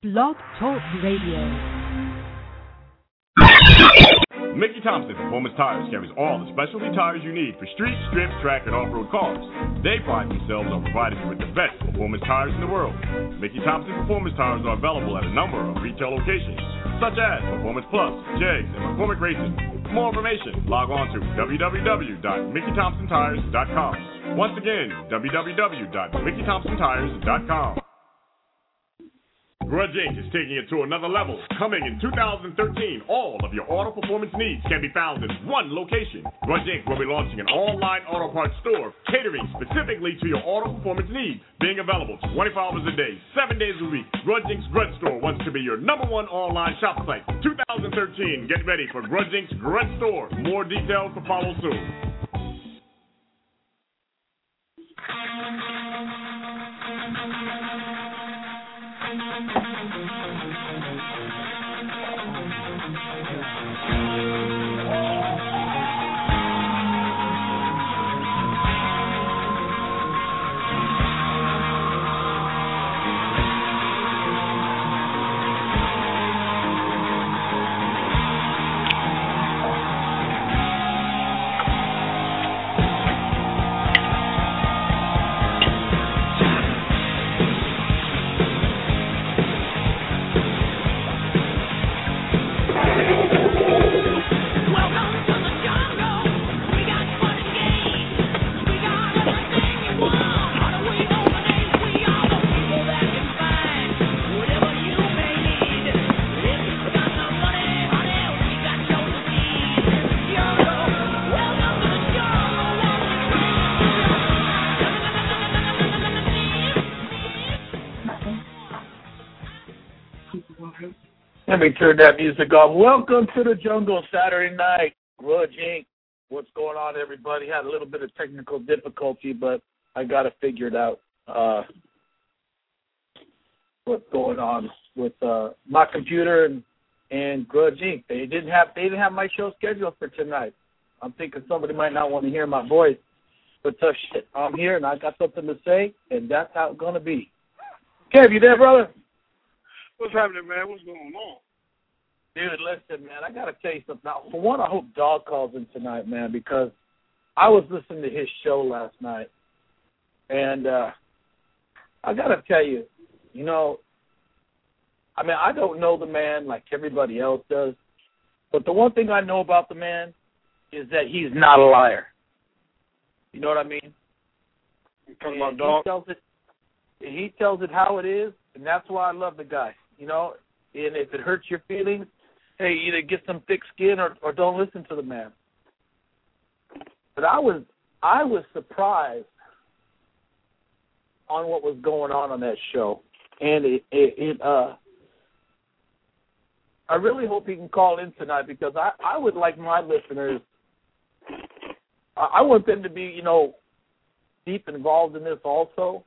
Blog Talk Radio. Mickey Thompson Performance Tires carries all the specialty tires you need for street, strip, track, and off-road cars. They pride themselves on providing you with the best performance tires in the world. Mickey Thompson Performance Tires are available at a number of retail locations, such as Performance Plus, JEGS, and McCormick Racing. For more information, log on to www.MickeyThompsonTires.com. Once again, www.MickeyThompsonTires.com. Grudge Inc. is taking it to another level. Coming in 2013, all of your auto performance needs can be found in one location. Grudge Inc. will be launching an online auto parts store catering specifically to your auto performance needs, being available 24 hours a day, 7 days a week. Grudge Inc.'s Grudge Store wants to be your #1 online shop site. 2013, get ready for Grudge Inc.'s Grudge Store. More details to follow soon. Let me turn that music off. Welcome to the jungle Saturday night. Grudge Inc. What's going on, everybody? Had a little bit of technical difficulty, but I got to figure it out. What's going on with my computer and Grudge Inc. They didn't have my show scheduled for tonight. I'm thinking somebody might not want to hear my voice, but shit, I'm here and I got something to say, and that's how it's gonna be. Kev, you there, brother? What's happening, man? What's going on? Dude, listen, man, I got to tell you something. Now, for one, I hope Dog calls in tonight, man, because I was listening to his show last night, and I got to tell you, I don't know the man like everybody else does, but the one thing I know about the man is that he's not a liar. You know what I mean? You talking about Dog? He tells it how it is, and that's why I love the guy, and if it hurts your feelings, hey, either get some thick skin or don't listen to the man. But I was surprised on what was going on that show, and I really hope he can call in tonight because I would like my listeners. I want them to be deep involved in this also.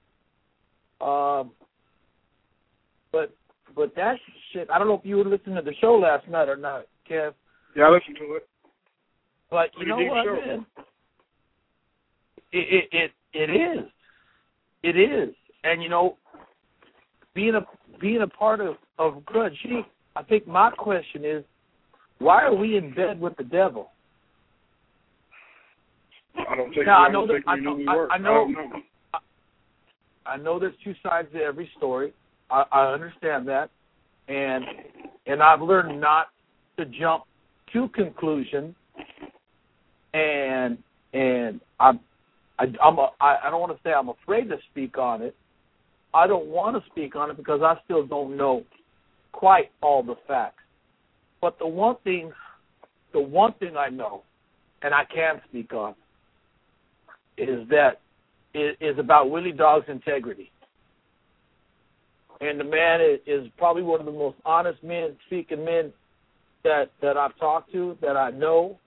But that shit, I don't know if you were listening to the show last night or not, Kev. Yeah, I listened to it. But you know what, man? It is. It is. And, being a part of Grudge Inc., I think my question is, why are we in bed with the devil? I don't think now, we know. I know there's two sides to every story. I understand that, and I've learned not to jump to conclusions, and I don't want to say I'm afraid to speak on it. I don't want to speak on it because I still don't know quite all the facts. But the one thing I know, and I can speak on, is that it is about Willie Dog's integrity. And the man is probably one of the most honest speaking men that I've talked to, that I know.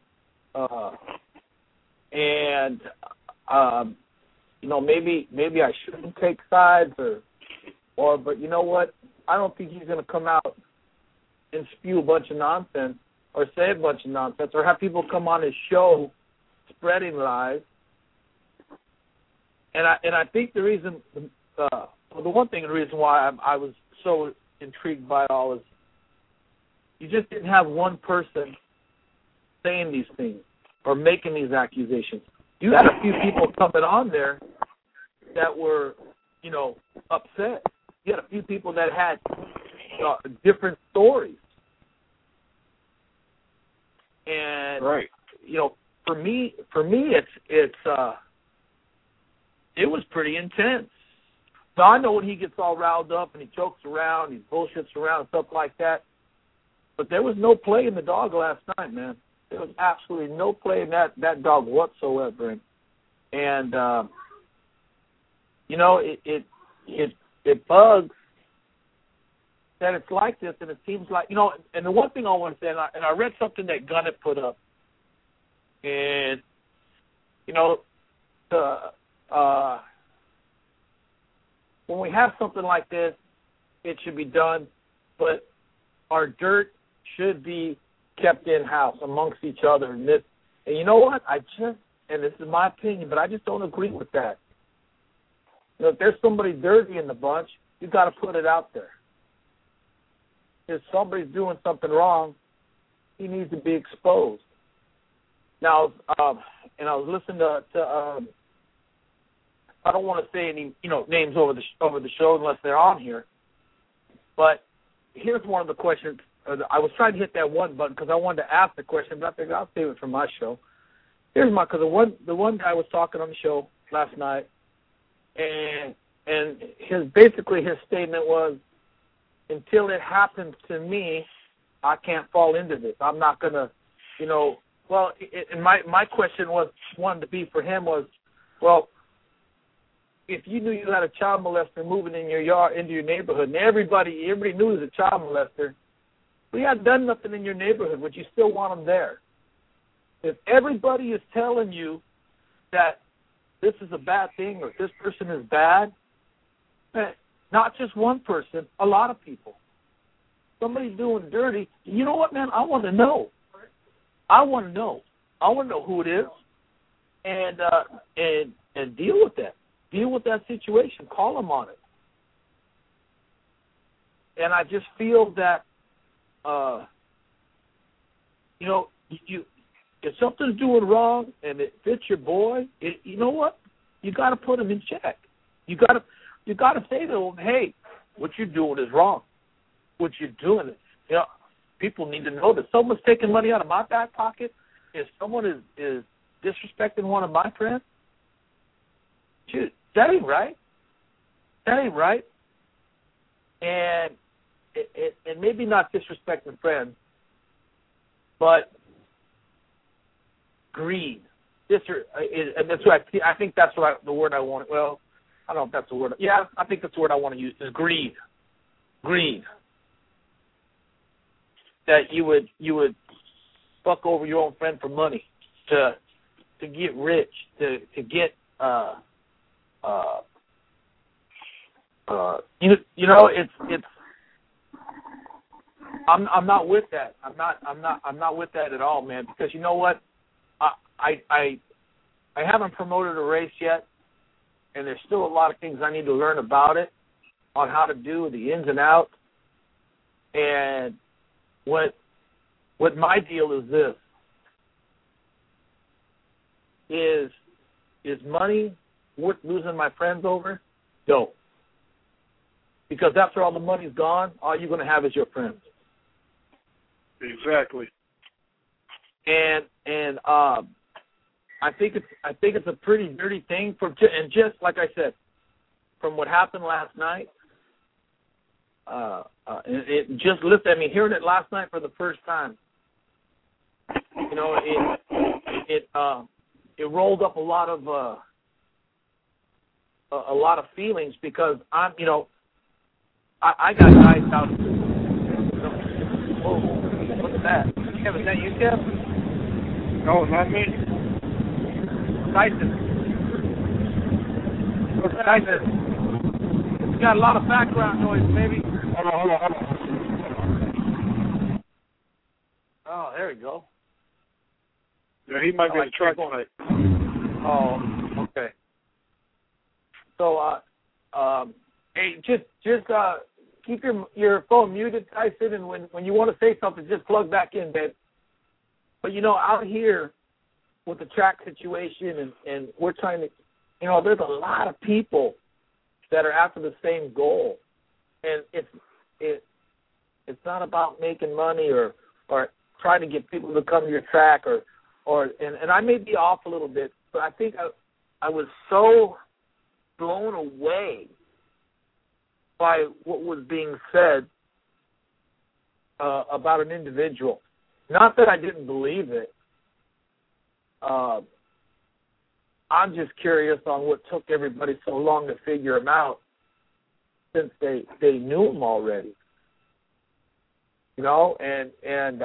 Maybe I shouldn't take sides but you know what? I don't think he's going to come out and spew a bunch of nonsense or say a bunch of nonsense or have people come on his show spreading lies. And I think the reason, the reason why I was so intrigued by all is you just didn't have one person saying these things or making these accusations. You had a few people coming on there that were, upset. You had a few people that had different stories. And right. For me, it was pretty intense. So I know when he gets all riled up and he jokes around, he bullshits around and stuff like that. But there was no play in the dog last night, man. There was absolutely no play in that dog whatsoever. And it bugs that it's like this, and it seems like, and the one thing I want to say, and I read something that Gunn had put up, and, when we have something like this, it should be done, but our dirt should be kept in-house amongst each other. And you know what? And this is my opinion, but I just don't agree with that. If there's somebody dirty in the bunch, you got to put it out there. If somebody's doing something wrong, he needs to be exposed. Now, and I was listening to I don't want to say any names over the show unless they're on here, but here's one of the questions. I was trying to hit that one button because I wanted to ask the question, but I figured I'll save it for my show. Because the one guy was talking on the show last night, and his statement was, until it happens to me, I can't fall into this. I'm not gonna, Well, and my question wanted to be for him was, well, if you knew you had a child molester moving in your yard into your neighborhood, and everybody knew he was a child molester, but he hadn't done nothing in your neighborhood, would you still want him there? If everybody is telling you that this is a bad thing or this person is bad, not just one person, a lot of people. Somebody's doing dirty. You know what, man? I want to know. I want to know who it is, and deal with that. Deal with that situation. Call them on it. And I just feel that, if something's doing wrong and it fits your boy, you know what? You got to put him in check. You got to say to him, hey, what you're doing is wrong. What you're doing, people need to know that someone's taking money out of my back pocket. If someone is disrespecting one of my friends, shoot, that ain't right. That ain't right. And maybe not disrespecting friends, but greed. And that's what I think that's the word I want. Well, I don't know if that's the word. Yeah, I think that's the word I want to use is greed. Greed. That you would fuck over your own friend for money, to get rich, to get it's. I'm not with that. I'm not with that at all, man. Because you know what, I haven't promoted a race yet, and there's still a lot of things I need to learn about it, on how to do the ins and outs. And what my deal is this: is money worth losing my friends over? No. Because after all the money's gone, all you're going to have is your friends. Exactly. And I think it's a pretty dirty thing and just like I said, from what happened last night. Just listen. I mean, hearing it last night for the first time, it rolled up a lot of feelings because I got guys out. Whoa, what's that? Kevin, is that you, Kev? No, not me. Tyson. Tyson. You got a lot of background noise, baby. Hold on. Oh, there we go. Yeah, he might be in the truck tonight. Oh, okay. So, hey, just keep your phone muted, Tyson, and when you want to say something, just plug back in, babe. But, out here with the track situation and we're trying to, there's a lot of people that are after the same goal. And it's not about making money or trying to get people to come to your track and I may be off a little bit, but I think I was so blown away by what was being said about an individual. Not that I didn't believe it. I'm just curious on what took everybody so long to figure him out since they knew him already. And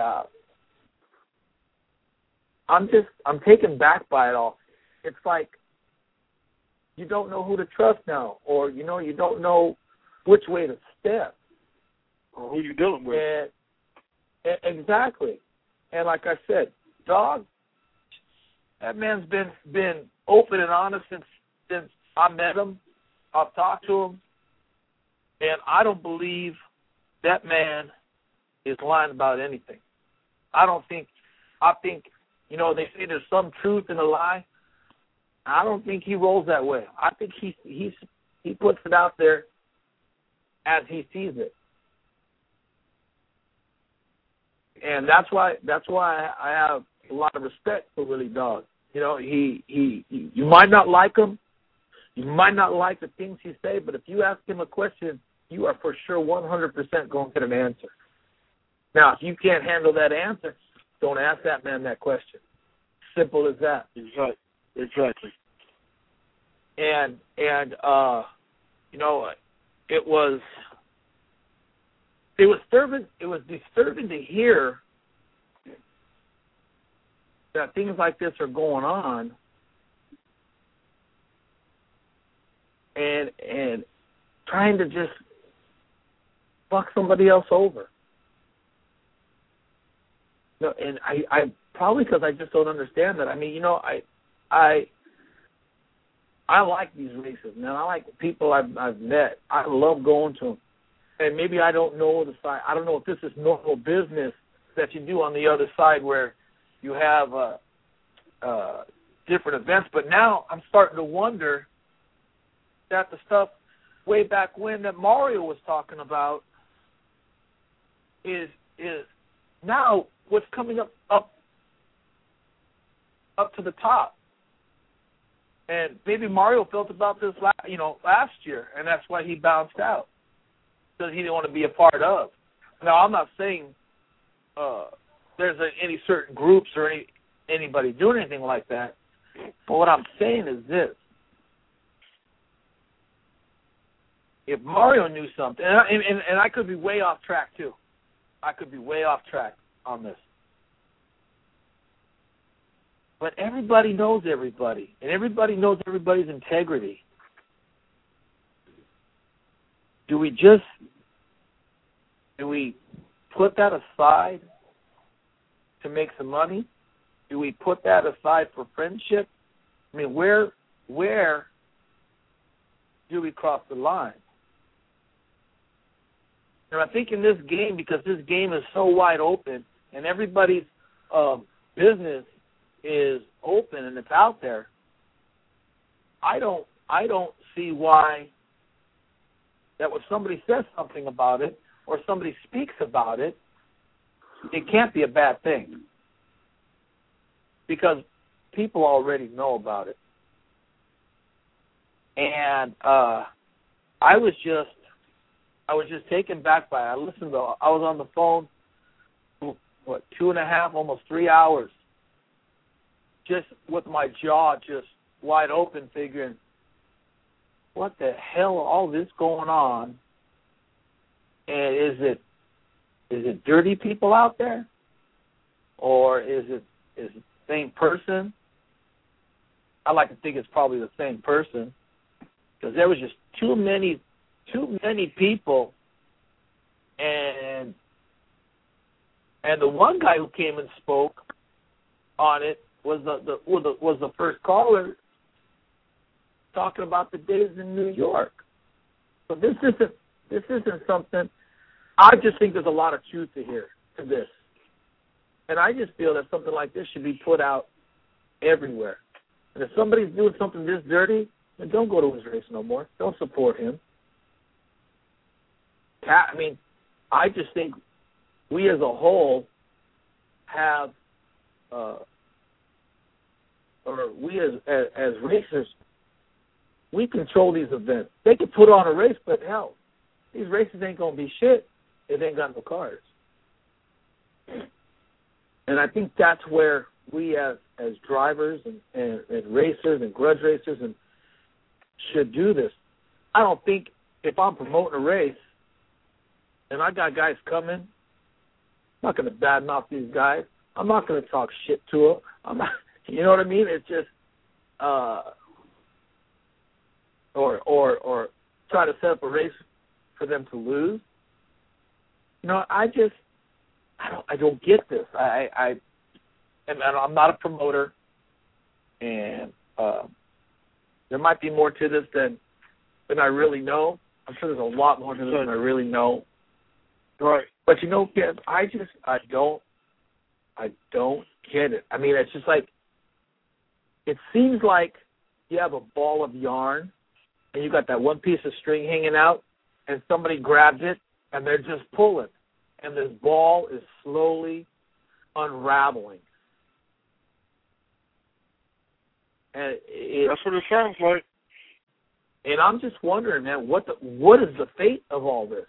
I'm taken back by it all. It's like you don't know who to trust now, or you don't know which way to step, or who you dealing with. And exactly. And like I said, dog, that man's been open and honest since I met him. I've talked to him, and I don't believe that man is lying about anything. I think they say there's some truth in a lie. I don't think he rolls that way. I think he puts it out there as he sees it. And that's why I have a lot of respect for Willie Dog. You might not like him, you might not like the things he say, but if you ask him a question, you are for sure 100% going to get an answer. Now, if you can't handle that answer, don't ask that man that question. Simple as that. Exactly. And it was disturbing to hear that things like this are going on, and trying to just fuck somebody else over. And I probably because I just don't understand that. I mean, I like these races, man. I like the people I've met. I love going to them. And maybe I don't know the side. I don't know if this is normal business that you do on the other side where you have different events. But now I'm starting to wonder that the stuff way back when that Mario was talking about is now what's coming up to the top. And maybe Mario felt about this last year, and that's why he bounced out, because he didn't want to be a part of. Now, I'm not saying there's any certain groups or anybody doing anything like that, but what I'm saying is this. If Mario knew something, and I could be way off track too. I could be way off track on this. But everybody knows everybody, and everybody knows everybody's integrity. Do we put that aside to make some money? Do we put that aside for friendship? I mean, where do we cross the line? And I think in this game, because this game is so wide open and everybody's business is open and it's out there, I don't see why that when somebody says something about it or somebody speaks about it, it can't be a bad thing, because people already know about it. And I was just taken back by it. I was on the phone, 2.5, almost 3 hours, just with my jaw just wide open, figuring, what the hell, all this going on? And is it dirty people out there, or is it the same person? I like to think it's probably the same person, because there was just too many people, and the one guy who came and spoke on it was the first caller, talking about the days in New York. So this This isn't something. I just think there's a lot of truth to this, and I just feel that something like this should be put out everywhere. And if somebody's doing something this dirty, then don't go to his race no more. Don't support him. I mean, I just think we as a whole have, or we as racers, we control these events. They can put on a race, but hell, these races ain't going to be shit if they ain't got no cars. And I think that's where we as drivers and racers and grudge racers and should do this. I don't think if I'm promoting a race and I got guys coming, I'm not going to badmouth these guys. I'm not going to talk shit to them. I'm not, you know what I mean? It's just or try to set up a race for them to lose. You know, I don't get this. And I'm not a promoter, and there might be more to this than I really know. I'm sure there's a lot more to this than I really know. Right. But you know, Kev, I don't get it. I mean, it's just like, it seems like you have a ball of yarn and you got that one piece of string hanging out and somebody grabs it and they're just pulling and this ball is slowly unraveling. And that's what it sounds like. And I'm just wondering, man, what is the fate of all this?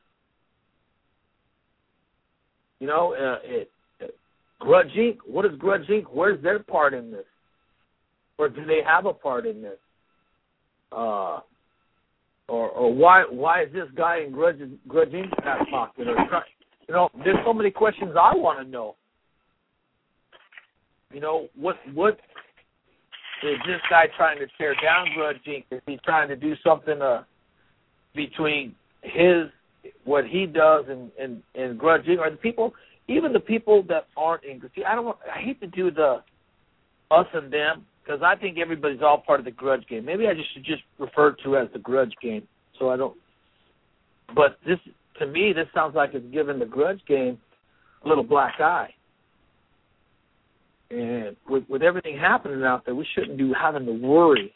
You know, Grudge Inc., what is Grudge Inc.? Where's their part in this? Or do they have a part in this? Or why is this guy in Grudge Inc. back pocket? Or, you know, there's so many questions I want to know. You know, what is this guy trying to tear down Grudge Inc.? Is he trying to do something between what he does and Grudge Inc.? Or the people, even the people that aren't in, see, I hate to do the us and them, because I think everybody's all part of the grudge game. Maybe I should just refer to it as the grudge game, so I don't. But this, to me, this sounds like it's giving the grudge game a little black eye. And with everything happening out there, we shouldn't be having to worry.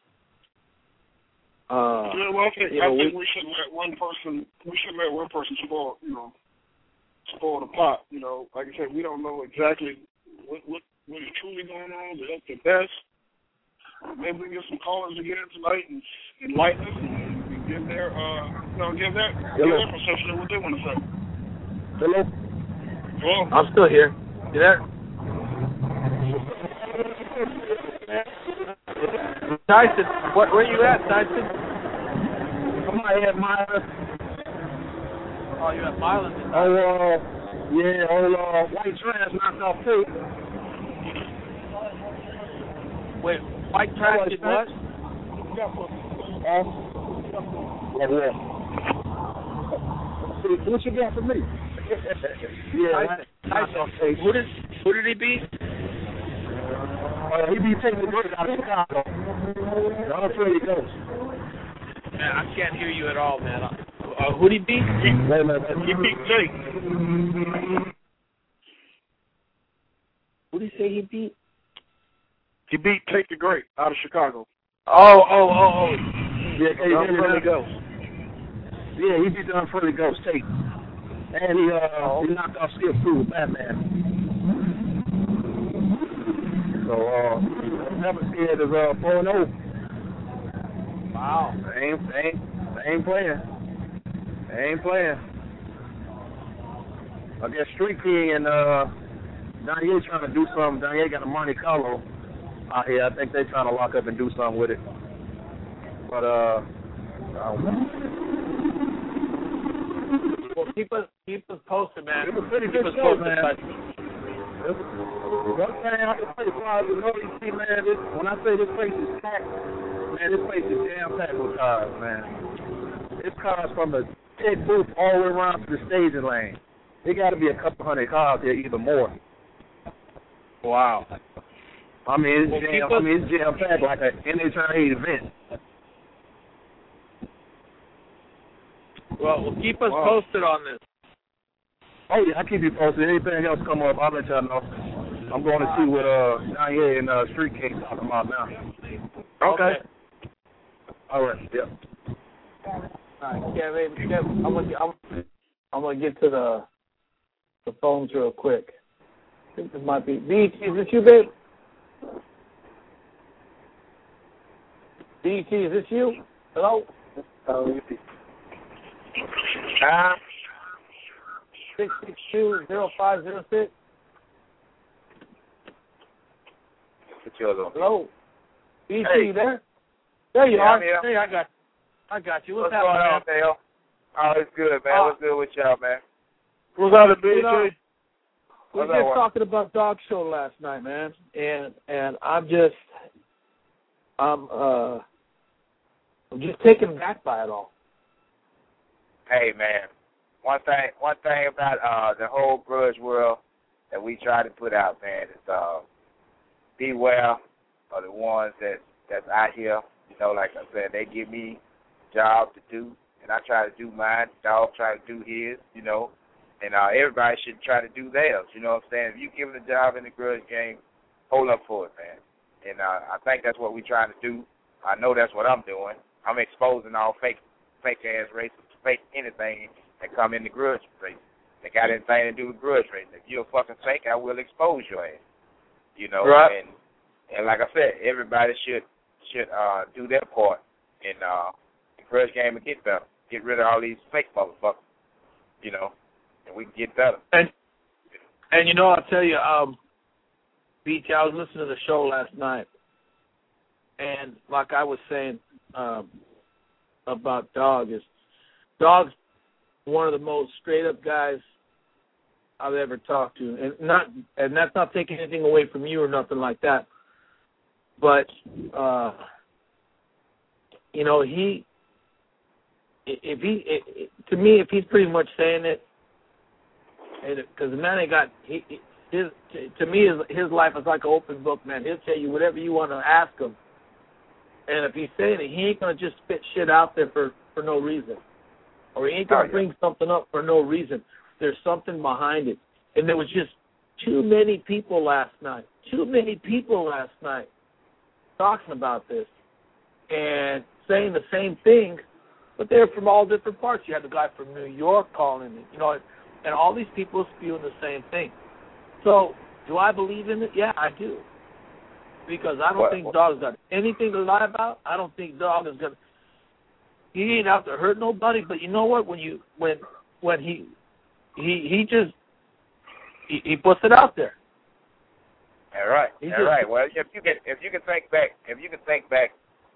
I think we should let one person. We should let one person spoil the pot. You know, like I said, we don't know exactly what is truly going on. But that's the best. Maybe we can get some callers again tonight and enlighten us and give their perception of what they want to say. Hello. Hello. I'm still here. You there? Tyson, where you at, Tyson? I'm out here at Milan. Oh, you're at Milan? White trash knocked off too. Wait, white trash did what? What you got for me? Tyson, who did he beat? He be taking the bird out of Chicago. I'm afraid he goes. Man, I can't hear you at all, man. Who did he beat? He beat Jake. Who did he say he beat? He beat Take the Great out of Chicago. Oh. Yeah, Unfriendly Ghost. Yeah, he beat the Unfriendly Ghost, Tate. And he knocked off Skip Fu with Batman. So, I'm never scared of 4-0. Wow. They ain't playing. I guess Street King and Daniel trying to do something. Daniel got a Monte Carlo out here. I think they're trying to lock up and do something with it. But, I don't know. Well, keep us posted, man. It was pretty good show, man. One thing I can say, when I say this place is packed, man, this place is jam-packed with cars, man. It's cars from the pit booth all the way around to the staging lane. There got to be a couple hundred cars here, even more. Wow. I mean, it's jam-packed like an NHRA event. Well, keep us posted on this. Oh, yeah, I'll keep you posted. Anything else come up, I'll let y'all know. I'm going to see what Kanye and Street King talking about now. Okay. All right, yeah. All right, Kev, I'm gonna get to the phones real quick. I think this might be BT. Is this you, babe? BT, is this you? Hello? 662-0506. Hello? BT, hey. You there? There you are. Yeah. Hey, I got you. What's going on, Dale? Oh, it's good, man. What's good with y'all, man? What's up, BT? We were just talking about Dog Show last night, man, and I'm just taken back by it all. Hey, man. One thing about the whole grudge world that we try to put out, man, is beware of the ones that's out here. You know, like I said, they give me a job to do, and I try to do mine. Dog try to do his, you know. And everybody should try to do theirs, you know what I'm saying? If you give them a job in the grudge game, hold up for it, man. And I think that's what we're trying to do. I know that's what I'm doing. I'm exposing all fake-ass racists, fake anything that come in the grudge race. They got anything to do with grudge race. If you're a fucking fake, I will expose your ass. You know? Right. And like I said, everybody should do their part in the grudge game and get better. Get rid of all these fake motherfuckers, you know? And we can get better. And you know, I'll tell you, BT, I was listening to the show last night, and like I was saying about Dog's one of the most straight up guys I've ever talked to, and that's not taking anything away from you or nothing like that. But you know, if he's pretty much saying it. Because the man ain't got to me his life is like an open book, man. He'll tell you whatever you want to ask him, and if he's saying it, he ain't gonna just spit shit out there for no reason, or he ain't gonna bring something up for no reason. There's something behind it, and there was just too many people last night talking about this and saying the same thing, but they're from all different parts. You had the guy from New York calling it, you know. And all these people spewing the same thing. So, do I believe in it? Yeah, I do. Because I don't think Dog's got anything to lie about. I don't think Dog is gonna. He ain't out to hurt nobody. But you know what? When he puts it out there. All right. All right. Well, if you can think back,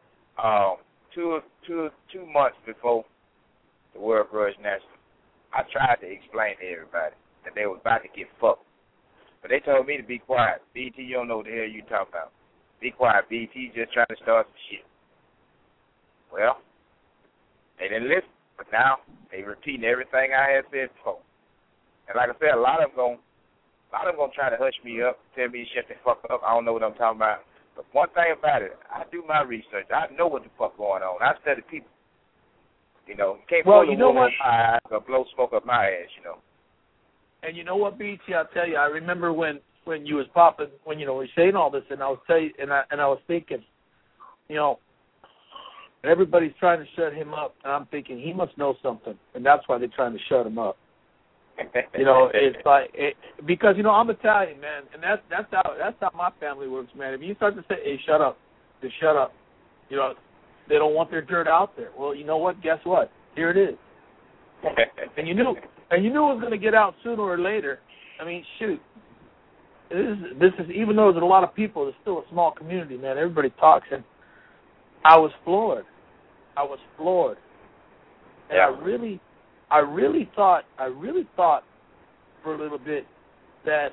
2 months before the World Grudge National, I tried to explain to everybody that they was about to get fucked. But they told me to be quiet. BT, you don't know what the hell you talking about. Be quiet, BT, just trying to start some shit. Well, they didn't listen. But now they repeating everything I had said before. And like I said, a lot of them gonna try to hush me up, tell me shut the fuck up. I don't know what I'm talking about. But one thing about it, I do my research. I know what the fuck going on. I study people. You know, can't blow the wool on my eyes or blow smoke up my ass, you know. And you know what, BT, I'll tell you, I remember when you was popping, when, you know, we were saying all this, and I was thinking, you know, everybody's trying to shut him up, and I'm thinking he must know something, and that's why they're trying to shut him up. You know, it's like because you know I'm Italian, man, and that's how my family works, man. If you start to say, "Hey, shut up," just shut up. You know, they don't want their dirt out there. Well, you know what? Guess what? Here it is. And you knew it was going to get out sooner or later. I mean, shoot. This is even though there's a lot of people, it's still a small community, man. Everybody talks, and I was floored. And yeah. I really thought for a little bit that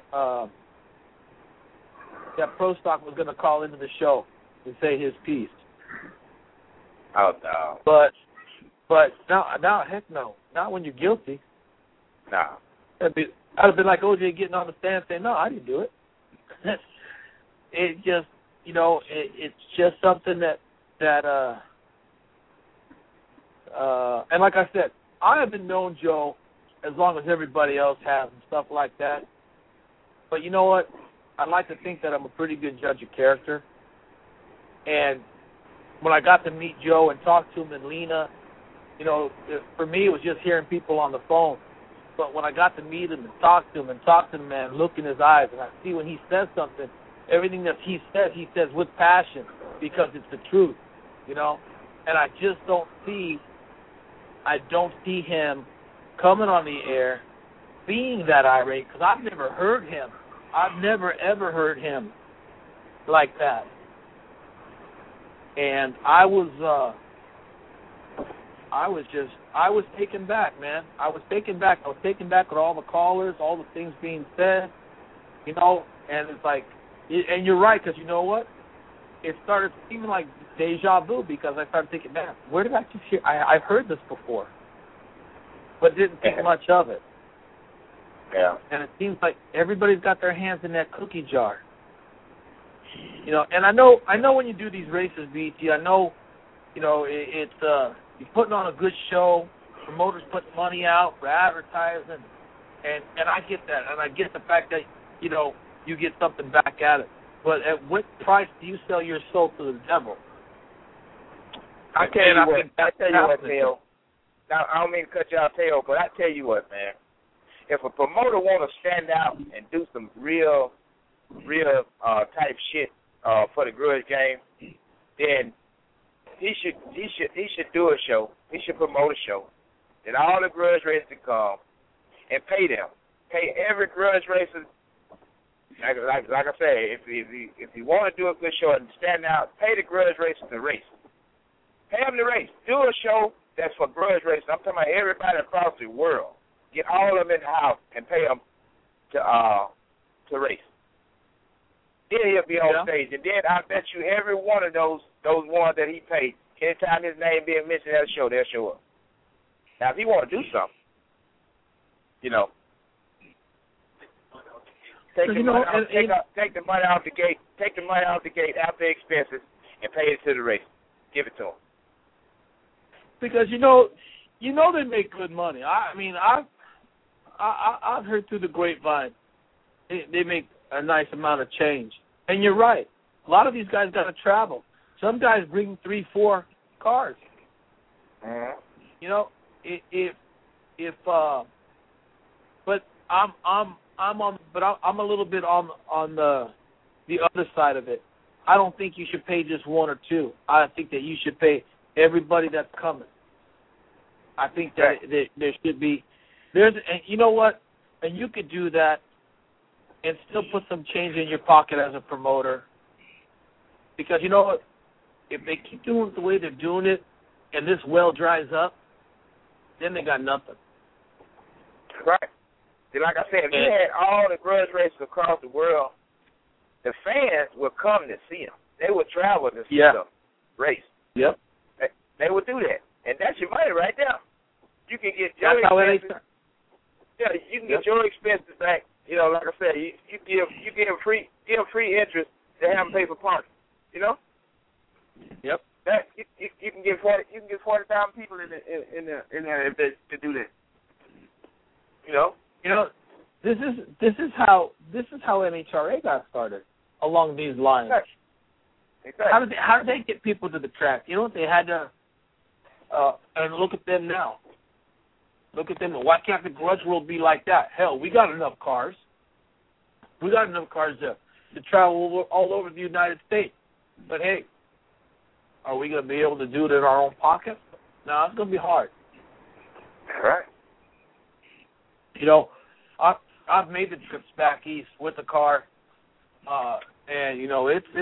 that Prostock was going to call into the show and say his piece. Oh no. But now, heck no. Not when you're guilty. No. I'd have been like OJ getting on the stand saying, "No, I didn't do it." It just, you know, it's just something that and like I said, I haven't known Joe as long as everybody else has and stuff like that. But you know what? I like to think that I'm a pretty good judge of character. And when I got to meet Joe and talk to him and Lena, you know, for me it was just hearing people on the phone. But when I got to meet him and talk to him, man, look in his eyes, and I see when he says something, everything that he says with passion because it's the truth, you know. And I just don't see him coming on the air being that irate, because I've never heard him. I've never, ever heard him like that. And I was taken back, man. I was taken back with all the callers, all the things being said, you know, and it's like, and you're right, because you know what? It started seeming like deja vu, because I started thinking, man, where did I just hear? I've heard this before, but didn't think much of it. Yeah. And it seems like everybody's got their hands in that cookie jar. You know, and I know when you do these races, BT, I know, you know, it's you're putting on a good show, promoters put money out for advertising, and I get that, and I get the fact that, you know, you get something back at it. But at what price do you sell your soul to the devil? I tell you what, Theo. Now, I don't mean to cut you off, Theo, but I tell you what, man. If a promoter want to stand out and do some real type shit for the grudge game, then he should do a show. He should promote a show. Then all the grudge racers come and pay them. Pay every grudge racer. Like I say, if you want to do a good show and stand out, pay the grudge racers to race. Pay them to race. Do a show that's for grudge racers. I'm talking about everybody across the world. Get all of them in the house and pay them to race. Then he'll be on stage, and then I bet you every one of those ones that he paid, anytime his name being mentioned at a show, they'll show up. Now, if he want to do something, you know, take the money out the gate. Take the money out the gate after expenses and pay it to the race. Give it to him. Because you know they make good money. I mean, I've heard through the grapevine they make a nice amount of change. And you're right. A lot of these guys got to travel. Some guys bring 3-4 cars. Mm-hmm. You know, but I'm a little bit on the other side of it. I don't think you should pay just one or two. I think that you should pay everybody that's coming. I think that there should be and you know what? And you could do that and still put some change in your pocket as a promoter. Because you know what? If they keep doing it the way they're doing it and this well dries up, then they got nothing. Right. See, like I said, if you had all the grudge races across the world, the fans would come to see them. They would travel to see them race. Yep. They would do that. And that's your money right there. You can get your expenses. Yeah, you can get your expenses back. You know, like I said, you give free interest to have them pay for parking. You know. Yep. That you can get 40,000 people in there if they to do that. You know. You know, this is how NHRA got started along these lines. Exactly. How did they get people to the track? You know, they had to. And look at them now. Look at them. Why can't the grudge world be like that? Hell, we got enough cars. We got enough cars to travel all over the United States. But hey, are we going to be able to do it in our own pocket? No, it's going to be hard. Right. You know, I've made the trips back east with the car, and you know it's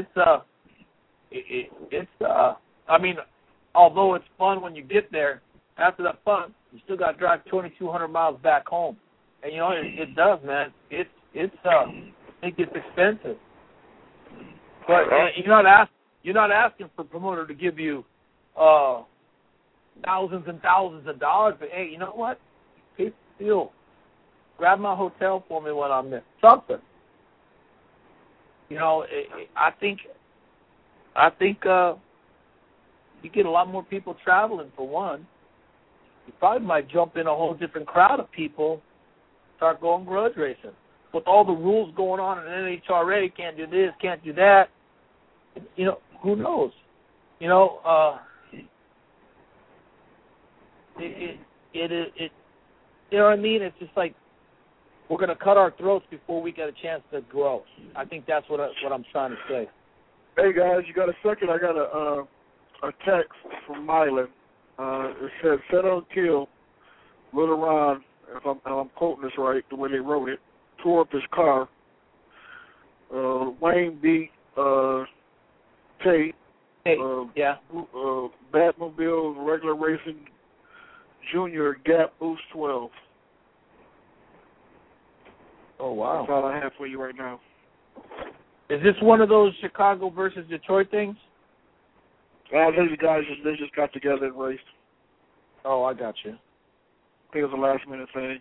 I mean, although it's fun when you get there, after that fun, you still got to drive 2,200 miles back home, and you know it does, man. It gets expensive, but you're not asking for a promoter to give you thousands and thousands of dollars, but hey, you know what? Pay the bill. Grab my hotel for me when I'm there. Something. You know, I think you get a lot more people traveling for one. you probably might jump in a whole different crowd of people, start going grudge racing. With all the rules going on in NHRA, can't do this, can't do that. You know, who knows? You know, you know what I mean? It's just like we're going to cut our throats before we get a chance to grow. I think that's what I'm trying to say. Hey guys, you got a second? I got a text from Mylan. It says, "Set on kill, Little Ron." If I'm quoting this right, the way they wrote it, tore up his car. Wayne beat Tate. Yeah. Batmobile regular racing junior Gap Boost 12. Oh wow. That's all I have for you right now. Is this one of those Chicago versus Detroit things? These guys they just got together and raced. Oh, I got you. I think it was a last minute thing.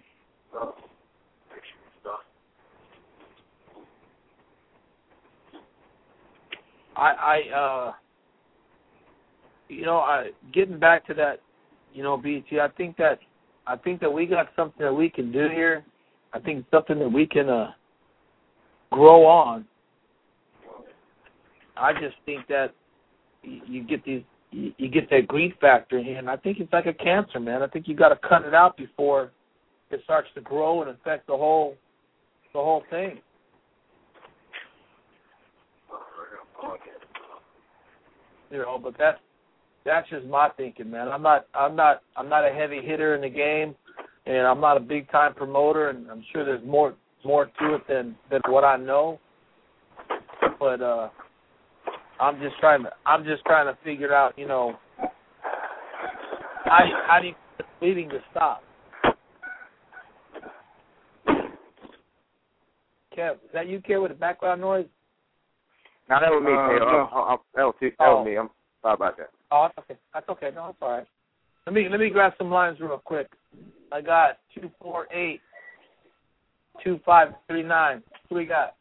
Getting back to that, BT, I think that we got something that we can do here. I think it's something that we can grow on. I just think that you get that greed factor in here, and I think it's like a cancer, man. I think you got to cut it out before it starts to grow and affect the whole thing. But that's just my thinking, man. I'm not a heavy hitter in the game, and I'm not a big time promoter, and I'm sure there's more to it than what I know. But I'm just trying to figure out, how do you get bleeding to stop? Kev, is that you, Kev, with the background noise? No, that was me, Kev. That was me. I'm sorry about that. Oh, that's okay. That's okay. No, it's all right. Let me grab some lines real quick. I got 248-2539. Who we got?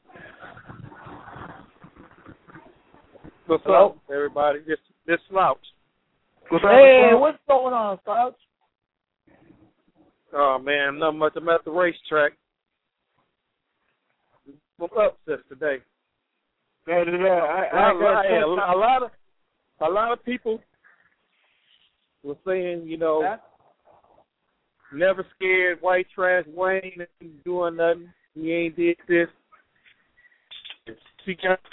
What's up, everybody? This Slouch. Hey, what's going on, Slouch? Oh, man, not much. I'm at the racetrack. What's up, sis, today? A lot of people were saying, never scared, white trash, Wayne ain't doing nothing. He ain't did this. She can't,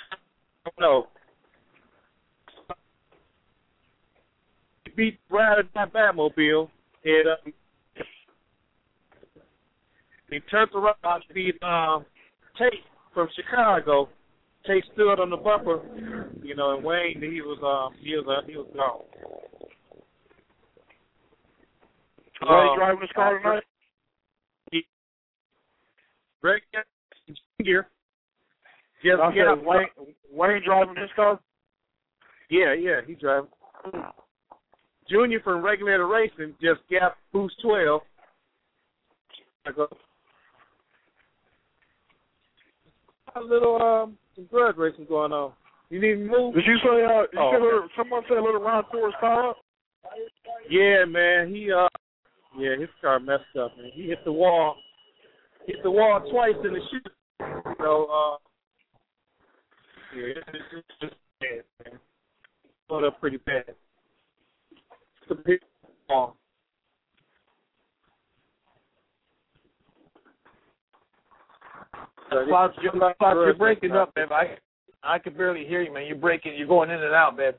He beat Brad in that Batmobile, and he turned around to beat Tate from Chicago. Tate stood on the bumper, and Wayne, he was gone. Wayne driving his car tonight? Greg Jr. Wayne driving his car? Yeah, he's driving. Junior from Regulator Racing just got Boost 12. A little some drug racing going on. You need to move? Did you say someone said Little Ron tore his car up? Yeah, man. His car messed up, man. He hit the wall twice in the chute. It's just bad, man. Put up pretty bad. It's a big wall. Slouch, you're breaking up, babe. I can barely hear you, man. You're going in and out, babe.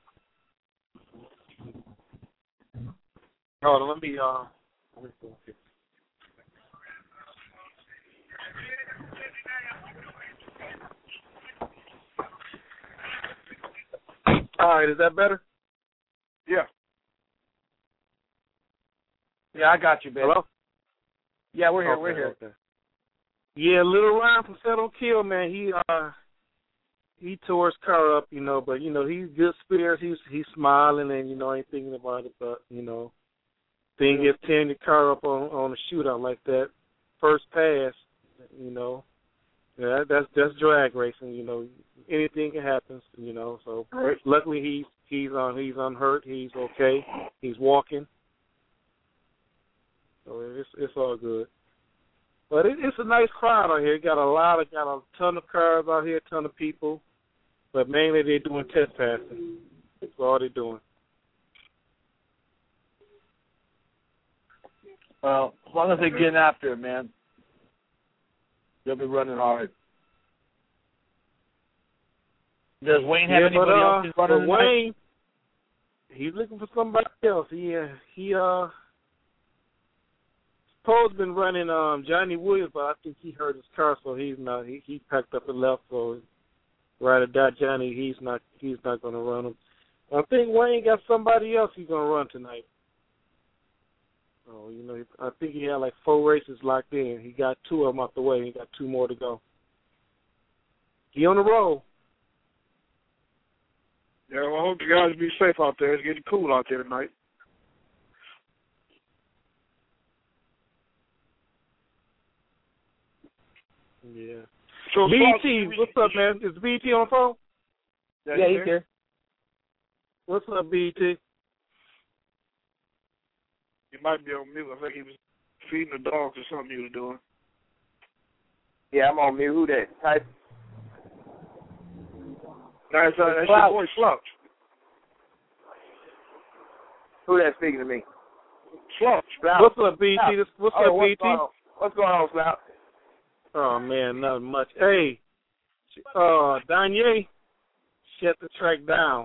Hold on, let me All right, is that better? Yeah. Yeah, I got you, babe. Hello? Yeah, we're here. Okay. Yeah, Little Ron from Settle Kill, man, he tore his car up, but he's good spirits. He's smiling and ain't thinking about it, but thing gets tearing your car up on a shootout like that, first pass, yeah, that's drag racing, anything can happen, so right. Luckily he's unhurt, he's okay, he's walking. it's all good. But it's a nice crowd out here. Got a ton of cars out here, a ton of people. But mainly they're doing test passing. That's all they're doing. Well, as long as they're getting after it, man, they'll be running hard. Does Wayne have anybody else he's running tonight? Wayne, he's looking for somebody else. He supposed been running Johnny Williams, but I think he hurt his car, so he's not. He packed up and left. So ride or die Johnny, he's not going to run him. I think Wayne got somebody else he's going to run tonight. Oh, I think he had like 4 races locked in. He got 2 of them out the way. He got 2 more to go. He on the roll. Yeah, well, I hope you guys be safe out there. It's getting cool out there tonight. Yeah. So, BT, what's up, man? Is BT on the phone? Yeah, he's here. What's up, BT? He might be on mute. I think he was feeding the dogs or something he was doing. Yeah, I'm on mute. Who that? Type. That's your boy Slouch. Who that speaking to me? Slouch. What's up, BT? What's up, BT? What's going on, Slouch? Oh, man, not much. Hey, Danye shut the track down.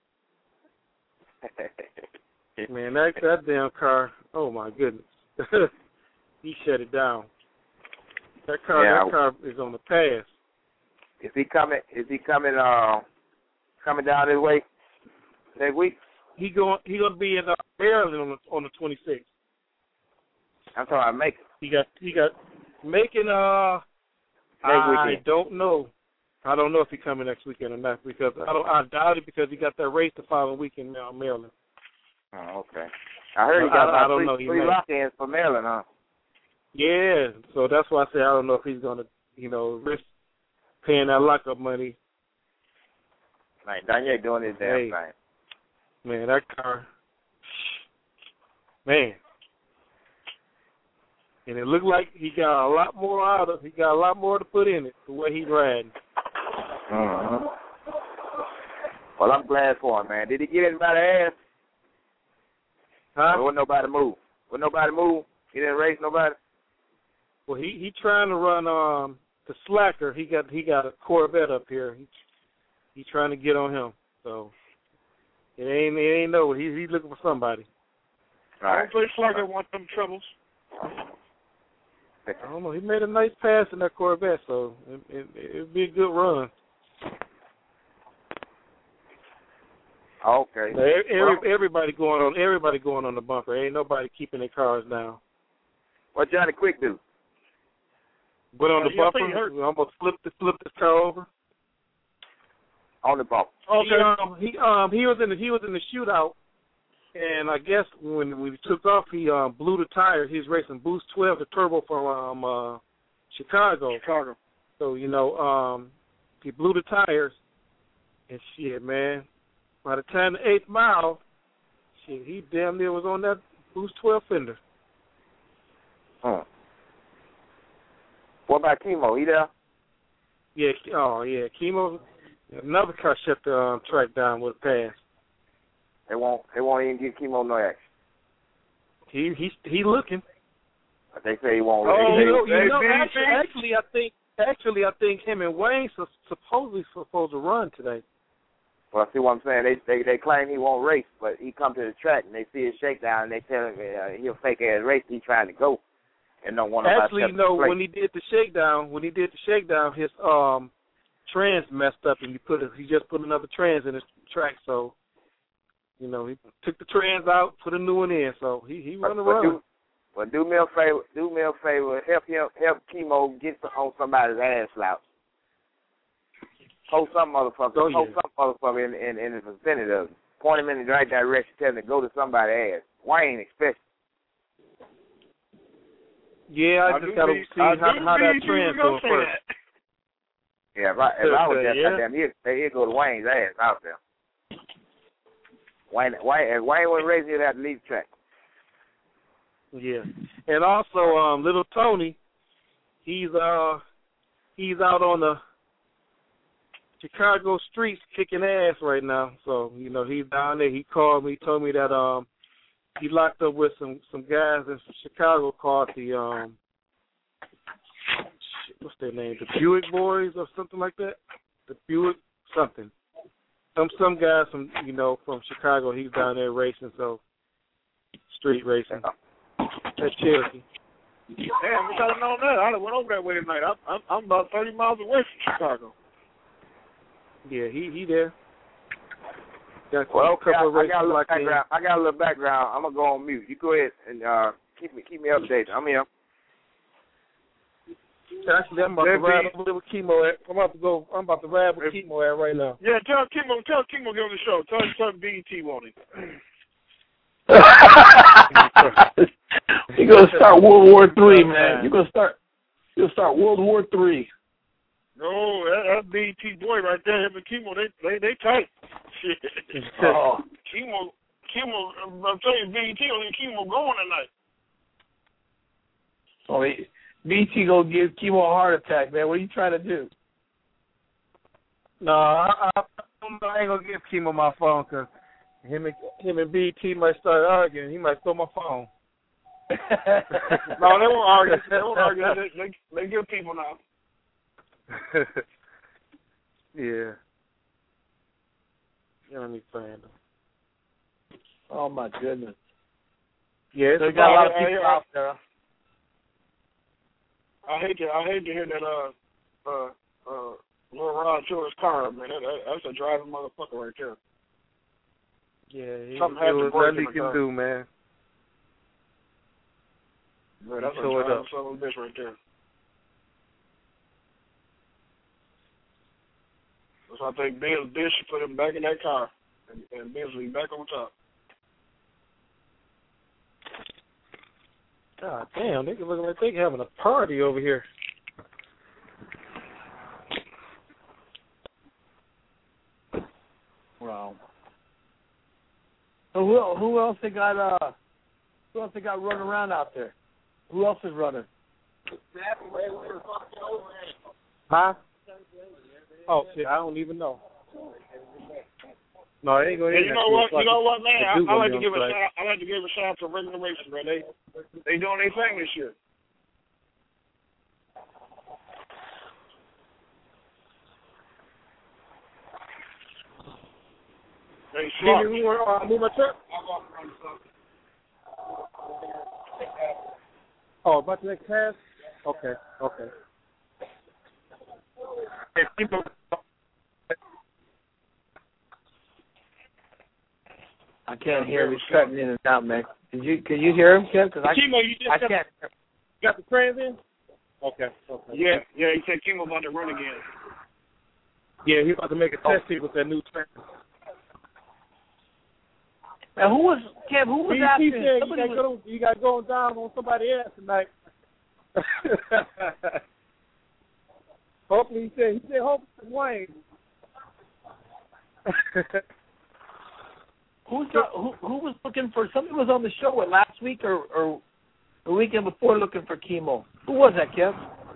Man, that damn car, oh, my goodness. He shut it down. That car is on the pass. Is he coming down this way next week? He gonna be in Maryland on the 26th. I'm talking about Macon. He got Macon. I don't know. I don't know if he coming next weekend or not because I doubt it because he got that race the following weekend in Maryland. Oh, okay. I heard he got about three lock-ins for Maryland, huh? Yeah, so that's why I say I don't know if he's gonna, risk paying that lockup money. Like Danye doing his damn thing. Man, that car, man. And it looked like he got a lot more out of. He got a lot more to put in it the way he's riding. Mm-hmm. Well, I'm glad for him, man. Did he get anybody ass? Huh? Or wasn't nobody move? He didn't race nobody. Well, he trying to run the Slacker. He got a Corvette up here. He trying to get on him. So it ain't no. He's looking for somebody. All right. Hopefully Slacker want them troubles. I don't know. He made a nice pass in that Corvette, so it'd be a good run. Okay. Everybody going on the bumper. Ain't nobody keeping their cars down. What Johnny Quick do? Went on the bumper. Almost flipped his car over. On the bumper. Okay. He was in the shootout, and I guess when we took off, he blew the tires. He was racing Boost 12, the turbo from Chicago. So he blew the tires, and shit, man. By the time the 8th mile, shit, he damn near was on that Boost 12 fender. Huh. What about Chemo? He there? Yeah. Oh, yeah. Chemo. Another car shut the track down with a pass. They won't even give Chemo no action. He looking. But they say he won't. Actually, I think him and Wayne supposedly supposed to run today. Well, see what I'm saying? They claim he won't race, but he come to the track and they see his shakedown and they tell him he'll fake ass race. He's trying to go and don't want to. Actually, when he did the shakedown, his trans messed up and he just put another trans in his track. So, he took the trans out, put a new one in. So he run around. Well, do me a favor. Help Chemo get on somebody's ass slouch. Hold some motherfucker. Hold some motherfucker in the vicinity of him. Point him in the right direction. Tell him to go to somebody's ass. Wayne, especially. Yeah, I just got to see how that trans goes first. Yeah, if I was there, goddamn, he'd go to Wayne's ass out there. Wayne wasn't raised, he'd have to leave the track. Yeah, and also little Tony, he's out on the Chicago streets kicking ass right now. So he's down there. He called me, told me that he locked up with some guys in Chicago called the what's their name? The Buick Boys or something like that. The Buick something. Some guys from from Chicago. He's down there racing, so street racing. That's Cherokee. Damn, I should have known that. I went over that way tonight. I'm about 30 miles away from Chicago. Yeah, he there. I got a little background. I got a little background. I'm gonna go on mute. You go ahead and keep me updated. I'm here. Actually, I'm about to ride with Chemo at. I'm about to ride with Chemo at right now. Yeah, tell Chemo get on the show. Tell him something BET wanted. You're gonna start World War III, man. You're gonna start World War III. No, that's BET boy right there. Him and Chemo, they tight. Shit. Oh. Chemo. I'm telling you, BET only Chemo going tonight. Oh, BT gonna give Chemo a heart attack, man. What are you trying to do? No, I ain't gonna give Chemo my phone because him and BT might start arguing. He might throw my phone. No, they won't argue. They give people now. Yeah. Let me find them. Oh my goodness. Yeah, there's got a lot of people out there. I hate to hear that Lil Rod tore his car up, man. That's a driving motherfucker right there. Yeah, something happened to break nothing he can do, man. Man, that's a driving son of a bitch right there. So I think Biz should put him back in that car and Biz will be back on top. God damn, they look like they having a party over here. Wow. So who else they got running around out there? Who else is running? Huh? Oh shit, I don't even know. No, they ain't going. Hey, you know what, man? I like to give a shout out to Regular Racing, man. They doing their thing this year. Hey, Jimmy, we want to move my truck? Oh, about the next pass? Okay. Hey, people. I can't hear. He's cutting in and out, man. Can you hear him, Kev? Because I can't. Got the trans in? Okay. Yeah. He said King about to run again. Yeah, he's about to make a test with that new trans. Now, who was after he him? said you got to go down on somebody else tonight. Hopefully, he said hopefully Wayne. Who was looking for? Somebody was on the show last week or the weekend before looking for Chemo. Who was that, Kev?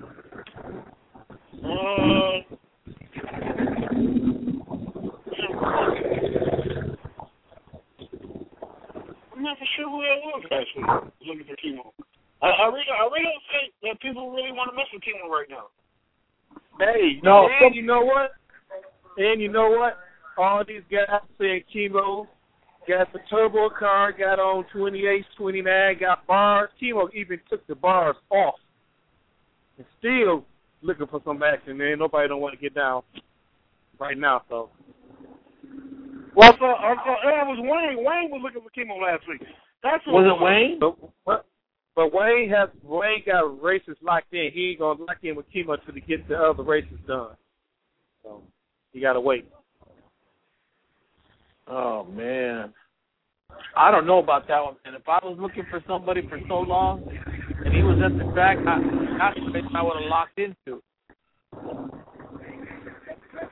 I'm not for sure who that was last week looking for Chemo. I really don't think that people really want to mess with Chemo right now. Hey, no. And you know what? All these guys saying Chemo got the turbo car, got on 28, 29, got bars. Chemo even took the bars off. And still looking for some action, man. Nobody don't want to get down right now, so. Well, I thought it was Wayne. Wayne was looking for Chemo last week. Was it Wayne? But Wayne got races locked in. He ain't gonna lock in with Chemo till he gets the other races done. So you gotta wait. Oh man, I don't know about that one. And if I was looking for somebody for so long, and he was at the track, that's the thing I would have locked into.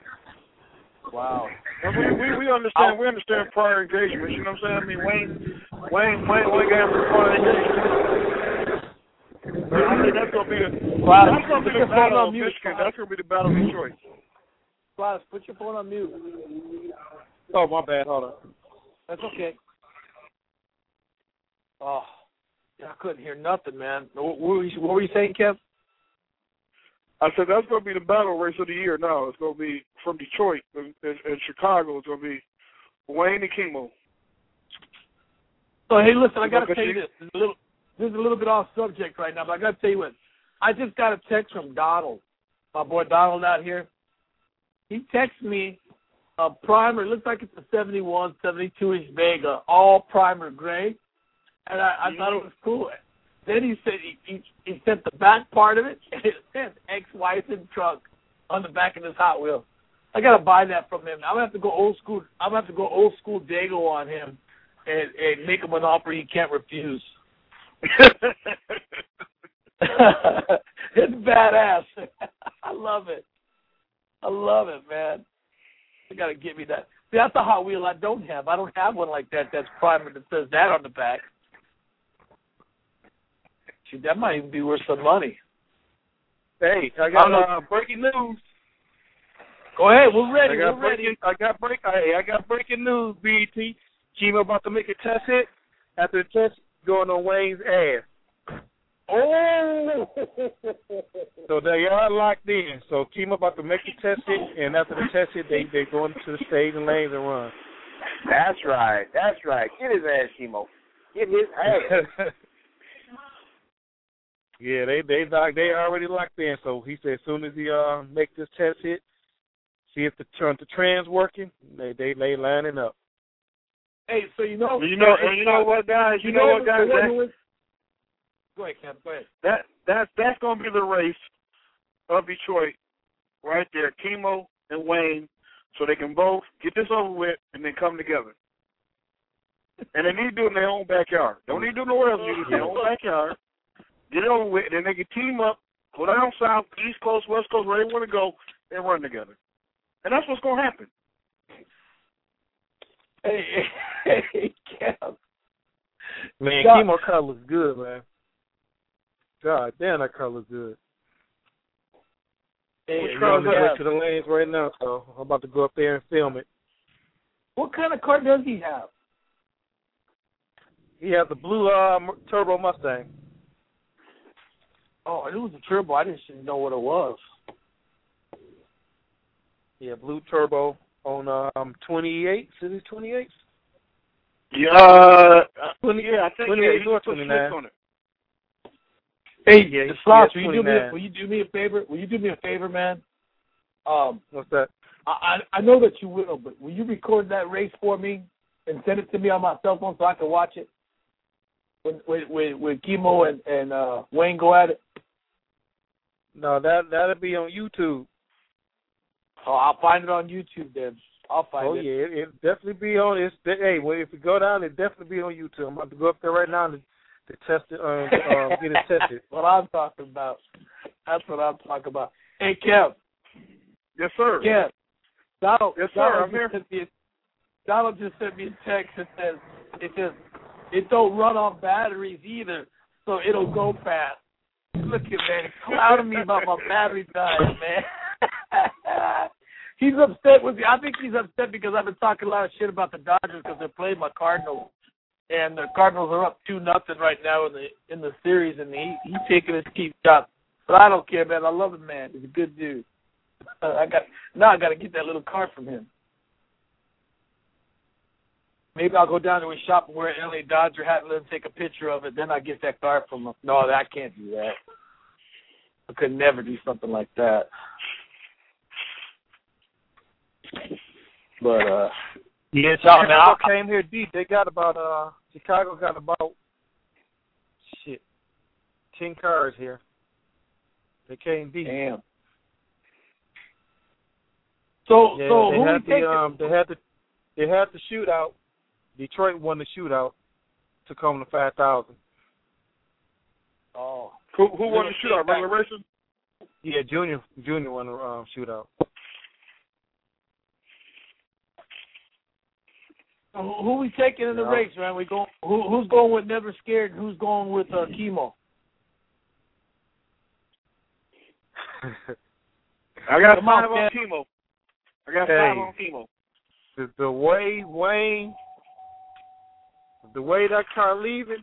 Wow. And we understand prior engagements, you know what I'm saying? I mean, Wayne got him in front of the game. I think that's gonna be the battle of Michigan. That's gonna be the battle of Detroit. Gladys, put your phone on mute. Oh, my bad. Hold on. That's okay. Oh, yeah, I couldn't hear nothing, man. What were you saying, Kev? I said that's going to be the battle race of the year now. It's going to be from Detroit and Chicago. It's going to be Wayne and Kimo. So, hey, listen, I got to tell you this. This is a little bit off subject right now, but I got to tell you what. I just got a text from Donald, my boy Donald out here. He texted me a primer. It looks like it's a 71, 72-inch Vega, all primer gray. And I thought it was cool. Then he said he sent the back part of it, and it says ex-Wyson truck on the back of his Hot Wheel. I gotta buy that from him. I'm gonna have to go old school. I'm gonna have to go old school Dago on him, and make him an offer he can't refuse. It's badass. I love it. I love it, man. You gotta get me that. See, that's a Hot Wheel I don't have. I don't have one like that. That's primer that says that on the back. Shoot, that might even be worth some money. Hey, I got breaking news. Go ahead, we're ready. I got breaking news, BET. Kimo about to make a test hit. After the test, going on Wayne's ass. Oh! So they are locked in. So Kimo about to make a test hit, and after the test hit, they go into the stage and lanes and run. That's right. Get his ass, Kimo. Get his ass. Yeah, they already locked in. So he said as soon as he make this test hit, see if the trans working, they lining up. Hey, so you know what, guys? You know what, guys? Go ahead, Cam. Go ahead. That's going to be the race of Detroit, right there. Kimo and Wayne, so they can both get this over with and then come together. And they need to do it in their own backyard. Don't need to do nowhere else. In their own backyard. Get it over with, and then they can team up, go down south, East Coast, West Coast, where they want to go, and run together. And that's what's going to happen. Hey, Cam. Man, Kimo car looks good, man. God damn, that car looks good. Hey, I'm on the way to the lanes right now, so I'm about to go up there and film it. What kind of car does he have? He has the blue turbo Mustang. Oh, it was a turbo. I just didn't know what it was. Yeah, blue turbo on 28. Is it 28? Yeah, 20, yeah, I think 28 yeah, or 29. On it. Hey, yeah, Slots, will you do me a favor? Will you do me a favor, man? What's that? I know that you will, but will you record that race for me and send it to me on my cell phone so I can watch it? When Kimo and Wayne go at it? No, that'll be on YouTube. Oh, I'll find it on YouTube then. I'll find it. Oh yeah, it'll definitely be on. If you go down, it'll definitely be on YouTube. I'm about to go up there right now to test it, get it tested. That's what I'm talking about. That's what I'm talking about. Hey, Kev. Yes, sir. Kev. Donald. Yes, sir. I'm here. Donald just sent me a text that says it don't run on batteries either, so it'll go fast. Look at man, he's clouding me about my battery dying, man. He's upset with me. I think he's upset because I've been talking a lot of shit about the Dodgers because they're playing my Cardinals, and the Cardinals are up 2-0 right now in the series, and he's taking his cheap shot. But I don't care, man. I love him, man. He's a good dude. I got to get that little card from him. Maybe I'll go down to his shop and wear an LA Dodger hat and let him take a picture of it. Then I get that card from him. No, I can't do that. I could never do something like that. But yeah, Chicago came here deep. They got about Chicago got about 10 cars here. They came deep. Damn. So yeah, so they who had they had the shootout. Detroit won the shootout to come to 5,000. Oh. Who won the shootout? Regular racing? Yeah, Junior won the shootout. Who we taking in the race, man? We go. Who's going with Never Scared? Who's going with Chemo? I got 5 on Chemo. I got 5 on Chemo. The way Wayne, that car leaving,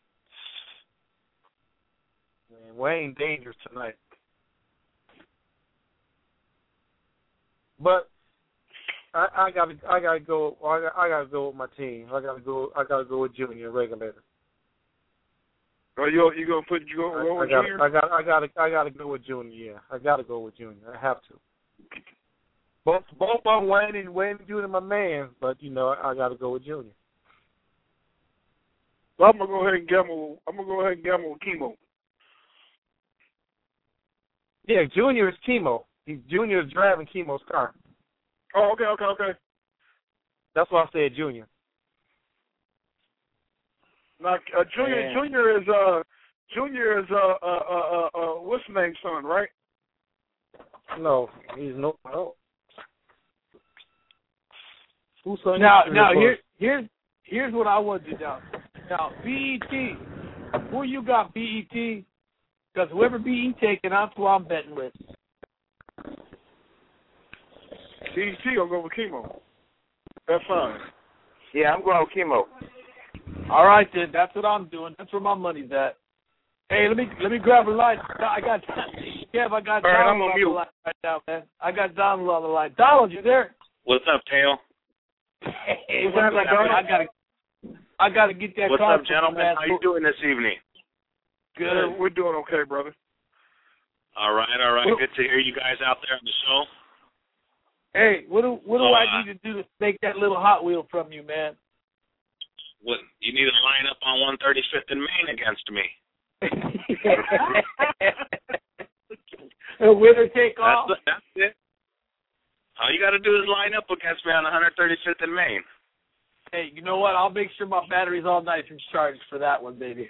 man, Wayne dangerous tonight. But I gotta go with my team. I gotta go with Junior Regulator. Oh, you gonna put with Junior? I gotta go with Junior. Yeah, I gotta go with Junior. I have to. Both of them, Wayne and Junior, my man, but I gotta go with Junior. So I'm gonna go ahead and gamble with Chemo. Yeah, Junior is Chemo. Junior is driving Chemo's car. Oh, okay. That's why I said Junior. Now, Junior is what's the name's son, right? No, he's no. Who's son? Now here's what I want to know. Now BET, who you got BET? Because whoever BET taking, that's who I'm betting with. BET will go with Chemo. That's fine. Yeah, I'm going with Chemo. All right, then. That's what I'm doing. That's where my money's at. Hey, let me grab a line. I got Donald on the line right now, man. I got Donald on the line. Donald, you there? What's up, Tail? Hey, what's up, Donald? I gotta get that. What's up, gentlemen? How you doing this evening? Good. We're doing okay, brother. All right. Good to hear you guys out there on the show. Hey, what do I need to do to make that little Hot Wheel from you, man? What, you need to line up on 135th and Main against me. Winner take all? That's it. All you got to do is line up against me on 135th and Main. Hey, you know what? I'll make sure my battery's all nice and charged for that one, baby.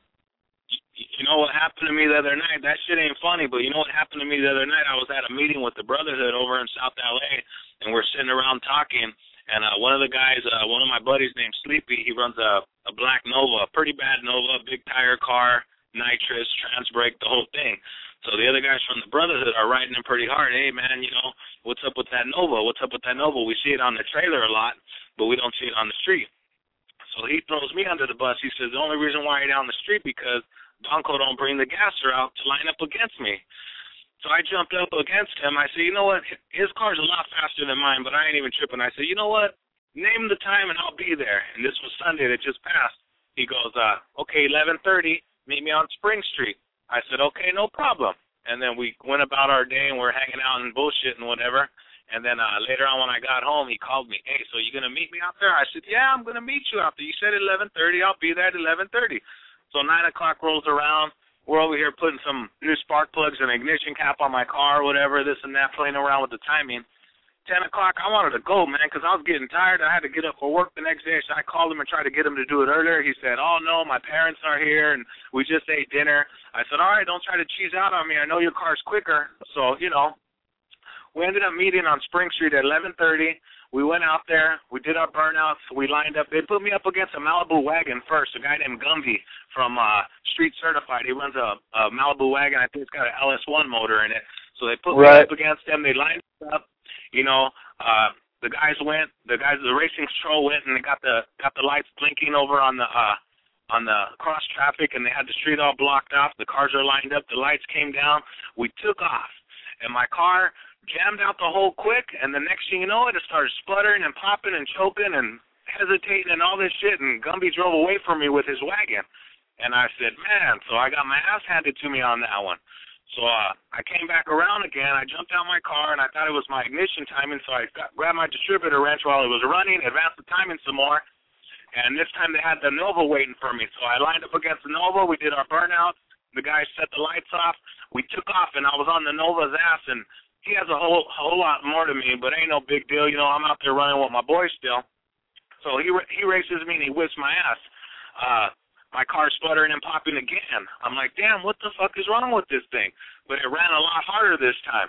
You know what happened to me the other night? That shit ain't funny, but you know what happened to me the other night? I was at a meeting with the Brotherhood over in South L.A., and we're sitting around talking, and one of the guys, one of my buddies named Sleepy, he runs a black Nova, a pretty bad Nova, big tire car, nitrous, trans brake, the whole thing. So the other guys from the Brotherhood are riding him pretty hard. Hey, man, what's up with that Nova? What's up with that Nova? We see it on the trailer a lot, but we don't see it on the street. So he throws me under the bus. He says, the only reason why you're down the street because Donko don't bring the gasser out to line up against me. So I jumped up against him. I said, you know what? His car's a lot faster than mine, but I ain't even tripping. I said, you know what? Name the time and I'll be there. And this was Sunday that just passed. He goes, okay, 11:30, meet me on Spring Street. I said, okay, no problem. And then we went about our day and we're hanging out and bullshit and whatever. And then later on when I got home, he called me, hey, so you going to meet me out there? I said, yeah, I'm going to meet you out there. You said 11:30, I'll be there at 11:30. So 9 o'clock rolls around. We're over here putting some new spark plugs and ignition cap on my car, whatever, this and that, playing around with the timing. 10 o'clock, I wanted to go, man, because I was getting tired. I had to get up for work the next day, so I called him and tried to get him to do it earlier. He said, oh, no, my parents are here, and we just ate dinner. I said, all right, don't try to cheese out on me. I know your car's quicker. So, we ended up meeting on Spring Street at 11:30. We went out there. We did our burnouts. We lined up. They put me up against a Malibu wagon first, a guy named Gumby from Street Certified. He runs a Malibu wagon. I think it's got an LS1 motor in it. So they put me up against him. They lined us up. The racing patrol went and they got the lights blinking over on the cross traffic, and they had the street all blocked off. The cars are lined up. The lights came down. We took off, and my car jammed out the hole quick, and the next thing you know, it started sputtering and popping and choking and hesitating and all this shit, and Gumby drove away from me with his wagon. And I said, man, so I got my ass handed to me on that one. So I came back around again. I jumped out my car, and I thought it was my ignition timing, so I grabbed my distributor wrench while it was running, advanced the timing some more, and this time they had the Nova waiting for me. So I lined up against the Nova. We did our burnout. The guy set the lights off. We took off, and I was on the Nova's ass, and he has a whole lot more to me, but ain't no big deal. I'm out there running with my boys still. So he races me, and he whips my ass. My car's sputtering and popping again. I'm like, damn, what the fuck is wrong with this thing? But it ran a lot harder this time.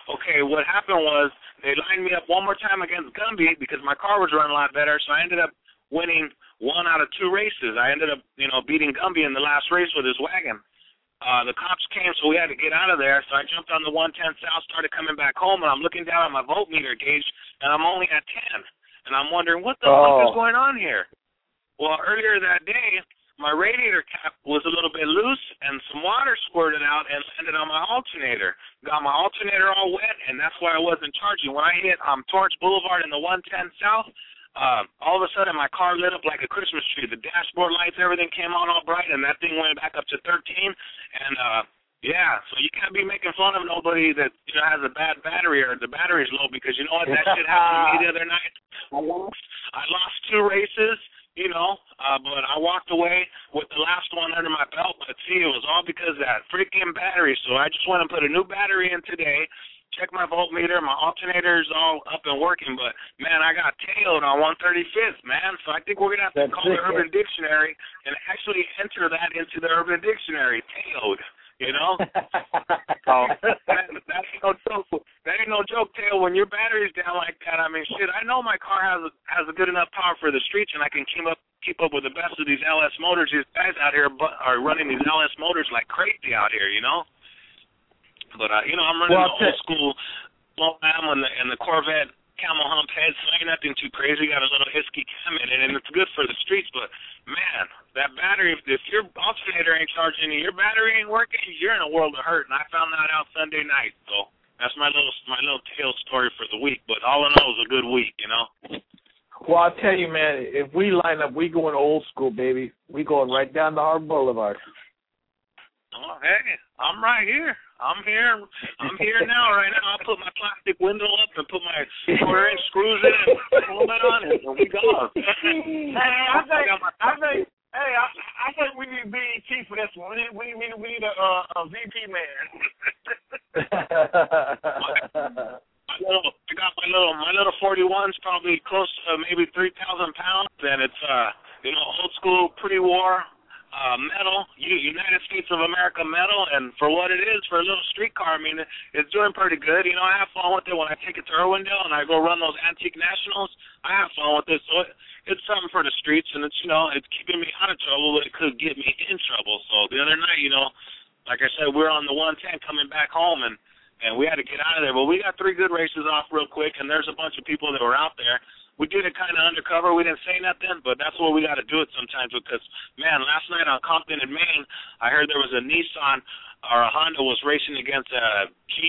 Okay, what happened was they lined me up one more time against Gumby because my car was running a lot better, so I ended up winning 1 out of 2 races. I ended up, beating Gumby in the last race with his wagon. The cops came, so we had to get out of there, so I jumped on the 110 South, started coming back home, and I'm looking down at my voltmeter gauge, and I'm only at 10. And I'm wondering, what the fuck is going on here? Well, earlier that day, my radiator cap was a little bit loose, and some water squirted out and landed on my alternator. Got my alternator all wet, and that's why I wasn't charging. When I hit Torrance Boulevard in the 110 South, all of a sudden my car lit up like a Christmas tree. The dashboard lights, everything came on all bright, and that thing went back up to 13. And, so you can't be making fun of nobody that has a bad battery or the battery's low, because you know what? That shit happened to me the other night. I lost 2 races. But I walked away with the last one under my belt. But see, it was all because of that freaking battery. So I just went and put a new battery in today, checked my voltmeter, my alternator's all up and working. But, man, I got tailed on 135th, man. So I think we're going to have to call the Urban Dictionary and actually enter that into the Urban Dictionary, tailed. That ain't no joke. That ain't no joke, Tail. When your battery's down like that, I mean, shit. I know my car has a good enough power for the streets, and I can keep up with the best of these LS motors. These guys out here are running these LS motors like crazy out here, But I'm running the old school Low-Am and the Corvette camel hump head, so ain't nothing too crazy. Got a little Husky cam in it, and it's good for the streets. But man, that battery, if your alternator ain't charging and your battery ain't working, you're in a world of hurt. And I found that out Sunday night. So that's my little tail story for the week. But all in all, it was a good week, Well, I'll tell you, man, if we line up, we going old school, baby. We going right down to Harbor Boulevard. Oh, hey, I'm right here. I'm here now. Right now, I'll put my plastic window up and put my 4-inch screws in and pull it on it, and we go. I think we need BET for this one. We need a VP man. I got my little 41's probably close to maybe 3,000 pounds, and it's old school pre-war. Metal, United States of America metal, and for what it is, for a little street car, I mean, it's doing pretty good. I have fun with it when I take it to Irwindale and I go run those antique nationals. I have fun with it, so it's something for the streets, and it's keeping me out of trouble, but it could get me in trouble. So the other night, like I said, we were on the 110 coming back home, and we had to get out of there. But we got 3 good races off real quick, and there's a bunch of people that were out there. We did it kind of undercover. We didn't say nothing, but that's what we got to do it sometimes because, man, last night on Compton in Maine, I heard there was a Nissan or a Honda was racing against a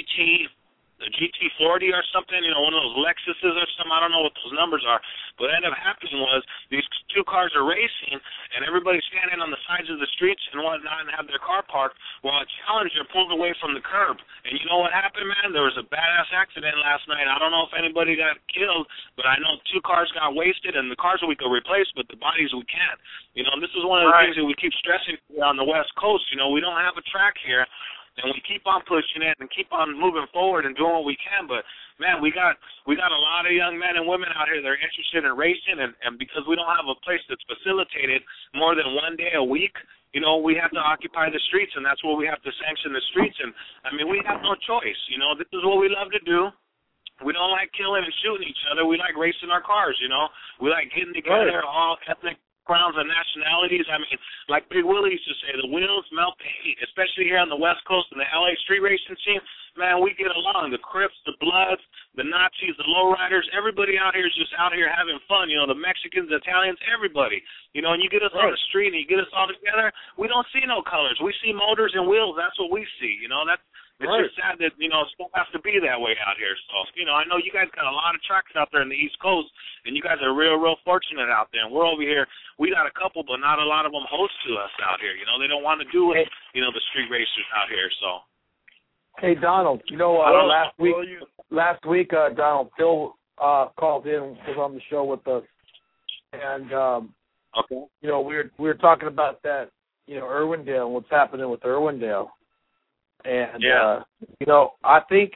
GT40 or something, one of those Lexuses or something. I don't know what those numbers are. But what ended up happening was these 2 cars are racing, and everybody's standing on the sides of the streets and whatnot and have their car parked while a Challenger pulled away from the curb. And you know what happened, man? There was a badass accident last night. I don't know if anybody got killed, but I know 2 cars got wasted, and the cars we could replace, but the bodies we can't. This is one of the things that we keep stressing on the West Coast. We don't have a track here. And we keep on pushing it and keep on moving forward and doing what we can. But, man, we got a lot of young men and women out here that are interested in racing. And because we don't have a place that's facilitated more than 1 day a week, we have to occupy the streets, and that's where we have to sanction the streets. And, I mean, we have no choice. This is what we love to do. We don't like killing and shooting each other. We like racing our cars, We like getting together, all ethnic crowns and nationalities. I mean, like Big Willie used to say, the wheels melt the heat, especially here on the West Coast and the LA street racing scene. Man, we get along. The Crips, the Bloods, the Nazis, the Lowriders, everybody out here is just out here having fun. The Mexicans, the Italians, everybody. And you get us on the street and you get us all together, we don't see no colors. We see motors and wheels. That's what we see. It's just sad that, it still has to be that way out here. So, I know you guys got a lot of tracks out there in the East Coast, and you guys are real fortunate out there. And we're over here. We got a couple, but not a lot of them host to us out here. They don't want to do it, the street racers out here. So. Hey, Donald, last week, Donald, Phil called in, was on the show with us, and, okay. We were talking about that, Irwindale, what's happening with Irwindale. And I think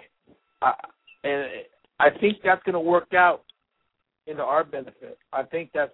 that's going to work out into our benefit. I think that's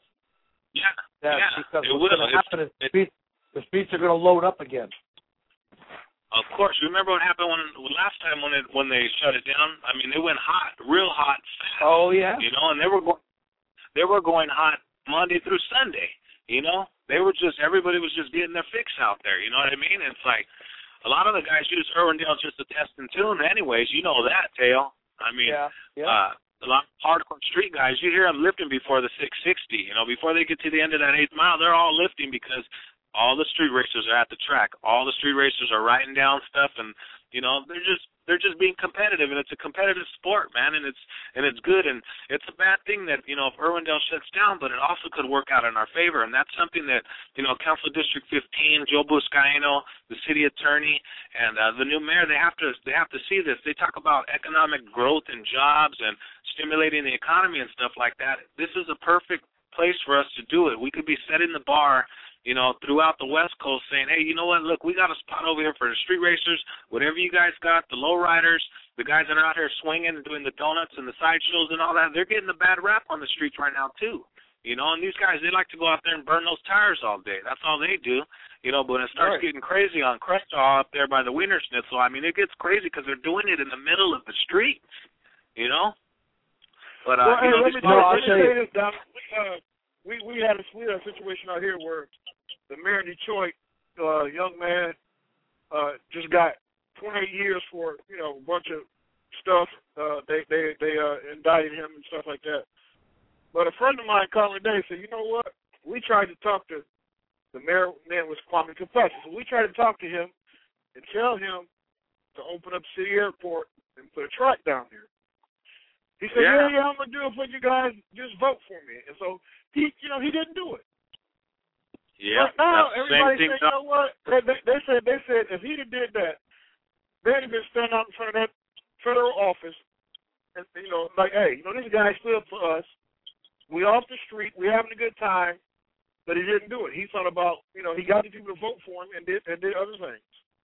because what's going to happen is the streets are going to load up again. Of course. Remember what happened last time when they shut it down? I mean, they went hot, real hot, fast. Oh yeah. You know, and they were going hot Monday through Sunday. You know, everybody was just getting their fix out there. You know what I mean? It's like a lot of the guys use Irwindale just to test and tune, anyways. You know that, Teo. I mean, a lot of hardcore street guys, you hear them lifting before the 660. You know, before they get to the end of that 8th mile, they're all lifting because all the street racers are at the track. All the street racers are writing down stuff, and you know they're just being competitive, and it's a competitive sport, man, and it's good, and it's a bad thing that if Irwindale shuts down, but it also could work out in our favor, and that's something that Council District 15, Joe Buscaino, the city attorney, and the new mayor, they have to see this. They talk about economic growth and jobs and stimulating the economy and stuff like that. This is a perfect place for us to do it. We could be setting the bar throughout the West Coast saying, hey, you know what, look, we got a spot over here for the street racers, whatever you guys got, the low riders, the guys that are out here swinging and doing the donuts and the sideshows and all that, they're getting a bad rap on the streets right now too. And these guys, they like to go out there and burn those tires all day. That's all they do. But when it starts getting crazy on Crestall up there by the Wiener Schnitzel, I mean, it gets crazy because they're doing it in the middle of the street, But, let me say this, Doc. We had a situation out here where the mayor of Detroit, young man, just got 28 years for a bunch of stuff. They indicted him and stuff like that. But a friend of mine called me today and said, you know what? We tried to talk to the mayor. Name was Kwame Confession. So we tried to talk to him and tell him to open up City Airport and put a track down there. He said, yeah, I'm gonna do it for you guys. Just vote for me. And so he didn't do it. Yeah. But now everybody said, you know what? They said if he'd have did that, they'd have been standing out in front of that federal office and like, hey, this guy stood up for us. We off the street, we having a good time, but he didn't do it. He thought about, he got the people to vote for him and did other things.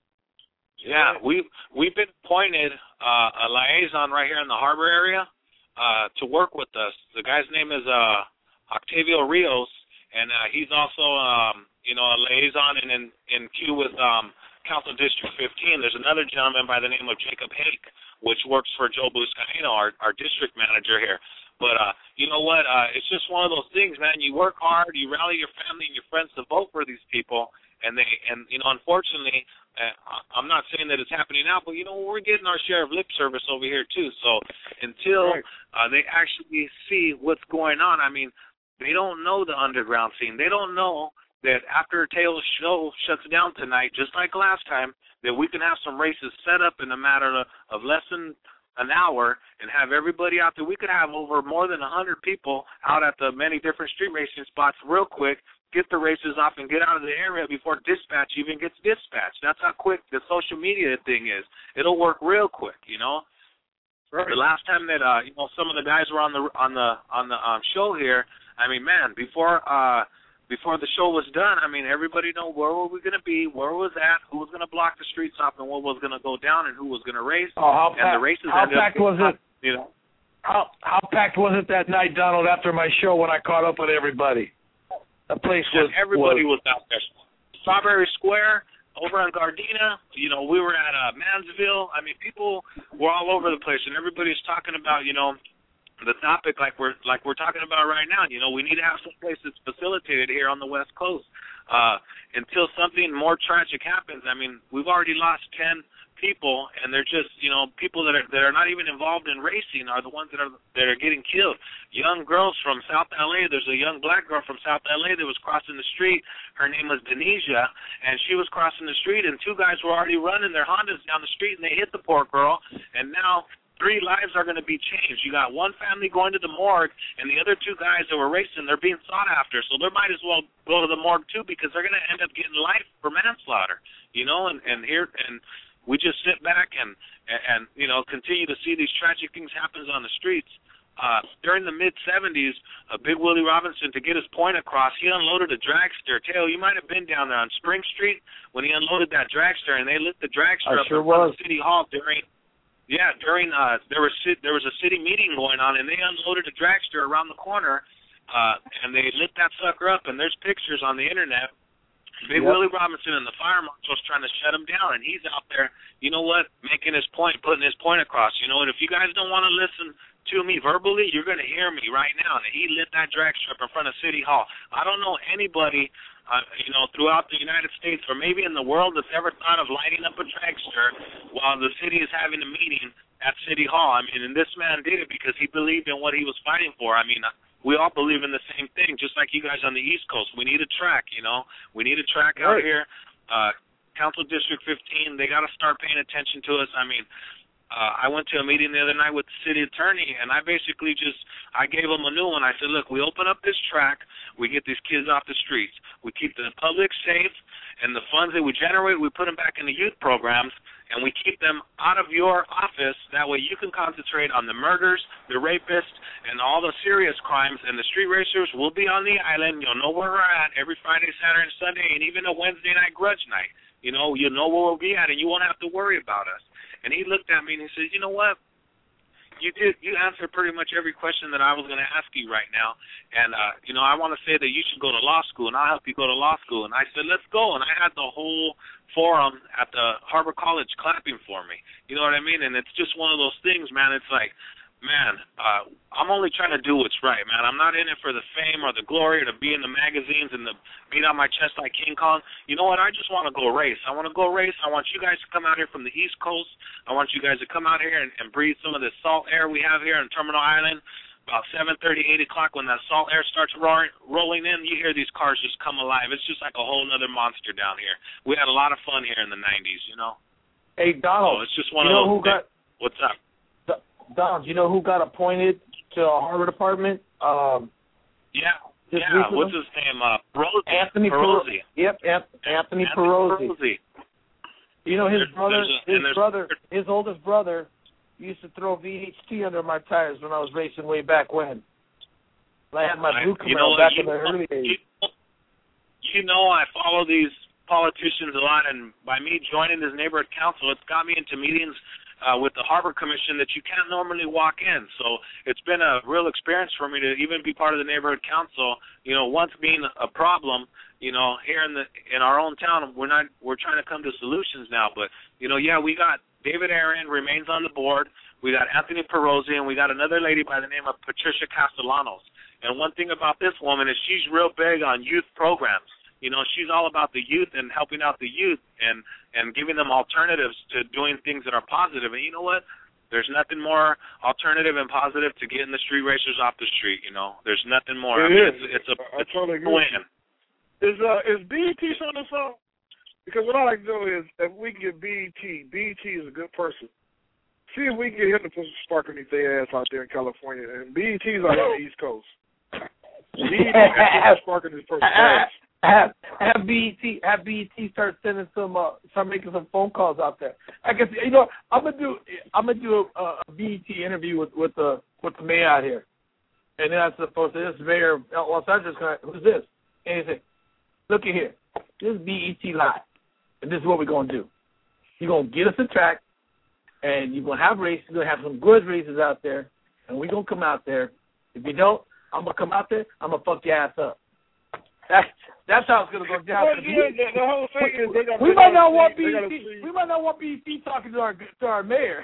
Yeah, we've been appointed a liaison right here in the harbor area to work with us. The guy's name is Octavio Rios, and he's also a liaison in queue with Council District 15. There's another gentleman by the name of Jacob Hake, which works for Joe Buscaino, our district manager here. But you know what? It's just one of those things, man. You work hard, you rally your family and your friends to vote for these people, and unfortunately, I'm not saying that it's happening now, but we're getting our share of lip service over here too. So until they actually see what's going on, I mean, they don't know the underground scene. They don't know that after Teo's show shuts down tonight, just like last time, that we can have some races set up in a matter of less than an hour and have everybody out there. We could have over more than 100 people out at the many different street racing spots real quick, get the races off and get out of the area before dispatch even gets dispatched. That's how quick the social media thing is. It'll work real quick, Right. The last time that some of the guys were on the show here, I mean, man, before the show was done, I mean, everybody know where were we going to be, where was that, who was going to block the streets off, and what was going to go down, and who was going to race. How packed was it? How packed was it that night, Donald? After my show, when I caught up with everybody, the place was. Everybody was out there. Strawberry Square over in Gardena. We were at Mansville. I mean, people were all over the place, and everybody's talking about the topic like we're talking about right now. We need to have some place that's facilitated here on the West Coast until something more tragic happens. I mean, we've already lost 10 people, and they're just people that are not even involved in racing are the ones that are getting killed. Young girls from South LA. There's a young black girl from South LA that was crossing the street. Her name was Denisha, and she was crossing the street, and two guys were already running their Hondas down the street, and they hit the poor girl, and now 3 lives are going to be changed. You got one family going to the morgue, and the other 2 guys that were racing, they're being sought after. So they might as well go to the morgue too, because they're going to end up getting life for manslaughter. And we just sit back and continue to see these tragic things happen on the streets. During the mid-'70s, Big Willie Robinson, to get his point across, he unloaded a dragster. Teo, you might have been down there on Spring Street when he unloaded that dragster, and they lit the dragster up in front of City Hall during there was a city meeting going on, and they unloaded a dragster around the corner, and they lit that sucker up, and there's pictures on the internet. Big Willie Robinson and the fire marshal's trying to shut him down, and he's out there, you know what, making his point, putting his point across. You know, and if you guys don't want to listen to me verbally, you're going to hear me right now. And he lit that drag strip in front of City Hall. I don't know anybody, you know, throughout the United States or maybe in the world that's ever thought of lighting up a dragster while the city is having a meeting at City Hall. I mean, and this man did it because he believed in what he was fighting for. I mean, we all believe in the same thing, just like you guys on the East Coast. We need a track, you know. We need a track out here. Council District 15, they got to start paying attention to us. I mean, I went to a meeting the other night with the city attorney, and I basically I gave him a new one. I said, look, we open up this track, we get these kids off the streets, we keep the public safe, and the funds that we generate, we put them back into youth programs, and we keep them out of your office. That way you can concentrate on the murders, the rapists, and all the serious crimes, and the street racers will be on the island. You'll know where we're at every Friday, Saturday, and Sunday, and even a Wednesday night grudge night. You know where we'll be at, and you won't have to worry about us. And he looked at me and he said, you know what? You answered pretty much every question that I was going to ask you right now. And, you know, I want to say that you should go to law school, and I'll help you go to law school. And I said, let's go. And I had the whole forum at the Harbor College clapping for me. You know what I mean? And it's just one of those things, man. It's like, man, I'm only trying to do what's right, man. I'm not in it for the fame or the glory or to be in the magazines and to beat on my chest like King Kong. You know what? I just want to go race. I want to go race. I want you guys to come out here from the East Coast. I want you guys to come out here and breathe some of this salt air we have here in Terminal Island. About 7:30, 8 o'clock, when that salt air starts rolling in, you hear these cars just come alive. It's just like a whole other monster down here. We had a lot of fun here in the 90s, you know. Hey, Donald, so it's just one of those things. What's up? Donald, you know who got appointed to the Harbor Department? What's his name? Anthony Perosi. Anthony Perosi. You know his oldest brother used to throw VHT under my tires when I was racing way back when. I had my blue Camaro back in the early days. You know, I follow these politicians a lot, and by me joining this neighborhood council, it's got me into meetings with the Harbor Commission that you can't normally walk in. So it's been a real experience for me to even be part of the neighborhood council. You know, once being a problem, you know, here in our own town, we're trying to come to solutions now. But you know, we got David Aaron remains on the board. We got Anthony Perosi, and we got another lady by the name of Patricia Castellanos. And one thing about this woman is she's real big on youth programs. You know, she's all about the youth and helping out the youth and giving them alternatives to doing things that are positive. And you know what? There's nothing more alternative and positive to getting the street racers off the street, you know. There's nothing more. It's a win. Is BET on the song? Because what I like to do is, if we can get BET is a good person. See if we can get him to put some spark underneath their ass out there in California. And BET is on the East Coast. BET can put spark in this person's ass. Have BET start sending start making some phone calls out there. I guess you know I'm gonna do a BET interview with the mayor out here, and then I'm supposed to this mayor of Los Angeles. Who's this? And he said, "Look at here, this is BET Live, and this is what we're gonna do. You're gonna get us a track, and you're gonna have races. You're gonna have some good races out there, and we're gonna come out there. If you don't, I'm gonna come out there. I'm gonna fuck your ass up." That's how it's gonna go down. The whole thing is we might not want BET. We might not want BET talking to our mayor.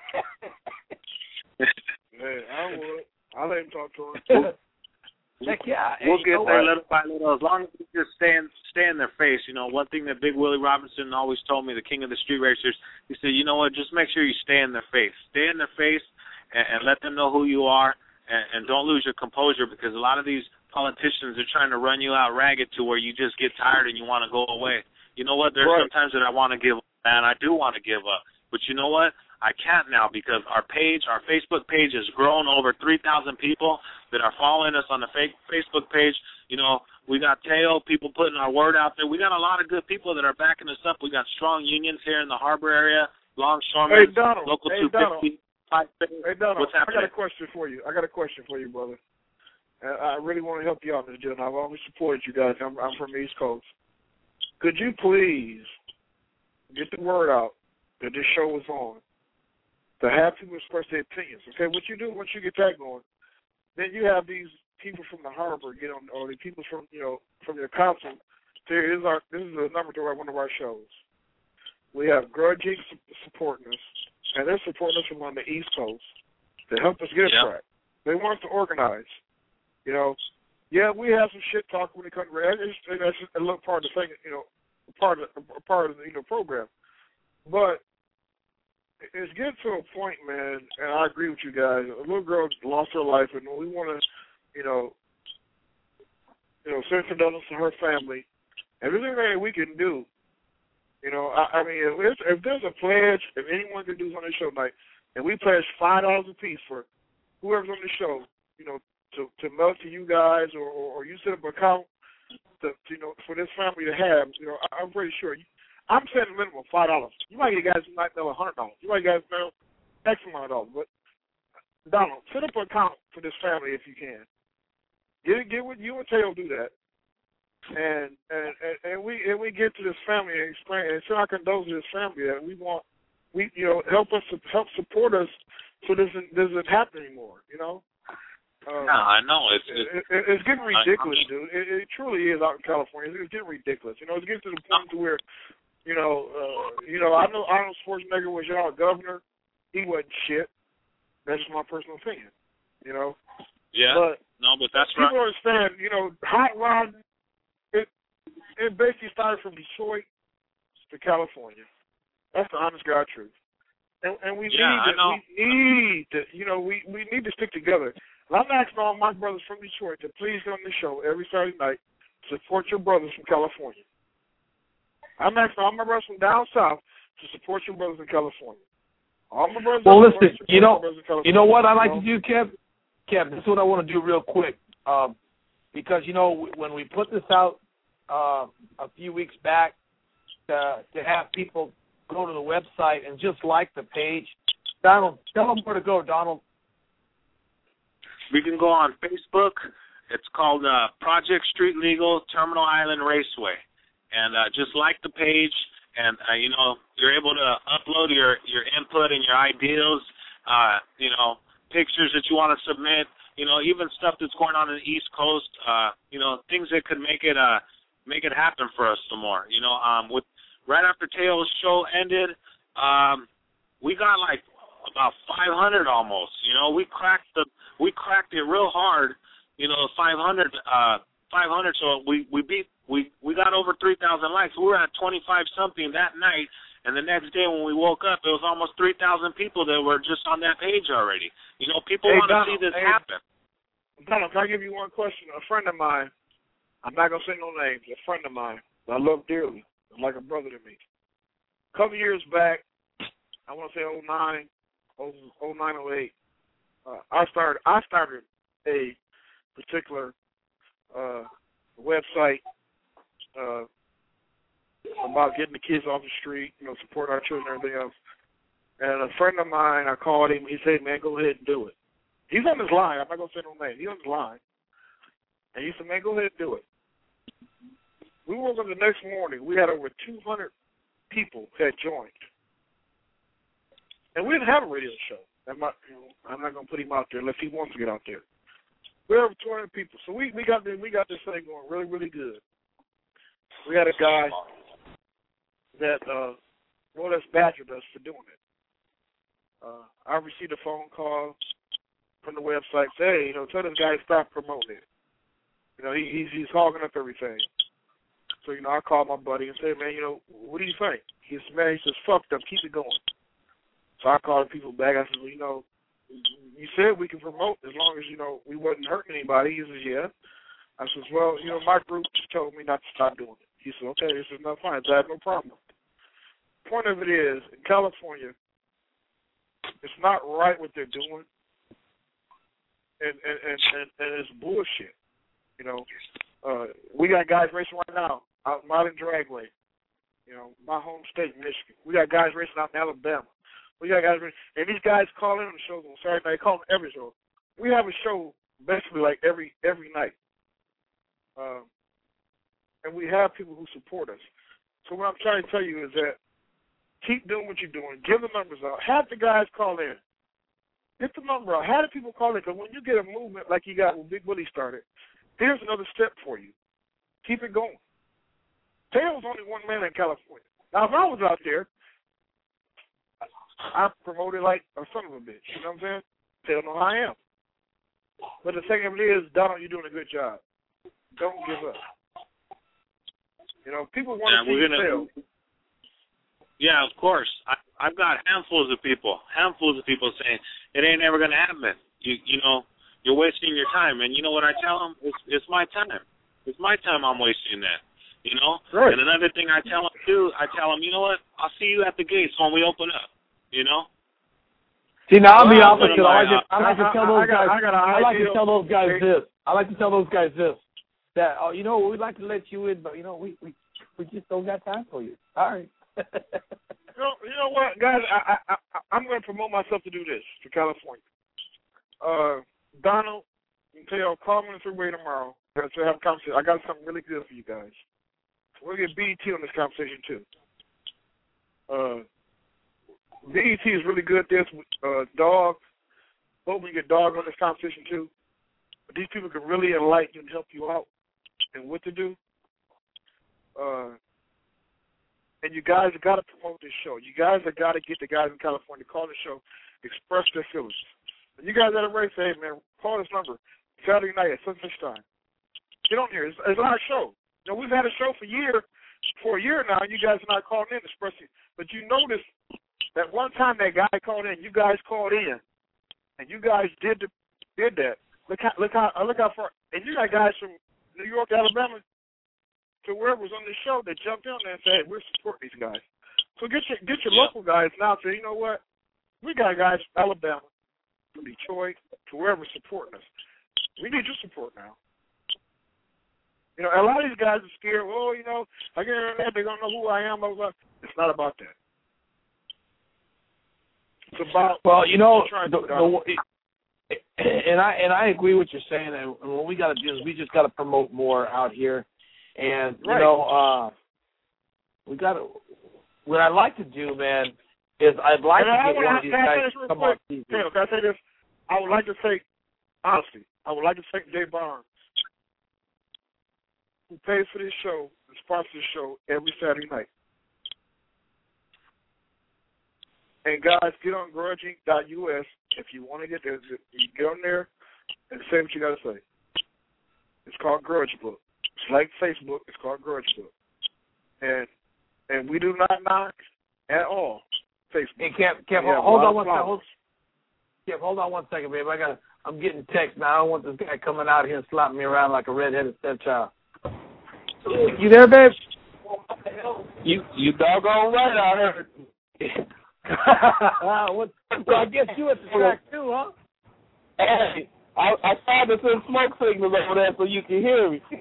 Man, I would. I'll let him talk to him. Heck yeah. We'll get there little by little. As long as we just stay in their face. You know, one thing that Big Willie Robinson always told me, the king of the street racers, he said, you know what, just make sure you stay in their face. Stay in their face and let them know who you are, and don't lose your composure, because a lot of these politicians are trying to run you out ragged to where you just get tired and you want to go away. You know what? There's sometimes that I want to give up, and I do want to give up. But you know what? I can't now, because our Facebook page has grown over 3,000 people that are following us on the Facebook page. You know, we got Teo, people putting our word out there. We got a lot of good people that are backing us up. We got strong unions here in the Harbor area, longshoremen, local 250. Hey, Donald, what's happening? I got a question for you. Brother. I really want to help you out in this deal. I've always supported you guys. I'm from the East Coast. Could you please get the word out that this show is on, to have people express their opinions? Okay, what you do once you get that going, then you have these people from the harbor get on, or the people from your council This is the number to one of our shows. We have Grudge Inc. supporting us, and they're supporting us from on the East Coast to help us get a track. They want us to organize. You know, yeah, we have some shit talk when it comes to that's just a little part of the thing, you know, part of the program. But it's getting to a point, man, and I agree with you guys. A little girl lost her life, and we want to, you know, send condolences to her family. And there's anything we can do, you know, I mean, if there's a pledge, if anyone can do something on the show tonight, and we pledge $5 a piece for whoever's on the show, you know, to mail to you guys, or you set up an account, you know, for this family to have, you know, I'm pretty sure. I'm saying a minimum of $5. You might get guys who might mail $100. You might get guys mail X amount of dollars. But Donald, set up an account for this family if you can. Get with you and Taylor do that, and we get to this family and explain and send our condolences to this family that we help support us so this doesn't happen anymore. You know. I know it's getting ridiculous, dude. It truly is out in California. It's getting ridiculous. You know, it's getting to the point to where, I know Arnold Schwarzenegger was y'all governor. He wasn't shit. That's just my personal opinion. You know. Yeah. But that's people right. understand. You know, hot rod. It basically started from Detroit to California. That's the honest God truth. And we need to stick together. And I'm asking all my brothers from Detroit to please come on the show every Saturday night to support your brothers from California. I'm asking all my brothers from down south to support your brothers in California. All my brothers. Well, listen, you know what I like to do, Kev? Kev, this is what I want to do real quick. Because, you know, when we put this out a few weeks back to have people go to the website and just like the page, Donald, tell them where to go, Donald. We can go on Facebook. It's called Project Street Legal Terminal Island Raceway. And just like the page, and, you're able to upload your input and your ideas, pictures that you want to submit, even stuff that's going on in the East Coast, things that could make it happen for us some more. With right after Teo's show ended, we got like about 500 almost. We cracked it real hard. 500. So we got over 3,000 likes. We were at 25 something that night, and the next day when we woke up, it was almost 3,000 people that were just on that page already. People want to see this happen. Donald, can I give you one question? A friend of mine, I'm not gonna say no names. A friend of mine that I love dearly, like a brother to me. A couple years back, I want to say 09, 08. I started a particular website about getting the kids off the street, support our children and everything else. And a friend of mine, I called him. He said, "Man, go ahead and do it." He's on his line. I'm not gonna say no name. He's on his line. And he said, "Man, go ahead and do it." We woke up the next morning. We had over 200 people had joined. And we didn't have a radio show. I'm not going to put him out there unless he wants to get out there. We have over 200 people. So we got this thing going really, really good. We had a guy that wrote us, badgered us for doing it. I received a phone call from the website saying, hey, tell this guy to stop promoting it. He's hogging up everything. So, I called my buddy and said, man, what do you think? He says, fuck them, keep it going. So I called the people back. I said, well, you said we can promote as long as, we wasn't hurting anybody. He says, yeah. I said, well, my group just told me not to stop doing it. He said, okay, this is not fine. I have no problem. The point of it is, in California, it's not right what they're doing. And it's bullshit. We got guys racing right now out in Modern Dragway, my home state, Michigan. We got guys racing out in Alabama. We got guys racing, and these guys call in on the shows on Saturday night. They call them every show. We have a show basically like every night, and we have people who support us. So what I'm trying to tell you is that keep doing what you're doing. Give the numbers out. Have the guys call in. Get the number out. Have the people call in, because when you get a movement like you got when Big Willie started, here's another step for you. Keep it going. Taylor's only one man in California. Now, if I was out there, I promoted like a son of a bitch. You know what I'm saying? Taylor know how I am. But the thing of it is, Donald, you're doing a good job. Don't give up. You know, people want to see you fail. Yeah, of course. I've got handfuls of people saying it ain't ever gonna happen. You know, you're wasting your time. And you know what I tell them? It's my time. It's my time I'm wasting that. You know. Right. And another thing I tell them too, you know what? I'll see you at the gates when we open up. You know. See, now I'll be honest with you. I like to tell those guys this. That you know, we'd like to let you in, but you know, we just don't got time for you. All right. You know what, guys? I'm going to promote myself to do this for California. Donald, Taylor, call me on the freeway tomorrow. To have a conversation. I got something really good for you guys. We'll get BET on this conversation too. BET is really good at this. Dog, hope we get Dog on this conversation too. But these people can really enlighten you and help you out and what to do. And you guys have got to promote this show. You guys have got to get the guys in California to call the show, express their feelings. And you guys at a race, say, hey, man, call this number Saturday night at such time. Get on here. It's a live show. You know, we've had a show for a year now, and you guys are not calling in expressing. But you notice that one time that guy called in, you guys called in, and you guys did that. Look how far. And you got guys from New York, Alabama, to wherever was on the show that jumped in there and said, hey, we're supporting these guys. So get your local guys now. Say, you know what? We got guys from Alabama, from Detroit, to wherever supporting us. We need your support now. You know, a lot of these guys are scared. Oh, you know, I get on that, they're gonna know who I am. Blah, blah. It's not about that. It's about and I agree with what you're saying. And what we got to do is we just got to promote more out here. And you know, we got to. What I'd like to do, man, is I'd like to get one of these guys to come on TV. Can I say this? I would like to say, honestly, Jay Barnes, who pays for this show and sponsors this show every Saturday night. And guys, get on grudging.us if you want to get there. You get on there and say what you got to say. It's called Grudge Book. It's like Facebook. It's called Grudge Book. And we do not knock at all Facebook. Hey, Kev, hold on one second. Kev, hold on one second, babe. I'm getting text now. I don't want this guy coming out here and slapping me around like a redheaded stepchild. You there, babe? You doggone right, I heard. So I guess you at the track too, huh? Hey, I saw the smoke signals over there so you can hear me.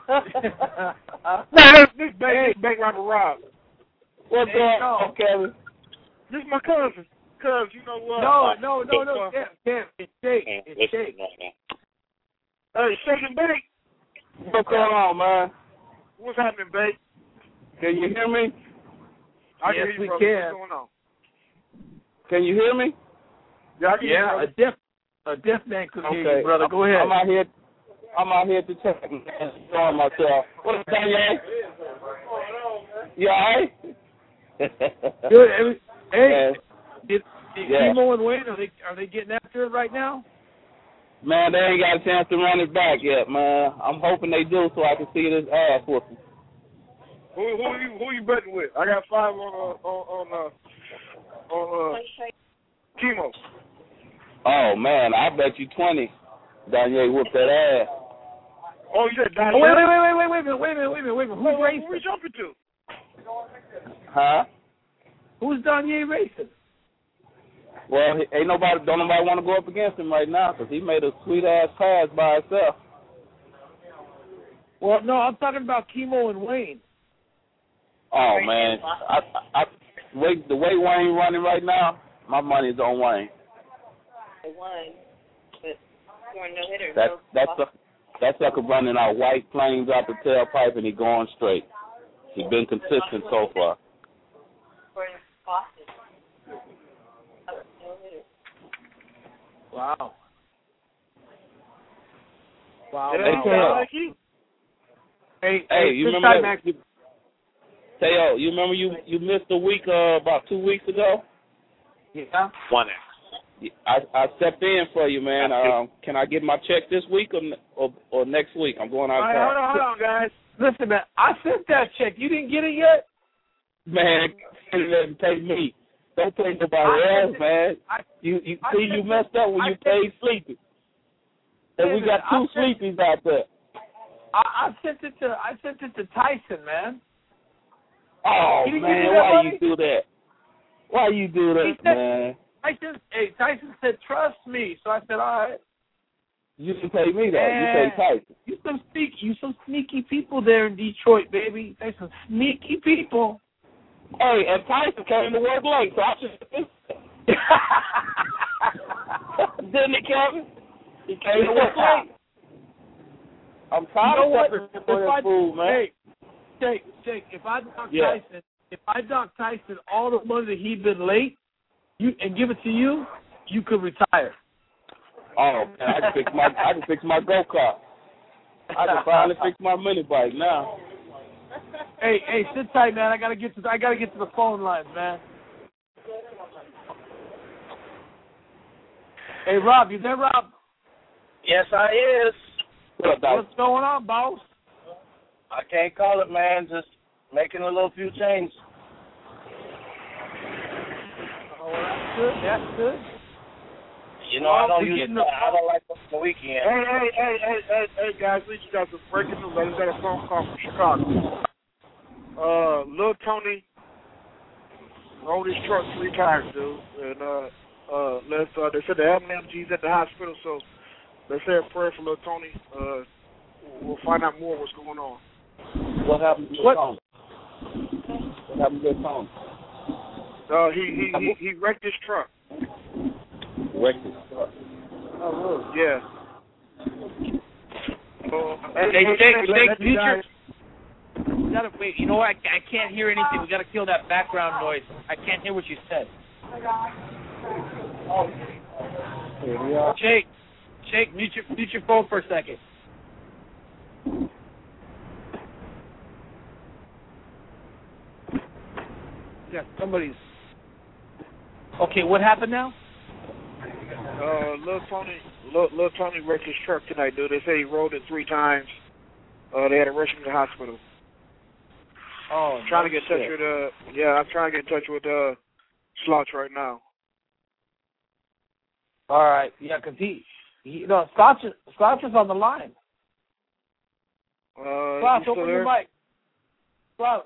This Bank Robber Rob. What's going on, Kevin? This is my cousin. Cuz, you know what? No. Kev, it's Jake. It's Jake. Hey, Shake and Bake. What's going on, man? What's happening, Bake? Can you hear me? I can hear you, brother. What's going on? Can you hear me? Yeah, I can hear you, a deaf man could hear you, brother. Go ahead. I'm out here to check and enjoy myself. What up, Daniel? You all right? Good. Hey, did Kimo and Wayne, are they getting after it right now? Man, they ain't got a chance to run it back yet, man. I'm hoping they do so I can see this ass whooping. Who you betting with? I got 5 on Kimo. Oh man, I bet you 20. Daniel whooped that ass. Oh, you said Daniel? Wait a minute. Who we jumping to? Huh? Who's Daniel racing? Well, don't nobody want to go up against him right now because he made a sweet ass pass by himself. Well, no, I'm talking about Kimo and Wayne. Oh man, the way Wayne running right now, my money's on Wayne. Wayne, but scoring no hitters. That sucker running out white planes out the tailpipe and he going straight. He's been consistent so far. Wow. Hey, you remember that? Teo, you remember you missed a week about 2 weeks ago? Yeah. 1X. I stepped in for you, man. Can I get my check this week or next week? I'm going out of town. Hold on, guys. Listen, man, I sent that check. You didn't get it yet? Man, let pay me. Don't pay nobody else, man. You messed up when you paid Sleepy. And we got 2 Sleepies out there. I sent it to Tyson, man. Oh man, why you do that? Why you do that, man? Tyson said, trust me. So I said, all right. You didn't pay me, though. You paid Tyson. You some sneaky people there in Detroit, baby. They some sneaky people. Hey, and Tyson came to work late, so I just... Didn't he, Kevin? He came to work late. I'm tired of that food, man. Jake, if I dock Tyson all the money that he'd been late, and give it to you, you could retire. Oh, man, I can fix my go-kart. I can finally fix my mini bike now. Hey, sit tight, man. I gotta get to the phone lines, man. Hey, Rob, you there, Rob? Yes, I is. What's going on, boss? I can't call it, man. Just making a little few changes. Oh, that's good. You know, I don't like the weekend. Hey, guys, we just got some breaking news. I just got a phone call from Chicago. Lil Tony rode his truck 3 times, dude. And they said the MMG's at the hospital, so let's say a prayer for Lil Tony. We'll find out more what's going on. What happened to Lil Tony? What happened to Lil Tony? He wrecked his truck. Wrecked his truck? Oh, really? Yeah. We gotta wait. You know what? I can't hear anything. We gotta kill that background noise. I can't hear what you said. Jake, mute your phone for a second. Yeah, somebody's. Okay, what happened now? Lil Tony wrecked his truck tonight, dude. They say he rode it 3 times. They had to rush him to the hospital. Oh, I'm trying to get in touch with I'm trying to get in touch with Slouch right now. All right, yeah, because Slouch is on the line. Slouch, open your mic. Slouch.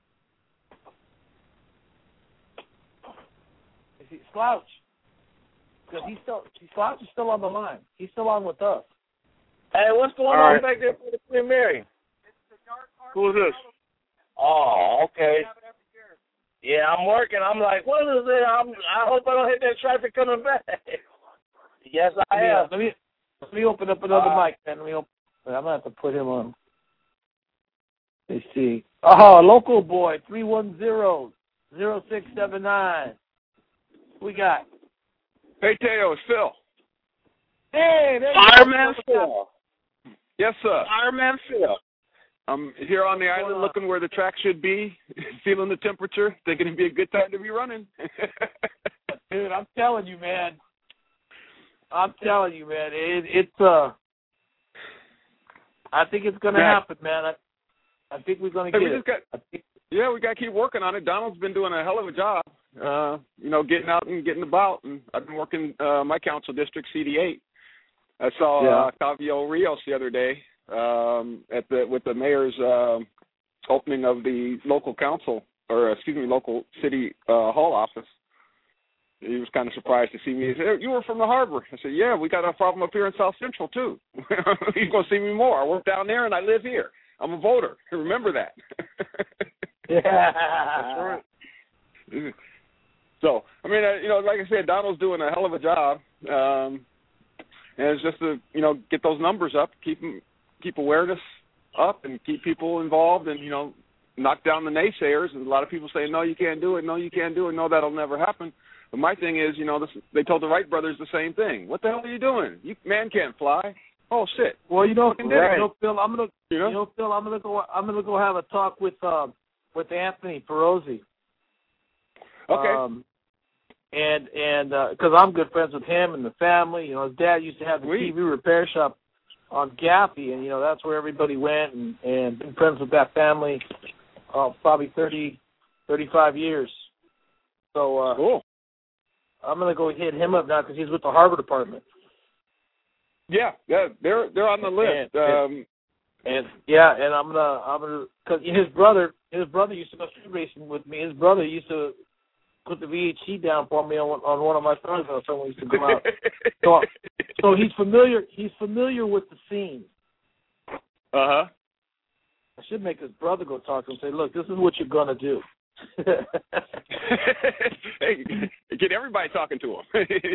Slouch. Because Slouch is still on the line. He's still on with us. Hey, what's going on back there for the Queen Mary? Who is this? Oh, okay. Yeah, I'm working. I'm like, what is it? I hope I don't hit that traffic coming back. Yes, I am. Let me open up another mic, then. I'm going to have to put him on. Let's see. Oh, local boy, 310-0679. We got. Hey, Teo, it's Phil. Hey, there Fireman Phil. Yes, sir. Fireman Phil. I'm here on the island looking where the track should be, feeling the temperature, thinking it'd be a good time to be running. Dude, I'm telling you, man. It's I think it's going to happen, man. I think we're going to get it. We got to keep working on it. Donald's been doing a hell of a job, getting out and getting about. And I've been working my council district, CD8. I saw Octavio Rios the other day with the mayor's opening of the local local city hall office. He was kind of surprised to see me. He said, "You were from the harbor." I said, "Yeah, we got a problem up here in South Central, too." He's going to see me more. I work down there, and I live here. I'm a voter. Remember that. Yeah. That's right. So, I mean, like I said, Donald's doing a hell of a job. And it's just to, get those numbers up, keep awareness up, and keep people involved, and, knock down the naysayers. And a lot of people say, no, you can't do it. No, you can't do it. No, that'll never happen. But my thing is, they told the Wright brothers the same thing. What the hell are you doing? Man can't fly. Oh shit. Well, Phil, I'm gonna go have a talk with with Anthony Perozzi. Okay. And because I'm good friends with him and the family, you know, his dad used to have the TV repair shop on Gaffey, and, you know, that's where everybody went, and been friends with that family probably 30, 35 years. So cool. I'm going to go hit him up now because he's with the Harbor Department. Yeah, they're on the list. And I'm gonna because his brother used to go street racing with me. His brother used to put the VHC down for me on one of my stars when someone used to go out. So he's familiar. He's familiar with the scene. I should make his brother go talk to him and say, "Look, this is what you're gonna do." Hey, get everybody talking to him.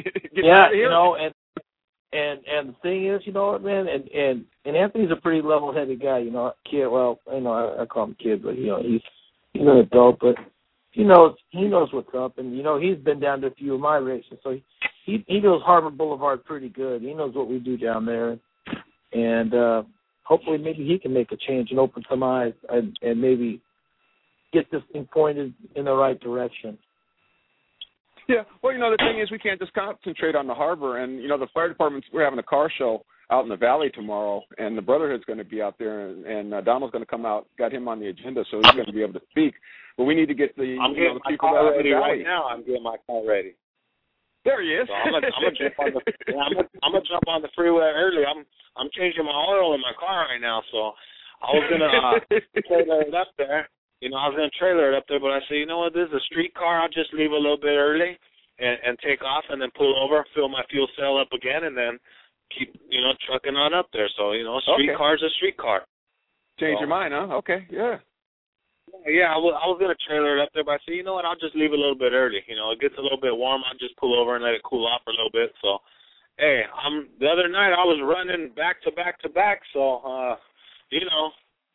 You know, and the thing is, you know what, man, and Anthony's a pretty level-headed guy, you know, kid. Well, you know, I call him kid, but you know, he's an adult, but he knows what's up, and you know, he's been down to a few of my races, so he knows Harbor Boulevard pretty good. He knows what we do down there, and hopefully, maybe he can make a change and open some eyes, and maybe get this thing pointed in the right direction. Yeah, well, you know, the thing is we can't just concentrate on the harbor. And, you know, the fire department's, we're having a car show out in the valley tomorrow, and the Brotherhood's going to be out there, and Donald's going to come out, got him on the agenda, so he's going to be able to speak. But we need to get the, I'm getting the my people car out ready in the valley. right now. I'm getting my car ready. There he is. So I'm gonna jump on the jump on the freeway early. I'm changing my oil in my car right now, so I was gonna trailer it up there. You know, I was gonna trailer it up there, but I said, you know what, this is a street car. I'll just leave a little bit early and take off, and then pull over, fill my fuel cell up again, and then keep, you know, trucking on up there. So, you know, street car's a street car. Change your mind, huh? Okay, yeah. Yeah, I was going to trailer it up there, but I said, you know what, I'll just leave a little bit early. You know, it gets a little bit warm, I'll just pull over and let it cool off for a little bit. So, hey, the other night I was running back to back to back, so, you know,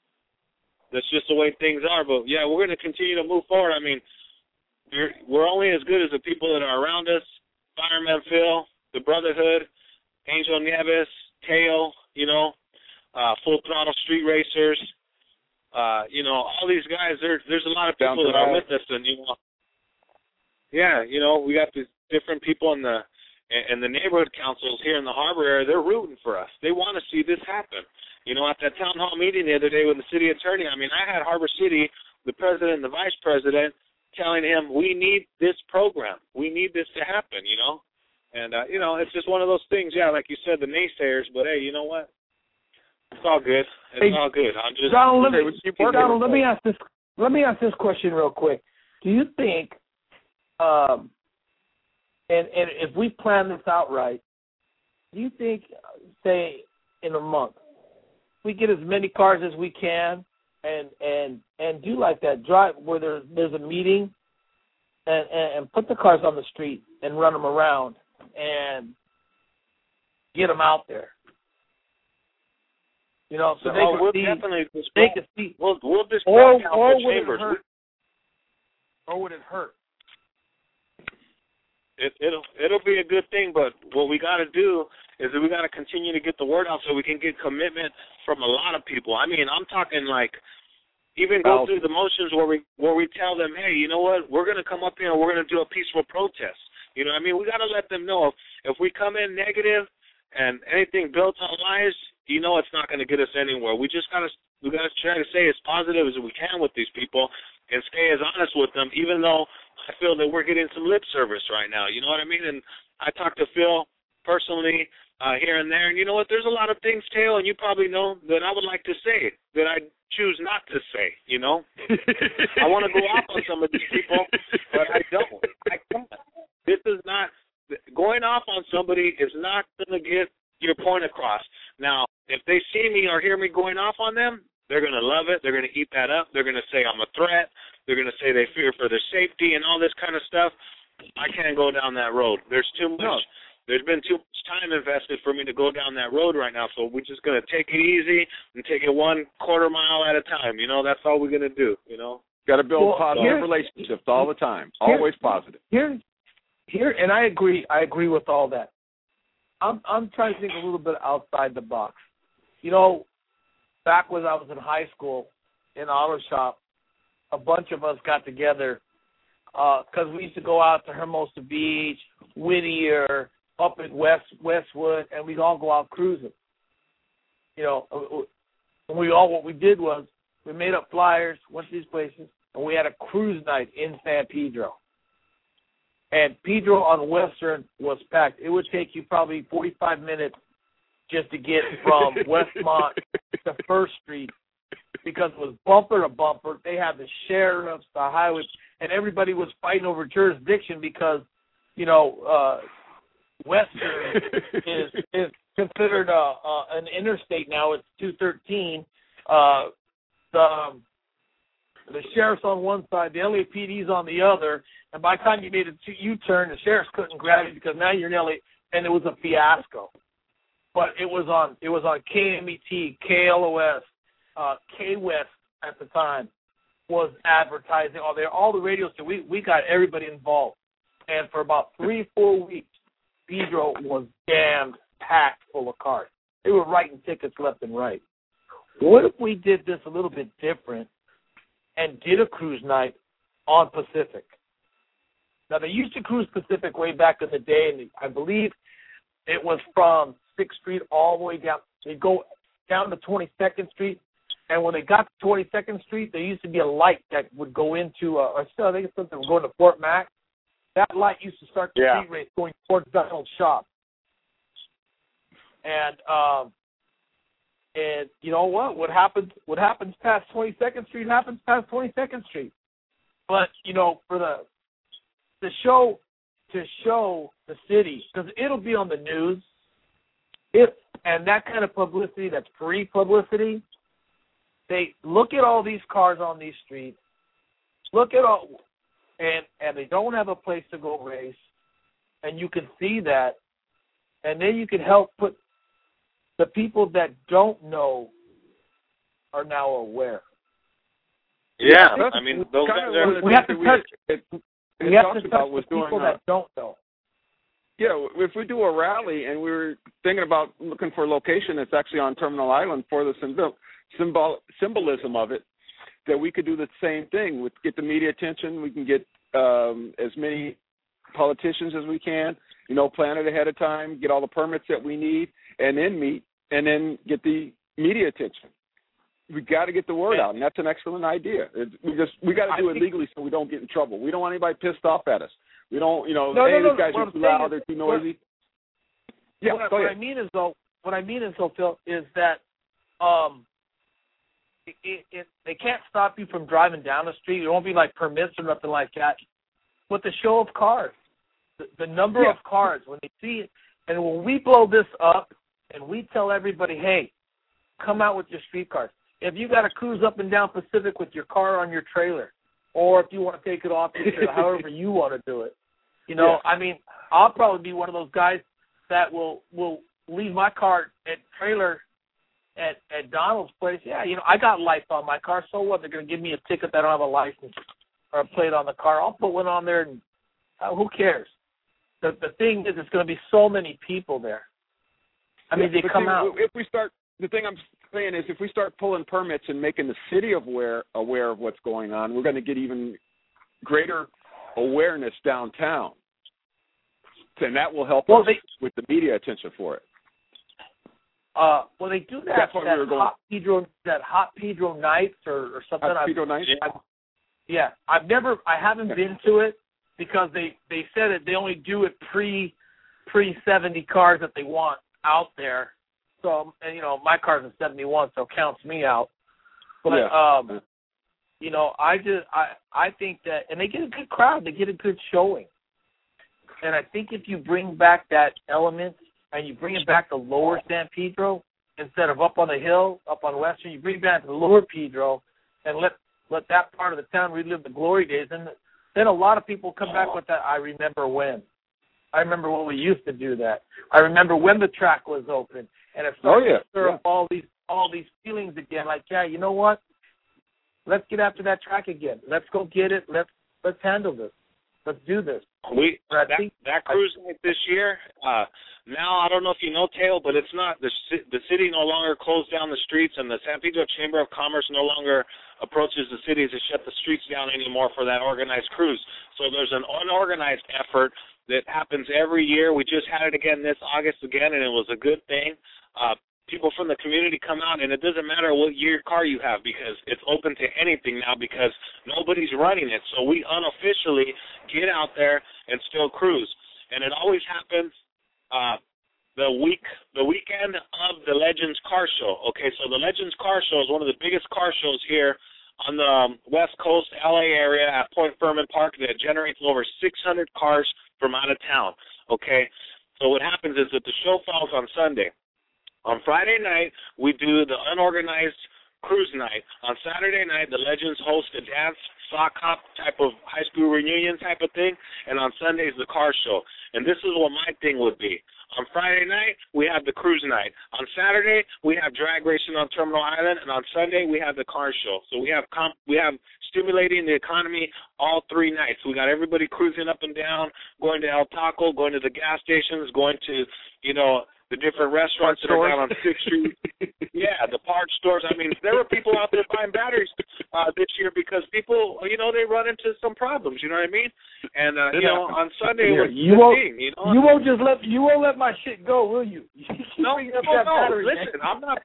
that's just the way things are. But, yeah, we're going to continue to move forward. I mean, we're only as good as the people that are around us. Fireman Phil, the Brotherhood, Angel Nieves, Teo, you know, Full Throttle Street Racers. You know, all these guys, there's a lot of people that are with us, and, you know, yeah, you know, we got these different people in the neighborhood councils here in the harbor area. They're rooting for us. They want to see this happen. You know, at that town hall meeting the other day with the city attorney, I mean, I had Harbor City, the president and the vice president, telling him, we need this program. We need this to happen, you know. And, you know, it's just one of those things, yeah, like you said, the naysayers, but, hey, you know what? It's all good. It's all good. I'm just Donald, let me ask this question real quick. Do you think, and if we plan this out right, do you think, say, in a month, we get as many cars as we can and do like that drive where there's a meeting and put the cars on the street and run them around and get them out there? You know, so we'll definitely see. We'll just or would chambers. It hurt? Or would it hurt? It'll be a good thing, but what we got to do is that we got to continue to get the word out so we can get commitment from a lot of people. I mean, I'm talking like even go through the motions where we tell them, hey, you know what, we're going to come up here and we're going to do a peaceful protest. You know what I mean? We got to let them know if we come in negative and anything built on lies, you know it's not going to get us anywhere. We got to try to stay as positive as we can with these people and stay as honest with them, even though I feel that we're getting some lip service right now. You know what I mean? And I talked to Phil personally here and there, and you know what? There's a lot of things, Teo, and you probably know that I would like to say that I choose not to say, you know? I want to go off on some of these people, but I don't. I can't. This is not – going off on somebody is not going to get your point across. Now, if they see me or hear me going off on them, they're going to love it. They're going to eat that up. They're going to say I'm a threat. They're going to say they fear for their safety and all this kind of stuff. I can't go down that road. There's too much. No. There's been too much time invested for me to go down that road right now, so we're just going to take it easy and take it 1/4 mile at a time. You know, that's all we're going to do, you know. Got to build positive relationships all the time. Always positive. Here, and I agree with all that. I'm trying to think a little bit outside the box. You know, back when I was in high school in auto shop, a bunch of us got together because we used to go out to Hermosa Beach, Whittier, up at Westwood, and we'd all go out cruising. You know, what we did was we made up flyers, went to these places, and we had a cruise night in San Pedro. And Pedro on Western was packed. It would take you probably 45 minutes just to get from Westmont to First Street because it was bumper to bumper. They had the sheriffs, the highways, and everybody was fighting over jurisdiction because, you know, Western is considered an interstate now. It's 213. The sheriff's on one side, the LAPD's on the other, and by the time you made a U-turn, the sheriffs couldn't grab you because now you're in LA, and it was a fiasco. But it was on KMET, KLOS, K-West at the time was advertising. All the radios, so we got everybody involved. And for about 3-4 weeks, Pedro was damned packed full of cars. They were writing tickets left and right. What if we did this a little bit different and did a cruise night on Pacific? Now, they used to cruise Pacific way back in the day, and I believe it was from 6th Street all the way down. They'd go down to 22nd Street, and when they got to 22nd Street, there used to be a light that would go into, I think it's something going to Fort Mac. That light used to start the street race going towards Donald's shop. And you know what? What happens past 22nd Street happens past 22nd Street. But, you know, for to show the city, because it'll be on the news, and that kind of publicity, that's free publicity, they look at all these cars on these streets, look at all, and they don't have a place to go race, and you can see that, and then you can help put the people that don't know are now aware. Yeah, I mean, those we have to touch people that don't know. Yeah, if we do a rally and we were thinking about looking for a location that's actually on Terminal Island for the symbolism of it, that we could do the same thing. We get the media attention. We can get as many politicians as we can, you know, plan it ahead of time, get all the permits that we need, and then meet, and then get the media attention. We got to get the word out, and that's an excellent idea. We got to do it legally so we don't get in trouble. We don't want anybody pissed off at us. We don't, you know, these guys are too loud, they're too noisy. What I mean is though, Phil, is that they can't stop you from driving down the street. There won't be like permits or nothing like that. But the show of cars, the number of cars, when they see it, and when we blow this up and we tell everybody, hey, come out with your street cars. If you got to cruise up and down Pacific with your car on your trailer, or if you want to take it off your trailer, however you want to do it, you know, I mean, I'll probably be one of those guys that will leave my car at trailer at Donald's place. Yeah, you know, I got lights on my car, so what? They're going to give me a ticket that I don't have a license or a plate on the car. I'll put one on there, and who cares? The thing is, it's going to be so many people there. I mean, they come out. If we start, the thing I'm saying is, if we start pulling permits and making the city aware of what's going on, we're going to get even greater awareness downtown, and that will help us with the media attention for it. Well, they do that. That Hot Pedro Nights or something. Hot Pedro Nights. Yeah, I haven't been to it because they said that they only do it pre 70 cars that they want out there. So, and you know, my car's a 71, so it counts me out. But you know, I think that, and they get a good crowd, they get a good showing. And I think if you bring back that element and you bring it back to lower San Pedro instead of up on the hill, up on Western, you bring it back to lower Pedro and let that part of the town relive the glory days. And then a lot of people come back with that, I remember when. I remember when we used to do that. I remember when the track was open. And it started to stir up all these feelings again. Like, yeah, you know what? Let's get after that track again. Let's go get it. Let's handle this. Let's do this. That cruise night this year. Now I don't know if you know, Teo, but it's not the city no longer closed down the streets, and the San Pedro Chamber of Commerce no longer approaches the city to shut the streets down anymore for that organized cruise. So there's an unorganized effort that happens every year. We just had it again this August again, and it was a good thing. People from the community come out, and it doesn't matter what year car you have because it's open to anything now because nobody's running it. So we unofficially get out there and still cruise. And it always happens the weekend of the Legends Car Show. Okay, so the Legends Car Show is one of the biggest car shows here on the West Coast, LA area at Point Fermin Park that generates over 600 cars from out of town. Okay, so what happens is that the show falls on Sunday. On Friday night, we do the unorganized cruise night. On Saturday night, the Legends host a dance, sock hop type of high school reunion type of thing, and on Sundays, the car show. And this is what my thing would be. On Friday night, we have the cruise night. On Saturday, we have drag racing on Terminal Island, and on Sunday, we have the car show. So we have stimulating the economy all 3 nights. We got everybody cruising up and down, going to El Taco, going to the gas stations, going to, the different restaurants that are down on 6th Street. Yeah, the parts stores. I mean, there were people out there buying batteries this year because people, they run into some problems. You know what I mean? And on Sunday it was you won't let my shit go, will you? No. Listen, I'm not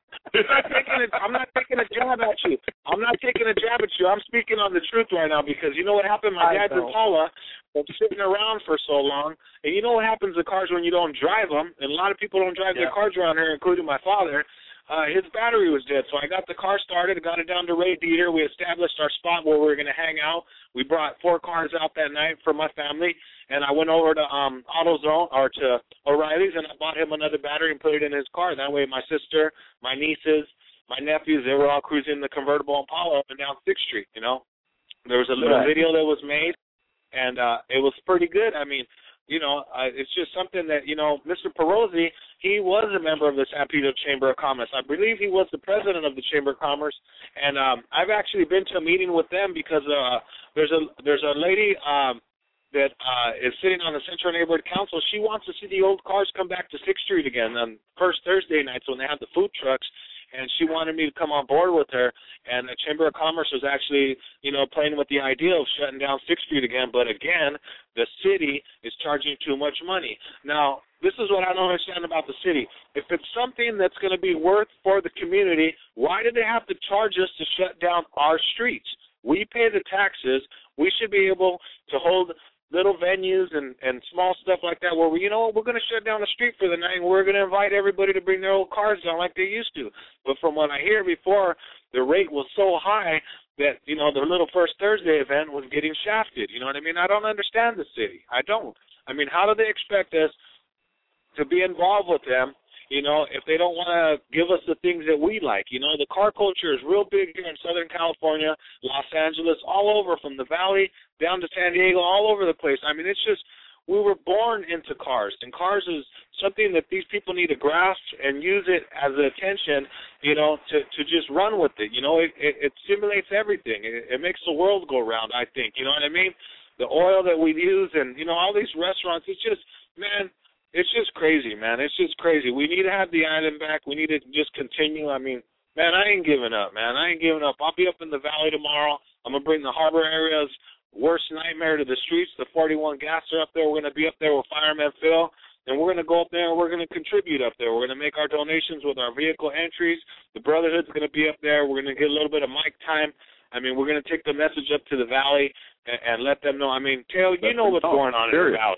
taking a jab at you. I'm not taking a jab at you. I'm speaking on the truth right now because you know what happened? My dad's in Paula. I'm sitting around for so long, and you know what happens to cars when you don't drive them, and a lot of people don't drive their cars around here, including my father. His battery was dead, so I got the car started, got it down to Ray Dieter. We established our spot where we were going to hang out. We brought 4 cars out that night for my family, and I went over to AutoZone or to O'Reilly's, and I bought him another battery and put it in his car. That way my sister, my nieces, my nephews, they were all cruising the convertible Impala up and down 6th Street, There was a little video that was made. And it was pretty good. I mean, it's just something that, Mr. Perosi, he was a member of the San Pedro Chamber of Commerce. I believe he was the president of the Chamber of Commerce. And I've actually been to a meeting with them because there's a lady that is sitting on the Central Neighborhood Council. She wants to see the old cars come back to 6th Street again on first Thursday nights when they have the food trucks. And she wanted me to come on board with her, and the Chamber of Commerce was actually, playing with the idea of shutting down 6th Street again. But again, the city is charging too much money. Now, this is what I don't understand about the city. If it's something that's going to be worth for the community, why do they have to charge us to shut down our streets? We pay the taxes. We should be able to hold little venues and small stuff like that where we're going to shut down the street for the night and we're going to invite everybody to bring their old cars down like they used to. But from what I hear before, the rate was so high that, the little First Thursday event was getting shafted. You know what I mean? I don't understand the city. I don't. I mean, how do they expect us to be involved with them, if they don't want to give us the things that we like? The car culture is real big here in Southern California, Los Angeles, all over from the Valley down to San Diego, all over the place. I mean, it's just we were born into cars, and cars is something that these people need to grasp and use it as an attention, to just run with it. It stimulates everything. It makes the world go round, I think. You know what I mean? The oil that we use and, all these restaurants, it's just, man, it's just crazy, man. It's just crazy. We need to have the island back. We need to just continue. I mean, man, I ain't giving up, man. I ain't giving up. I'll be up in the Valley tomorrow. I'm going to bring the harbor area's worst nightmare to the streets. The 41 gas are up there. We're going to be up there with Fireman Phil, and we're going to go up there and we're going to contribute up there. We're going to make our donations with our vehicle entries. The Brotherhood's going to be up there. We're going to get a little bit of mic time. I mean, we're going to take the message up to the Valley and let them know. I mean, Taylor, you know what's going on in the Valley.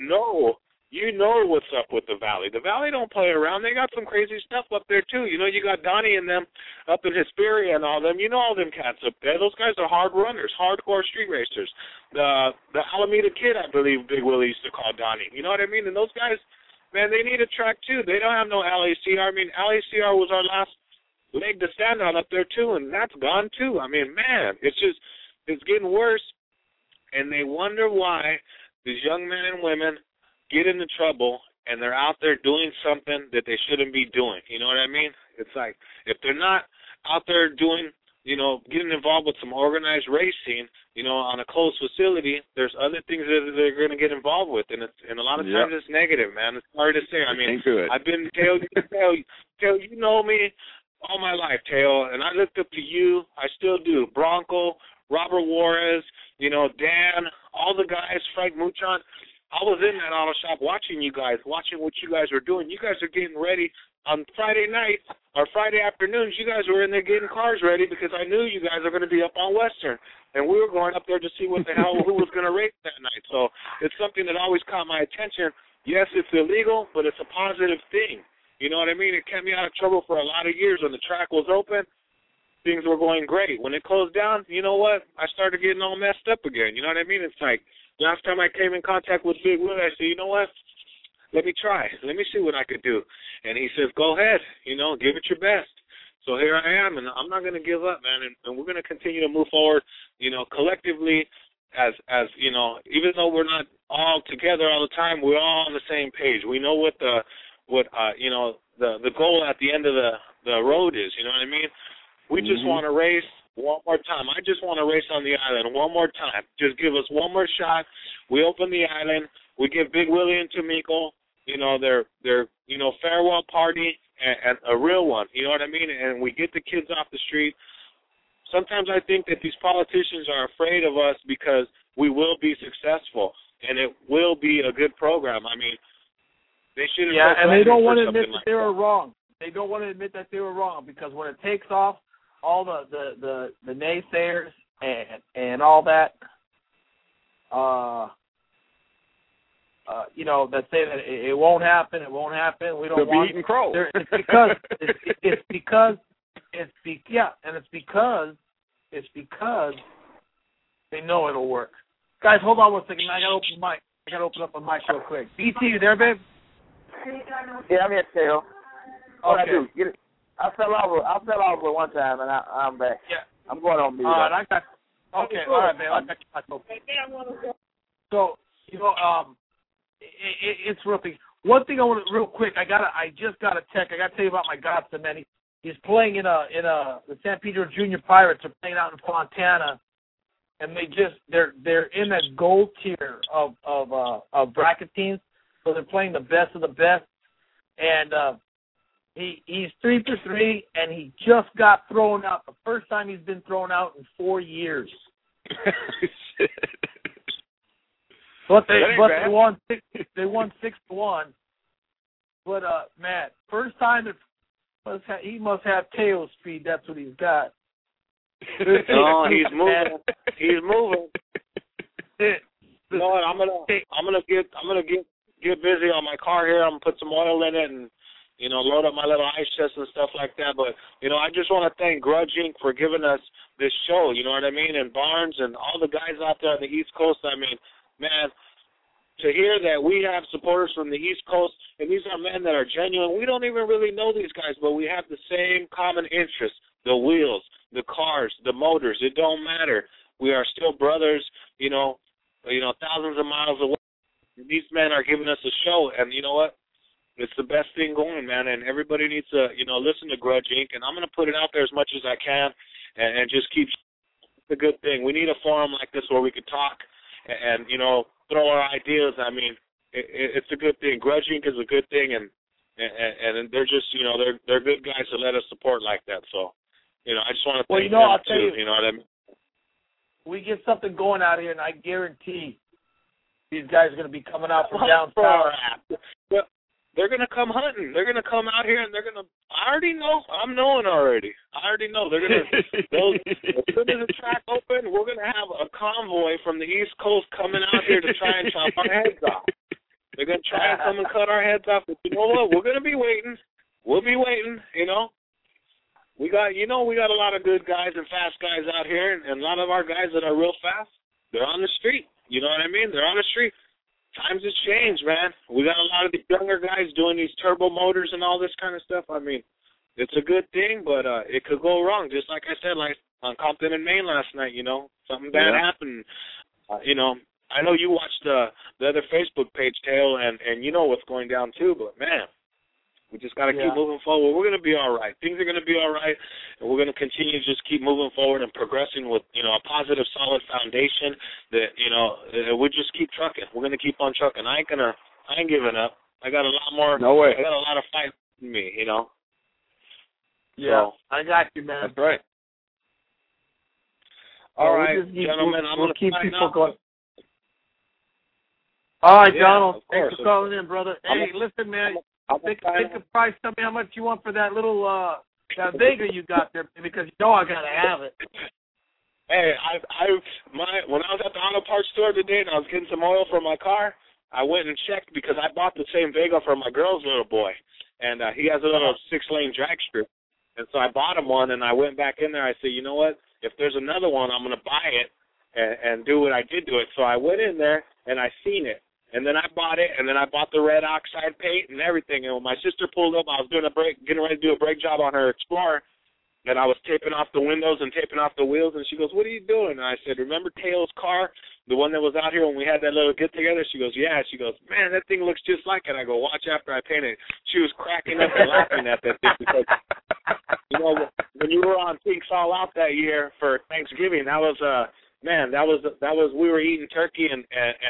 You know what's up with the Valley. The Valley don't play around. They got some crazy stuff up there, too. You got Donnie and them up in Hesperia and all them. All them cats up there. Those guys are hard runners, hardcore street racers. The Alameda Kid, I believe Big Willie used to call Donnie. You know what I mean? And those guys, man, they need a track, too. They don't have no LACR. I mean, LACR was our last leg to stand on up there, too, and that's gone, too. I mean, man, it's getting worse. And they wonder why these young men and women get into trouble and they're out there doing something that they shouldn't be doing. You know what I mean? It's like if they're not out there doing getting involved with some organized racing, on a closed facility, there's other things that they're going to get involved with, and a lot of times it's negative, man. It's hard to say. I mean, I've been Teo, you know me all my life, Teo, and I looked up to you. I still do. Bronco, Robert Juarez, Dan, all the guys, Frank Muchon. I was in that auto shop watching you guys, watching what you guys were doing. You guys are getting ready on Friday night or Friday afternoons. You guys were in there getting cars ready because I knew you guys are going to be up on Western. And we were going up there to see what the hell, who was going to race that night. So it's something that always caught my attention. Yes, it's illegal, but it's a positive thing. You know what I mean? It kept me out of trouble for a lot of years. When the track was open, things were going great. When it closed down, you know what? I started getting all messed up again. You know what I mean? It's like last time I came in contact with Big Willie, I said, you know what? Let me try. Let me see what I could do. And he says, go ahead, give it your best. So here I am, and I'm not going to give up, man, and we're going to continue to move forward, collectively as even though we're not all together all the time, we're all on the same page. We know what the goal at the end of the road is, you know what I mean? We just want to race one more time. I just want to race on the island one more time. Just give us one more shot. We open the island. We give Big Willie and Tamiko, their farewell party and a real one. You know what I mean? And we get the kids off the street. Sometimes I think that these politicians are afraid of us because we will be successful and it will be a good program. I mean, they should. Yeah, and they don't want to admit that they were wrong. They don't want to admit that they were wrong because when it takes off, all the naysayers and all that, that say that it won't happen. It won't happen. We don't want. Eating crow. It's because they know it'll work. Guys, hold on one second. I gotta open up a mic real quick. BT, you there, babe? Yeah, I'm here, Tail. Okay. I do. Get it. I fell over one time, and I'm back. Yeah. I'm going on mute. All right, okay, all right, man. I got you. So, it's real thing. One thing I want to real quick. I just got a text. I got to tell you about my godson, man. He's playing in the San Pedro Junior Pirates are playing out in Fontana, and they're in that gold tier of bracket teams. So they're playing the best of the best, and he's 3 for 3, and he just got thrown out. The first time he's been thrown out in 4 years. But they won 6-1. But Matt, first time he must have tail speed. That's what he's got. No, he's moving. He's moving. You know what? I'm gonna get busy on my car here. I'm gonna put some oil in it and load up my little ice chest and stuff like that. But I just want to thank Grudge Inc. for giving us this show. You know what I mean? And Barnes and all the guys out there on the East Coast. I mean, man, to hear that we have supporters from the East Coast, and these are men that are genuine. We don't even really know these guys, but we have the same common interests: the wheels, the cars, the motors. It don't matter. We are still brothers. Thousands of miles away. These men are giving us a show, and you know what? It's the best thing going, man, and everybody needs to, listen to Grudge Inc., and I'm going to put it out there as much as I can and just keep the good thing. We need a forum like this where we can talk and throw our ideas. I mean, it's a good thing. Grudge Inc. is a good thing, and they're just, they're good guys to let us support like that. So, I just want to thank them, I'll too. tell you know what I mean? We get something going out here, and I guarantee these guys are going to be coming out from down south. Well, they're going to come hunting. They're going to come out here, and they're going to. I already know. I'm knowing already. I already know. They're going to. As soon as the track open, we're going to have a convoy from the East Coast coming out here to try and chop our heads off. They're going to try and come and cut our heads off. But you know what? We're going to be waiting. We'll be waiting. We got a lot of good guys and fast guys out here, and a lot of our guys that are real fast, they're on the street. You know what I mean? They're on the street. Times have changed, man. We got a lot of the younger guys doing these turbo motors and all this kind of stuff. I mean, it's a good thing, but it could go wrong. Just like I said, like on Compton and Maine last night, something bad happened. I know you watched the other Facebook page, Tail, and you know what's going down too. But man, we We just got to keep moving forward. We're going to be all right. Things are going to be all right, and we're going to continue to just keep moving forward and progressing with, a positive, solid foundation that, we just keep trucking. We're going to keep on trucking. I ain't giving up. I got a lot more. No way. I got a lot of fight in me, Yeah, so, I got you, man. That's right. All right, gentlemen, I'm going to keep sign people up. going. All right, Yeah, Donald. of Thanks course. for calling in, brother. Hey, listen, man. Pick a price. Tell me how much you want for that little that Vega you got there, because I gotta have it. Hey, when I was at the auto parts store today and I was getting some oil for my car, I went and checked because I bought the same Vega for my girl's little boy, and he has a little 6-lane drag strip, and so I bought him one, and I went back in there. I said, you know what? If there's another one, I'm gonna buy it and do what I did to it. So I went in there and I seen it. And then I bought it, and then I bought the red oxide paint and everything. And when my sister pulled up, I was getting ready to do a brake job on her Explorer, and I was taping off the windows and taping off the wheels. And she goes, "What are you doing?" And I said, "Remember Taylor's car, the one that was out here when we had that little get together?" She goes, "Yeah." She goes, "Man, that thing looks just like it." I go, "Watch after I paint it." She was cracking up and laughing at that thing because, when you were on Pinks All Out that year for Thanksgiving, that was we were eating turkey and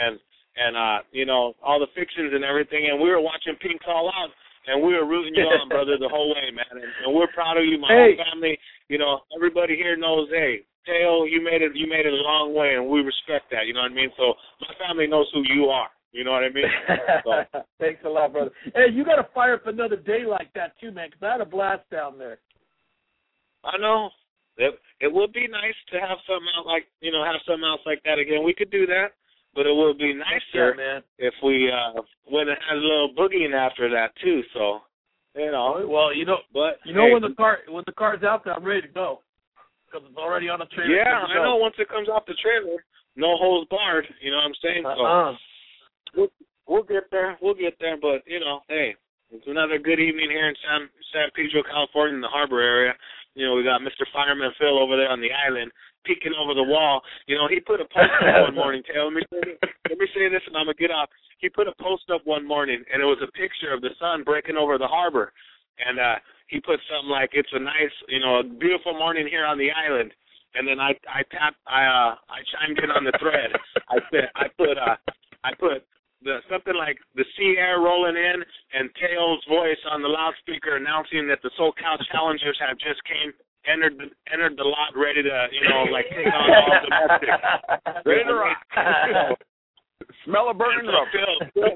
all the fixings and everything, and we were watching Pinks All Out, and we were rooting you on, brother, the whole way, man. And we're proud of you, my whole family. Everybody here knows, hey, Teo, you made it a long way, and we respect that. You know what I mean? So my family knows who you are. You know what I mean? So. Thanks a lot, brother. Hey, you got to fire up another day like that too, man, because I had a blast down there. I know. It would be nice to have something else like that again. We could do that. But it would be nicer if we went and had a little boogieing after that too. So, Well, when the car's out there, I'm ready to go because it's already on the trailer. Yeah, I know. Once it comes off the trailer, no holds barred. You know what I'm saying? So we'll get there. But hey, it's another good evening here in San Pedro, California, in the harbor area. We got Mr. Fireman Phil over there on the island, peeking over the wall. He put a post up one morning. Let me say this, and I'm gonna get off. He put a post up one morning, and it was a picture of the sun breaking over the harbor, and he put something like, "It's a nice, a beautiful morning here on the island." And then I chimed in on the thread. I put something like the sea air rolling in and Teo's voice on the loudspeaker announcing that the SoCal Challengers have just entered the lot, ready to take on all domestic, ready to rock. Smell of burning rubber.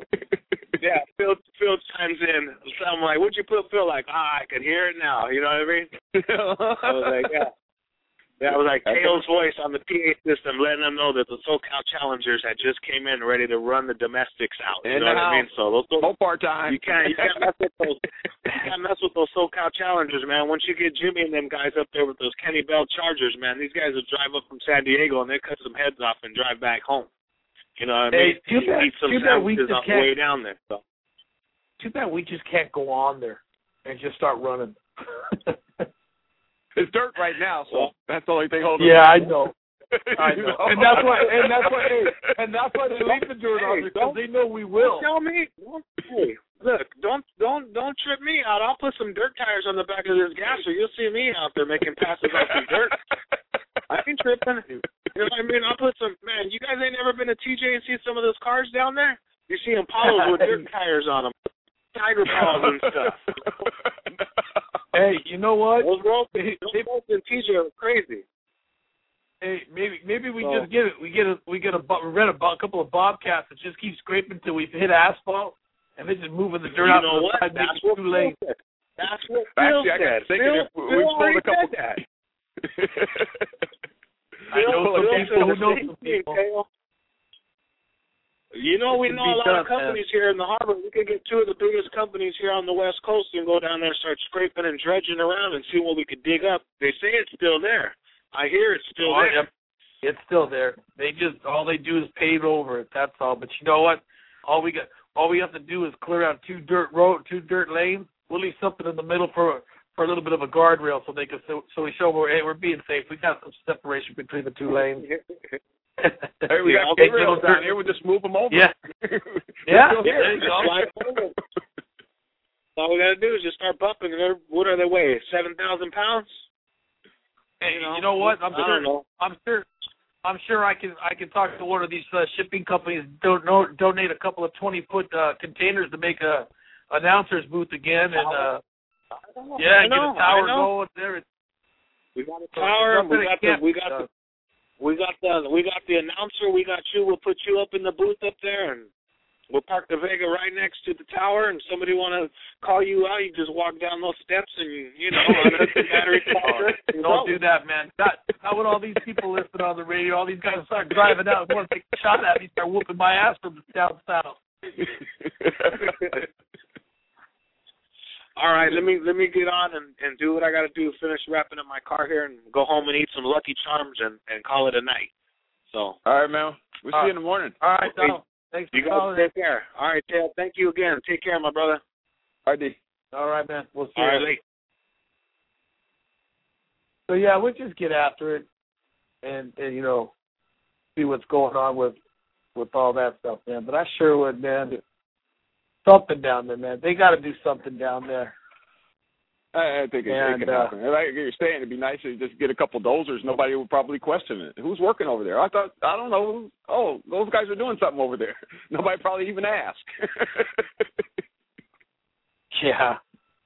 Phil chimes in. So I'm like, "What'd you put, Phil?" Like, I can hear it now. You know what I mean? I was like, yeah. That was like Taylor's voice on the PA system, letting them know that the SoCal Challengers had just came in ready to run the domestics out. You know what I mean? So those part-time. You can't mess with those. You can't mess with those SoCal Challengers, man. Once you get Jimmy and them guys up there with those Kenny Bell Chargers, man, these guys will drive up from San Diego and they cut some heads off and drive back home. You know what I mean? Eat some sandwiches on the way down there. So. Too bad we just can't go on there and just start running. It's dirt right now, so that's the only thing holding. Yeah, I know. I know. And that's why they leave the dirt on there, because they know we will. Tell me, hey, look, don't trip me out. I'll put some dirt tires on the back of this gasser. You'll see me out there making passes off some dirt. I ain't tripping. You know what I mean? I'll put some. Man, you guys ain't never been to TJ and see some of those cars down there? You see Impalas with dirt tires on them, tiger paws and stuff. Hey, you know what? Those roads in TJ are crazy. Hey, maybe we just get it. We rent a couple of Bobcats and just keep scraping until we hit asphalt, and then just moving the dirt out to the side, making it too late. That's what Phil said. I got thinking if we pulled a couple. That. I know some people who know some people. We know a lot of companies here in the harbor. We could get two of the biggest companies here on the West Coast and go down there and start scraping and dredging around and see what we could dig up. They say it's still there. I hear it's still there. Yep. It's still there. All they do is pave over it. That's all. But you know what? All we have to do is clear out two dirt lanes. We'll leave something in the middle for a little bit of a guardrail so they can we show we're being safe. We got some separation between the two lanes. Hey, we got guardrails down here. We just move them over. Yeah. Yeah. There you go. All we got to do is just start bumping. What are they weigh? 7,000 pounds? Hey, you know what? I don't know. I'm sure I can talk to one of these shipping companies. Donate a couple of 20-foot containers to make a announcer's booth again, and get a tower going there. We got a tower. We got the announcer. We got you. We'll put you up in the booth up there, and we'll park the Vega right next to the tower. And somebody want to call you out, you just walk down those steps and unhook the battery charger. Don't do that, man. Not with all these people listening on the radio. All these guys start driving out and want to take a shot at me, start whooping my ass from down south. All right, let me get on and do what I got to do. Finish wrapping up my car here and go home and eat some Lucky Charms and call it a night. So. All right, man. We'll see you in the morning. All right, Donald. Thanks for calling. You guys take care. All right, Tail. Thank you again. Take care, my brother. All right, D. All right, man. We'll see you. All right. So yeah, we'll just get after it and see what's going on with all that stuff, man. But I sure would, man. Something down there, man. They got to do something down there. I think it can happen. Like you're saying, it'd be nice to just get a couple dozers. Nobody would probably question it. Who's working over there? I don't know. Oh, those guys are doing something over there. Nobody probably even asked. Yeah.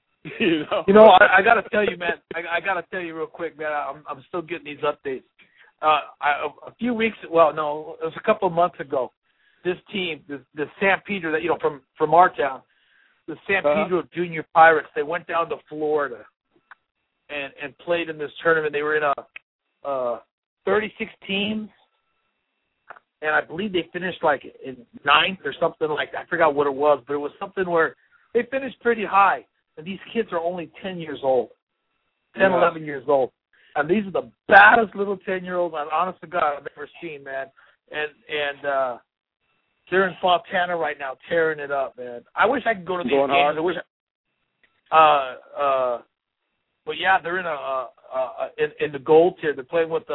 I got to tell you, man. I got to tell you real quick, man. I'm still getting these updates. A few weeks. Well, no, it was a couple of months ago. This team, the San Pedro, that from our town, the San Pedro Junior Pirates, they went down to Florida and played in this tournament. They were in a 36 teams, and I believe they finished like in 9th or something like that. I forgot what it was, but it was something where they finished pretty high. And these kids are only 10 years old, 11 years old. And these are the baddest little 10-year-olds, honest to God, I've ever seen, man. And they're in Fontana right now, tearing it up, man. I wish I could go to these games. Hard. I wish. But yeah, they're in the gold tier. They're playing with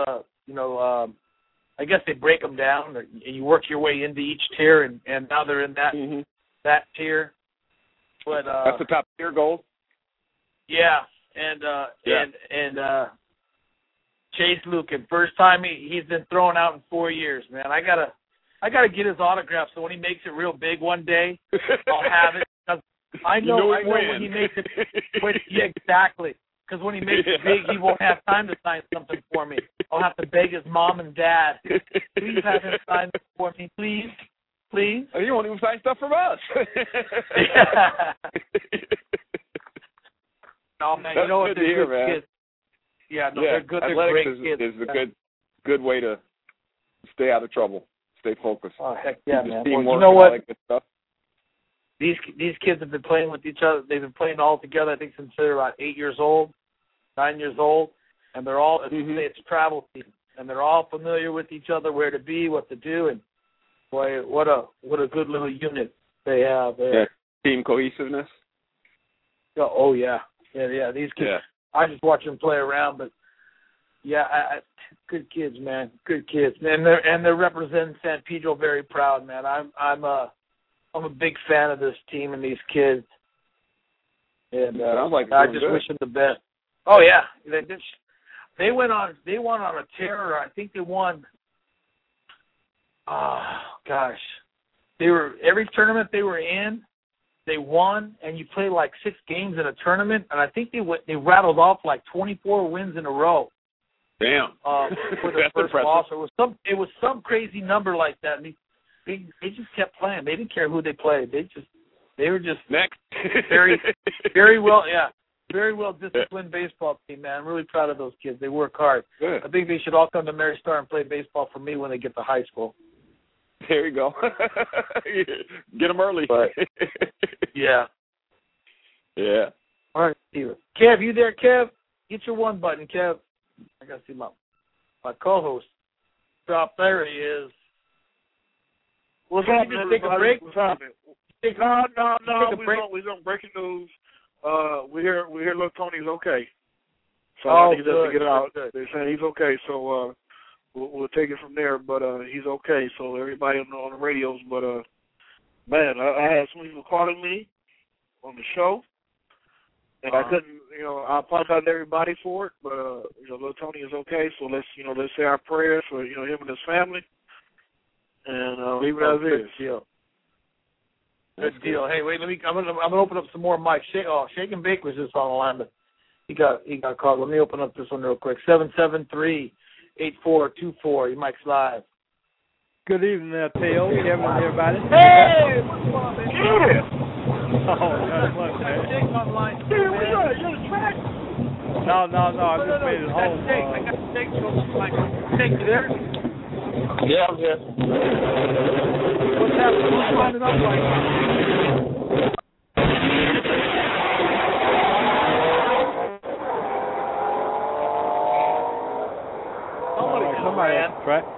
I guess they break them down, and you work your way into each tier, and now they're in that tier. But that's the top tier gold. Yeah, and Chase Lucan, first time he's been thrown out in 4 years, man. I gotta get his autograph so when he makes it real big one day, I'll have it. Cause I know when he makes it. Yeah, exactly. Because when he makes it big, he won't have time to sign something for me. I'll have to beg his mom and dad, please have him sign it for me, please. Please. Oh, you won't even sign stuff from us. No, man. You know what? They're good kids. Yeah, no, they're good. They're great kids. Is a good way to stay out of trouble. Stay focused. Oh, heck yeah, man. Well, you know what? Like good stuff. These kids have been playing with each other. They've been playing all together, I think, since they're about 8 years old, 9 years old. And they're all, it's a travel team. And they're all familiar with each other, where to be, what to do. And, boy, what a good little unit they have there. Yeah. Team cohesiveness. Oh, yeah. Yeah, these kids. Yeah. I just watch them play around, but, yeah, good kids, man. Good kids. And they're representing San Pedro very proud, man. I'm a big fan of this team and these kids. And I just wish them the best. Oh yeah, they won on a tear. I think they won. Oh gosh, every tournament they were in, they won, and you play like 6 games in a tournament, and I think they rattled off like 24 wins in a row. Damn. For their first loss. It was some crazy number like that. And they just kept playing. They didn't care who they played. They were just next. very, very well disciplined baseball team, man. I'm really proud of those kids. They work hard. Good. I think they should all come to Mary Star and play baseball for me when they get to high school. There you go. Get them early. But, yeah. Yeah. All right, Steven. Kev, you there, Kev? Get your one button, Kev. I got to see my co-host. Drop. There he is. What's happening, take a break? What's happening? No. We don't breaking news. We hear little Tony's okay. So I think to get it out. They're saying he's okay. So we'll take it from there. But he's okay. So everybody on the radios. But man, I had some people calling me on the show. And I couldn't, I apologize to everybody for it, but little Tony is okay. So let's say our prayers for him and his family, and leave it as is. Good deal. Hey, wait, I'm gonna open up some more mics. Shake and Bake was just on the line, but he got called. Let me open up this one real quick. 773-8424. Your mic's live. Good evening, Teo, Kevin, and everybody. Hey, what's going on, man? Yeah. Oh, not much, man. Jake's on the line. Hey, what you doing? You on the track? No. I just made it home. Jake. I got Jake on the line. Jake, you there? Yeah, I'm here. What's happening? What's lining up like? Somebody at the track.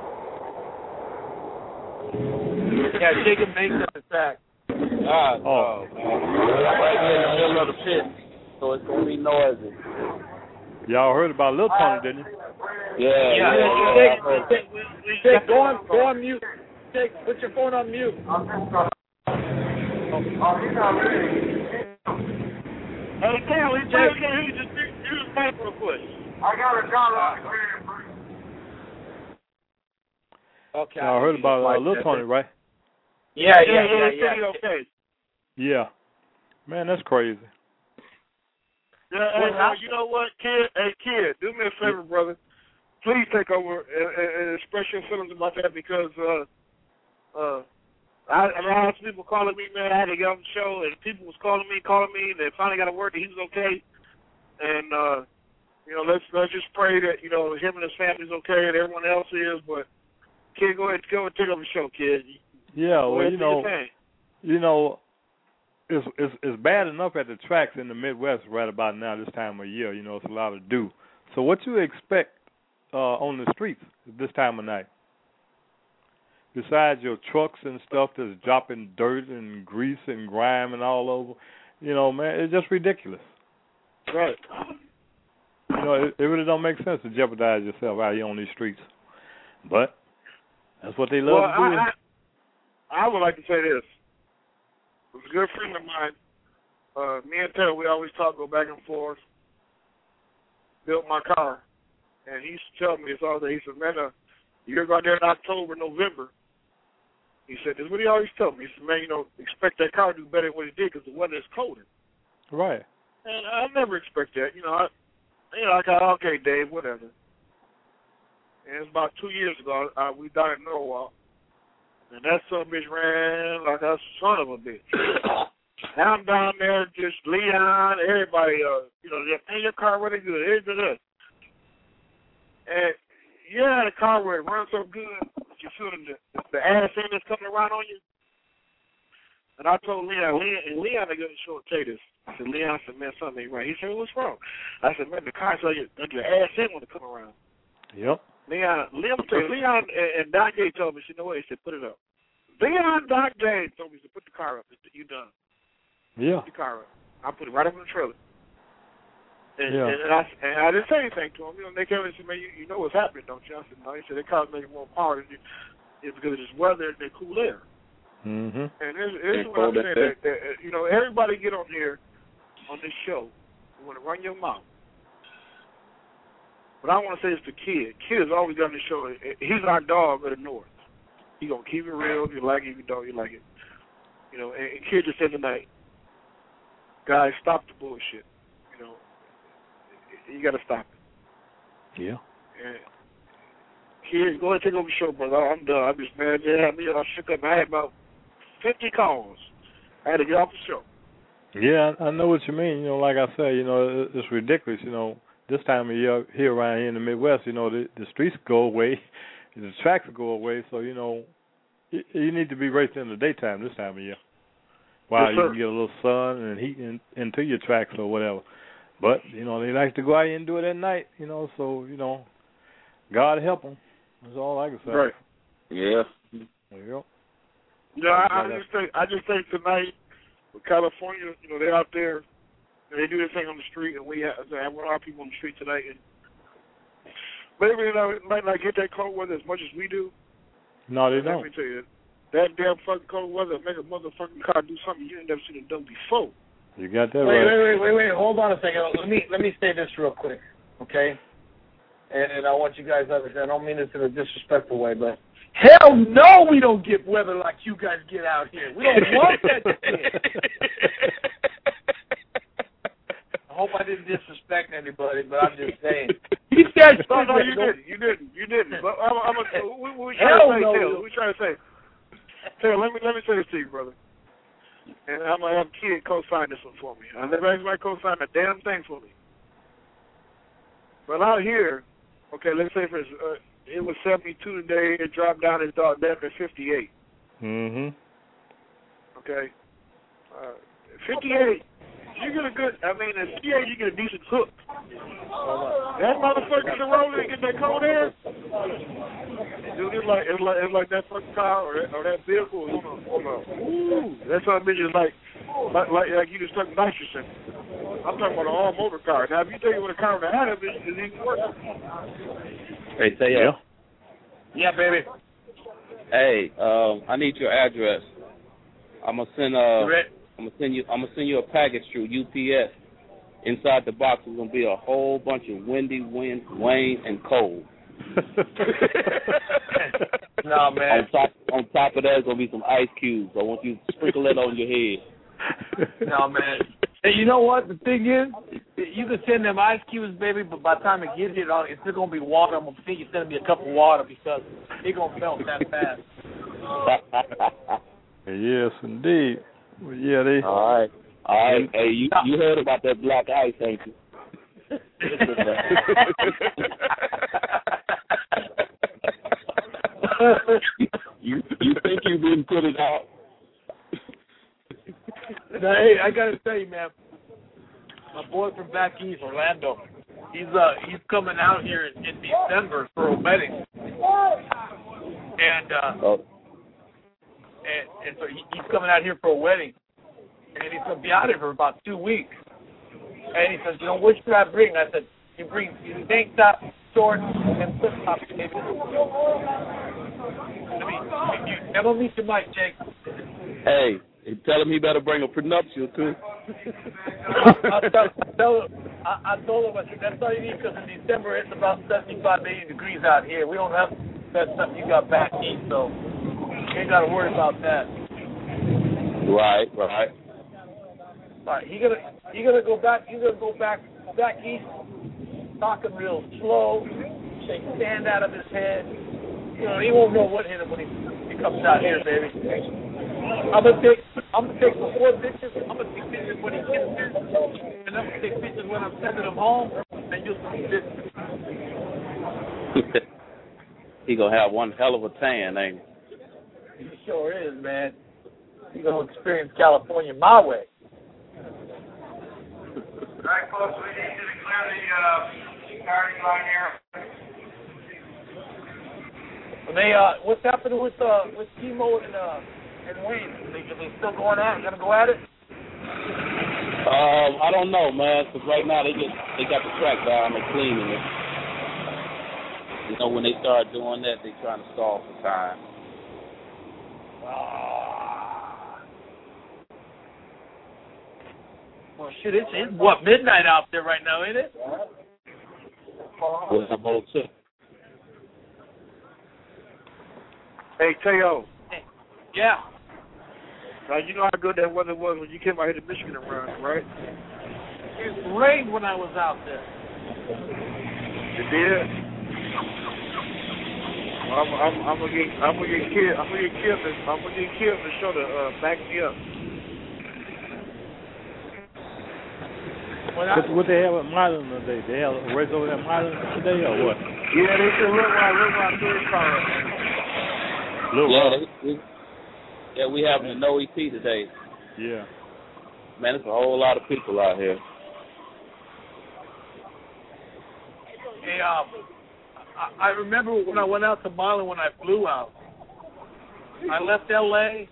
Yeah, Jake and Bake at the track. Right here in the middle of the pit, so it's gonna be noisy. Y'all heard about Lil Tony, didn't you? Yeah. Jake, go on mute. Jake, put your phone on mute. Hey, Taylor, you just pay for a push. I got a dollar on the ground. Okay. Y'all heard about Lil Tony, right? Yeah. Okay. Yeah. Man, that's crazy. Yeah, you know what, kid? Hey, kid, do me a favor, brother. Please take over and express your feelings about that because I had some people calling me, man. I had to get on the show, and people was calling me, and they finally got a word that he was okay. And let's just pray that him and his family's okay, and everyone else is. But kid, go and take over the show, kid. Yeah, well, it's bad enough at the tracks in the Midwest right about now, this time of year. It's a lot to do. So what you expect on the streets this time of night? Besides your trucks and stuff that's dropping dirt and grease and grime and all over, man, it's just ridiculous. Right. It really don't make sense to jeopardize yourself out here on these streets. But that's what they love to do. I would like to say this. It was a good friend of mine. Me and Taylor, we always talk, go back and forth. Built my car. And he used to tell me this all day. He said, man, you're going there in October, November. He said, this is what he always told me. He said, man, expect that car to do better than what it did because the weather is colder. Right. And I never expect that. I got, okay, Dave, whatever. And it was about 2 years ago, we down in Norwalk. And that son of a bitch ran like a son of a bitch. Now I'm down there, just Leon, everybody, they paint your car really good. Here's this. And you're in a car where it runs so good, you feel the ass end that's coming around on you. And I told Leon, I got to show and tell you this. I said, Leon, man, something ain't right. He said, what's wrong? I said, man, the car saw your ass end want to come around. Yep. Leon and Doc J told me, you know what? He said, put it up. Leon, Doc J told me, he said, put the car up. He said, you done. Yeah. Put the car up. I put it right up in the trailer. And, yeah. and I didn't say anything to him. They came and said, man, you know what's happening, don't you? I said, no. He said, they car's making more power it's because of this weather and the cool air. Mm-hmm. And here's what I'm saying. That, everybody get on here on this show. You want to run your mouth. But I want to say it's the kid. Kid has always done the show. He's our dog of the North. He gonna keep it real. If you like it, if you don't, you like it. And kid just said tonight, guys, stop the bullshit. You got to stop it. Yeah. And kid, go ahead and take over the show, brother. I'm done. I'm just mad. They had me all shook up. I had about 50 calls. I had to get off the show. Yeah, I know what you mean. Like I say, it's ridiculous. This time of year here around here in the Midwest, the streets go away, the tracks go away. So you need to be racing in the daytime this time of year, while you can get a little sun and heat into your tracks or whatever. But they like to go out and do it at night. So God help them. That's all I can say. Right. Yeah. There you go. I just think tonight with California, they're out there. They do this thing on the street, and we have a lot of people on the street tonight. And maybe they might not get that cold weather as much as we do. No, they don't. Let me tell you, that damn fucking cold weather make a motherfucking car do something you ain't never seen it done before. You got that right. Wait. hold on a second. Let me say this real quick, okay? And I want you guys to understand. I don't mean this in a disrespectful way, but hell no, we don't get weather like you guys get out here. We don't want that shit. I hope I didn't disrespect anybody, but I'm just saying. He said, no, you didn't. But what we trying to say? Taylor, let me say this to you, brother. And I'm gonna have Kid co-sign this one for me. I never asked anybody co-sign a damn thing for me. But out here, okay, let's say it was 72 today. It dropped down and started down to 58. Okay, 58. You get a good. I mean, at 58, you get a decent hook. That motherfucker's rolling and get that cold air. Dude, it's like that fucking car or that vehicle. Ooh, that son of a bitch is like you just stuck nitrogen. I'm talking about an all-motor car. Now, if you take it with a car with a hat, it's even worse. Hey, say yeah. Yeah, baby. Hey, I need your address. I'm gonna send you a package through UPS. Inside the box is gonna be a whole bunch of windy, Wayne, and cold. No, man. On top of that, there's gonna be some ice cubes. I want you to sprinkle that on your head. No, man. Hey, you know what? The thing is, you can send them ice cubes, baby, but by the time it gets here, it's still gonna be water. I'm gonna think you send me a cup of water because it's gonna melt that fast. Yes, indeed. Well, yeah, they. All right. Hey, you heard about that black ice, ain't you? you think you didn't put it out? Now, hey, I gotta tell you, man. My boy from back east, Orlando, he's coming out here in December for a wedding, and so he's coming out here for a wedding, and he's gonna be out here for about 2 weeks. And he says, what should I bring? I said, you bring tank top, shorts, and flip flops, baby. I'm gonna meet you, Mike, Jake. Hey, tell him he better bring a prenuptial too. I told him, I said, that's all you need because in December it's about 75, 80 degrees out here. We don't have that stuff you got back east, so you ain't got to worry about that. Right. All right, he gonna go back east, talking real slow, take sand out of his head. He won't know what hit him when he comes out here, baby. I'm gonna take before pictures. I'm gonna take pictures when he gets here, and I'm gonna take pictures when I'm sending him home, and you'll see this. He gonna have one hell of a tan, ain't he? He sure is, man. He gonna experience California my way. All right, folks, we need you to clear the parking line here. What's happening with Timo and Wayne? Are they still gonna go at it? I don't know, man. Because right now they got the track down, they're cleaning it. When they start doing that, they trying to stall for time. Well, shit, it's midnight out there right now, ain't it? What's the whole tip? Hey, Teo. Yeah. Now, you know how good that weather was when you came out here to Michigan and run, right? It rained when I was out there. It did? I'm gonna get killed to show to back me up. What they have at Milan today? They have a race over at Milan today, or what? Yeah, they said Little Rock third car. Yeah, we having a no EP today. Yeah. Man, there's a whole lot of people out here. Hey, I remember when I went out to Milan when I flew out. I left L.A.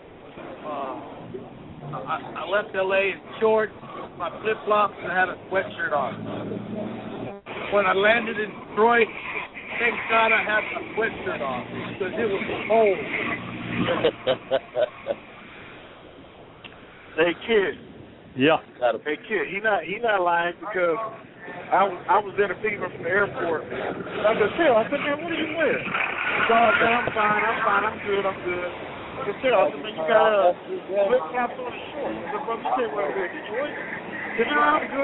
I left L.A. in shorts, my flip-flops, and I had a sweatshirt on. When I landed in Detroit, thank God I had a sweatshirt on because it was cold. Hey, kid, Yeah. Hey kid, he not lying because I was there to pick him up from the airport. I said, Phil, man, what are you wearing? He said, oh, man, I'm good. I said, Phil, man, you got flip flops on the shorts. I said, brother, you can't wear that. Get your waist. He said, no, I'm good.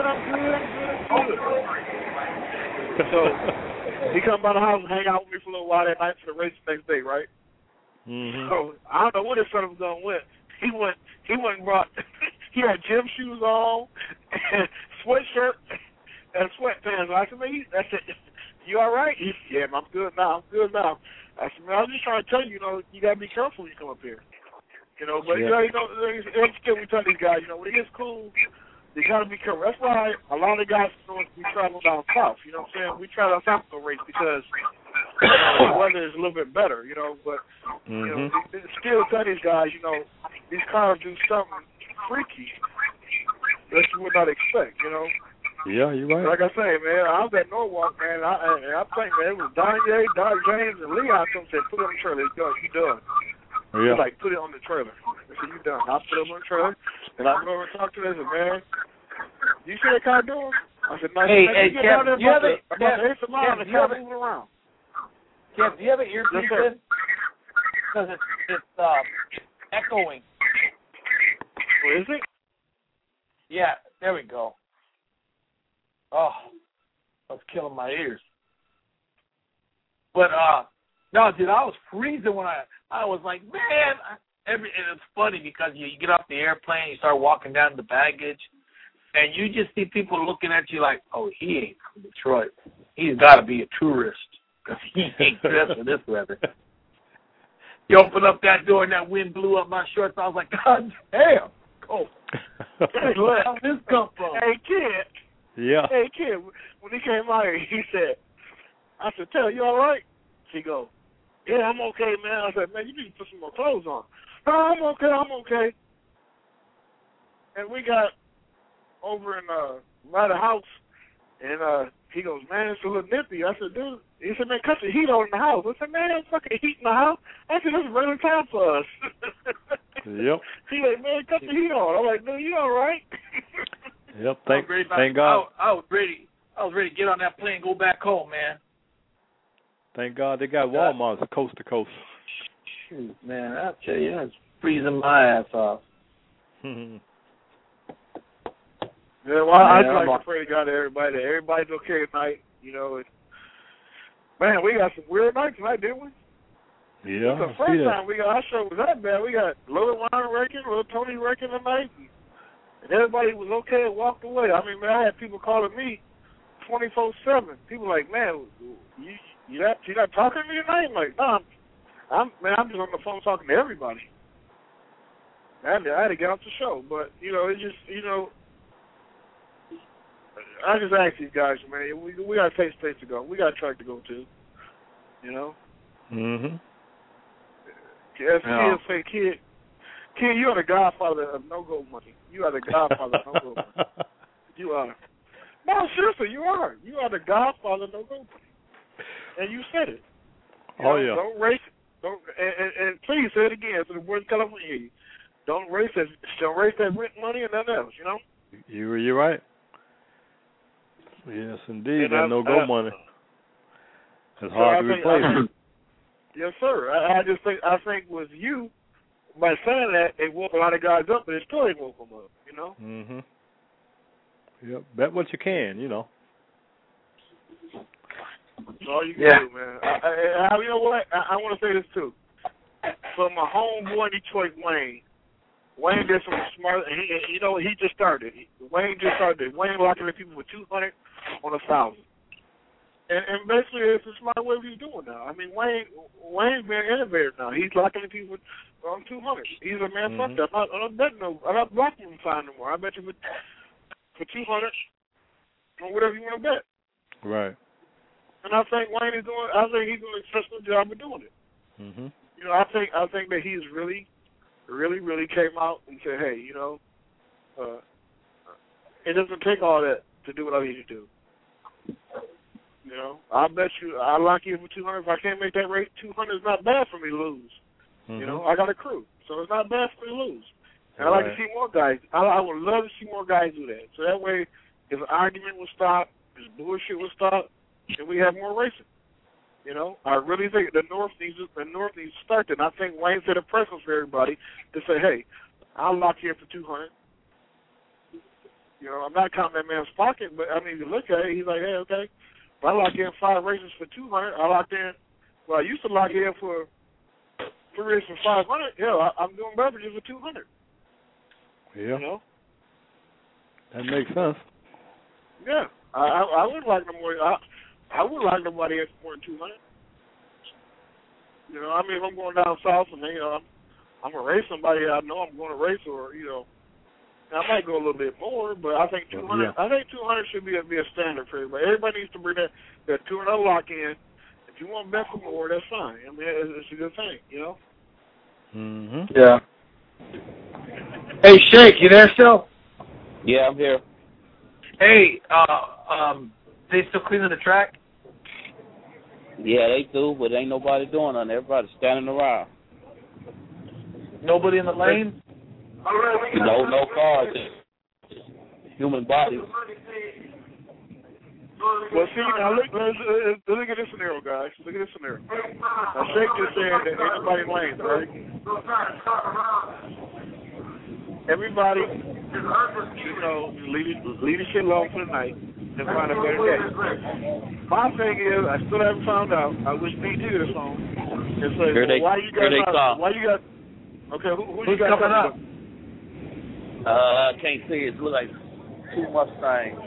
So he come by the house and hang out with me for a little while that night for the race the next day, right? Mm-hmm. So I don't know what his son was gonna win. He went and brought. He had gym shoes on, and sweatshirt, and sweatpants. I said, man, I said, you all right? He said, yeah, I'm good now. I said, man, I was just trying to tell you, you got to be careful when you come up here. But, it's good we tell these guys, when it gets cool, you got to be careful. That's why a lot of the guys, we travel down south, you know what I'm saying? We travel down south to race because the weather is a little bit better, but, still tell these guys, these cars do something freaky that you would not expect, Yeah, you're right. Like I say, man, I was at Norwalk, man. I think, man, it was Donnie, Doc James, and Leon. Some said, put it on the trailer. You done. Yeah. Like, put it on the trailer. I said, you done. I put it on the trailer, and I went over and talked to them. I said, man, you see that car doing? I said, no. Hey, Kev, do you have it? Kev, do you have it moving around? Kev, do you have an earpiece in? Because it's echoing. What is it? Yeah, there we go. Oh, that's killing my ears. But no, dude, I was freezing when I was like, man. And it's funny because you get off the airplane, you start walking down the baggage, and you just see people looking at you like, oh, he ain't from Detroit. He's got to be a tourist because he ain't dressed for this weather. You open up that door and that wind blew up my shorts. I was like, God damn. Oh, where did this come from? Hey, kid. Yeah. Hey, kid, when he came out here, he said, I said, Taylor, you all right? He goes, yeah, I'm okay, man. I said, man, you need to put some more clothes on. No, I'm okay. And we got over in by the house, and he goes, man, it's a little nippy. I said, dude, he said, man, cut the heat on in the house. I said, man, there's fucking heat in the house. I said, this is regular time for us. Yep. He like, man, cut the heat on. I'm like, dude, you all right? Yep. Thank God. I was ready to get on that plane and go back home, man. Thank God they got Walmarts coast to coast. Shoot, man, I tell you, that's freezing my ass off. Yeah, well, I just like to pray to God to everybody that everybody's okay tonight. Man, we got some weird nights tonight, didn't we? Yeah. It's the first time our show was that bad. We got Little Ron wrecking, Little Tony wrecking tonight, and everybody was okay and walked away. I mean, man, I had people calling me 24/7. People like, man, you not talking to me tonight? I'm like, no, I'm just on the phone talking to everybody. I had to get off the show, but it just I just ask these guys, man, we got to take space to go. We got a track to go to, Mhm. Kids say, kid, you are the godfather of no-go money. You are the godfather of no-go money. You are. No, seriously, you are. You are the godfather of no-go money. And you said it. Yeah. Don't race. And please say it again so the words come up with you. Don't race that rent money and nothing else, You're right. Yes, indeed. That no-go money. It's hard to replace. Yes, sir. I think with you, by saying that, it woke a lot of guys up, but it still ain't woke them up, Mhm. Yep. Bet what you can, That's all you can do, man. You know what? I want to say this, too. So my homeboy in Detroit, Wayne did some smart, he just started. Wayne locking in people with 200 on 1,000. And basically, it's a smart way of doing now. I mean, Wayne's being innovative now. He's locking in people on 200. He's a man. Fuck that. I'm not blocking him fine no more. I bet you for 200 or whatever you want to bet. Right. And I think he's doing a successful job of doing it. Mhm. I think that he's really, really, really came out and said, hey, it doesn't take all that to do what I need to do. I bet you I lock you for 200. If I can't make that rate, 200 is not bad for me to lose. I got a crew, so it's not bad for me to lose. And I'd like to see more guys. I would love to see more guys do that. So that way, if an argument would stop, if bullshit would stop, and we have more racing. You know, I really think the North needs to start that. And I think Wayne set a precedent for everybody to say, hey, I'll lock you in for 200. You know, I'm not counting that man's pocket, but I mean, if you look at it, he's like, hey, okay, if I lock in 5 races for 200, I locked in. Well, I used to lock in for 3 races for 500. Hell, I'm doing beverages for 200. Yeah. You know, that makes sense. Yeah, I wouldn't like no more. I wouldn't like nobody else more than 200. You know, I mean, if I'm going down south and I'm gonna race somebody I know I'm going to race, or I might go a little bit more, but I think 200. Yeah. I think 200 should be a standard for everybody. Everybody needs to bring that 200 lock in. If you want to bet for more, that's fine. I mean, it's a good thing, you know. Mhm. Yeah. Hey, Shake, you there still? Yeah, I'm here. Hey, they still cleaning the track? Yeah, they do, but ain't nobody doing nothing. Everybody's standing around. Nobody in the lane? No cars. Human bodies. Well, see, now look at this scenario, guys. Look at this scenario. Now, Shake just said that ain't nobody in lanes, right? Everybody, leave the shit alone for the night and find a better day. My thing is, I still haven't found out. I wish BG would have phone and say, why you got? Okay, who's coming up? I can't see it. It looks like 2 Mustangs.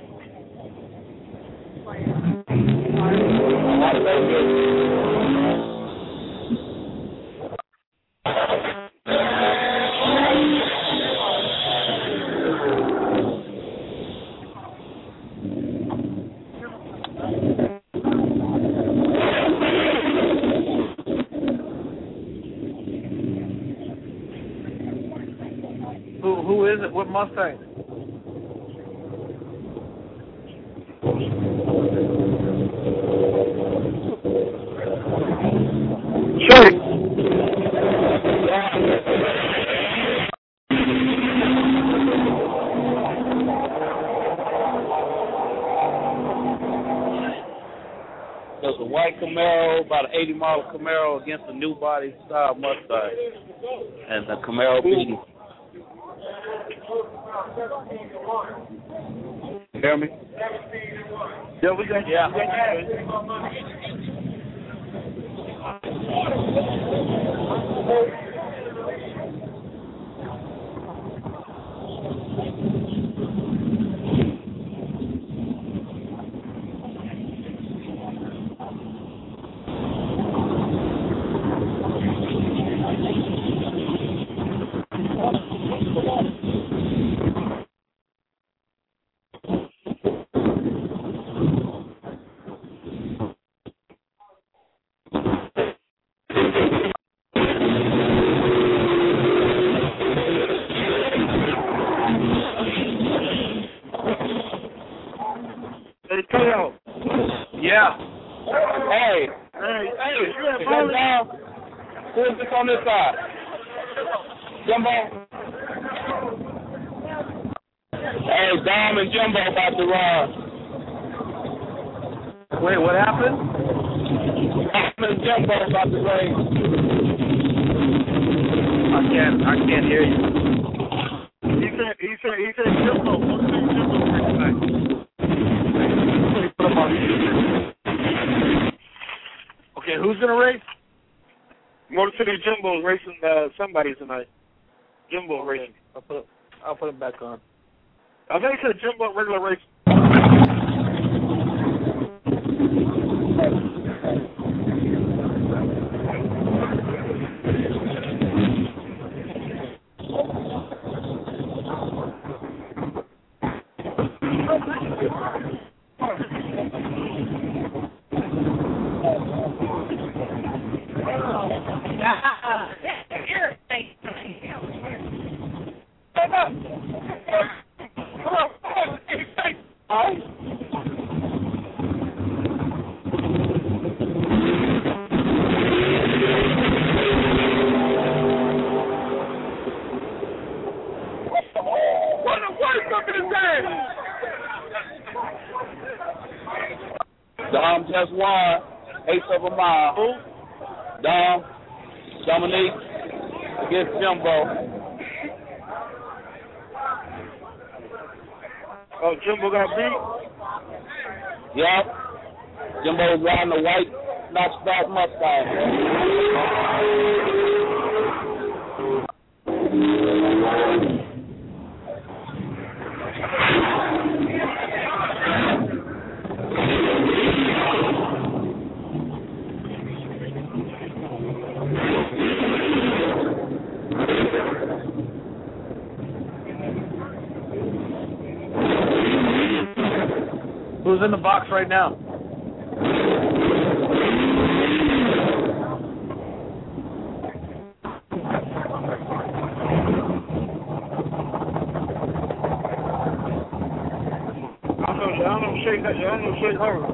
Who is it? What Mustang? Shake. There's a white Camaro, about an 80-model Camaro against a new body style Mustang, and the Camaro beating. You hear me? Yeah, we got you. Yeah. Yeah. Hey, who is this on this side? Jumbo? Hey, Dom and Jumbo about to ride. Wait, what happened? Dom and Jumbo about to race. I can't hear you. He said Jumbo. What's the Jumbo tonight? Okay, who's gonna race? Motor City Jumbo's racing somebody tonight. Jumbo racing. I'll put it back on. I think he said Jumbo regular race. Dom just won, 1/8 of a mile. Who? Dominique against Jimbo. Oh, Jimbo got beat? Yep. Jimbo's riding the white notched-back Mustang. Who's in the box right now? I don't know Shake Harvey.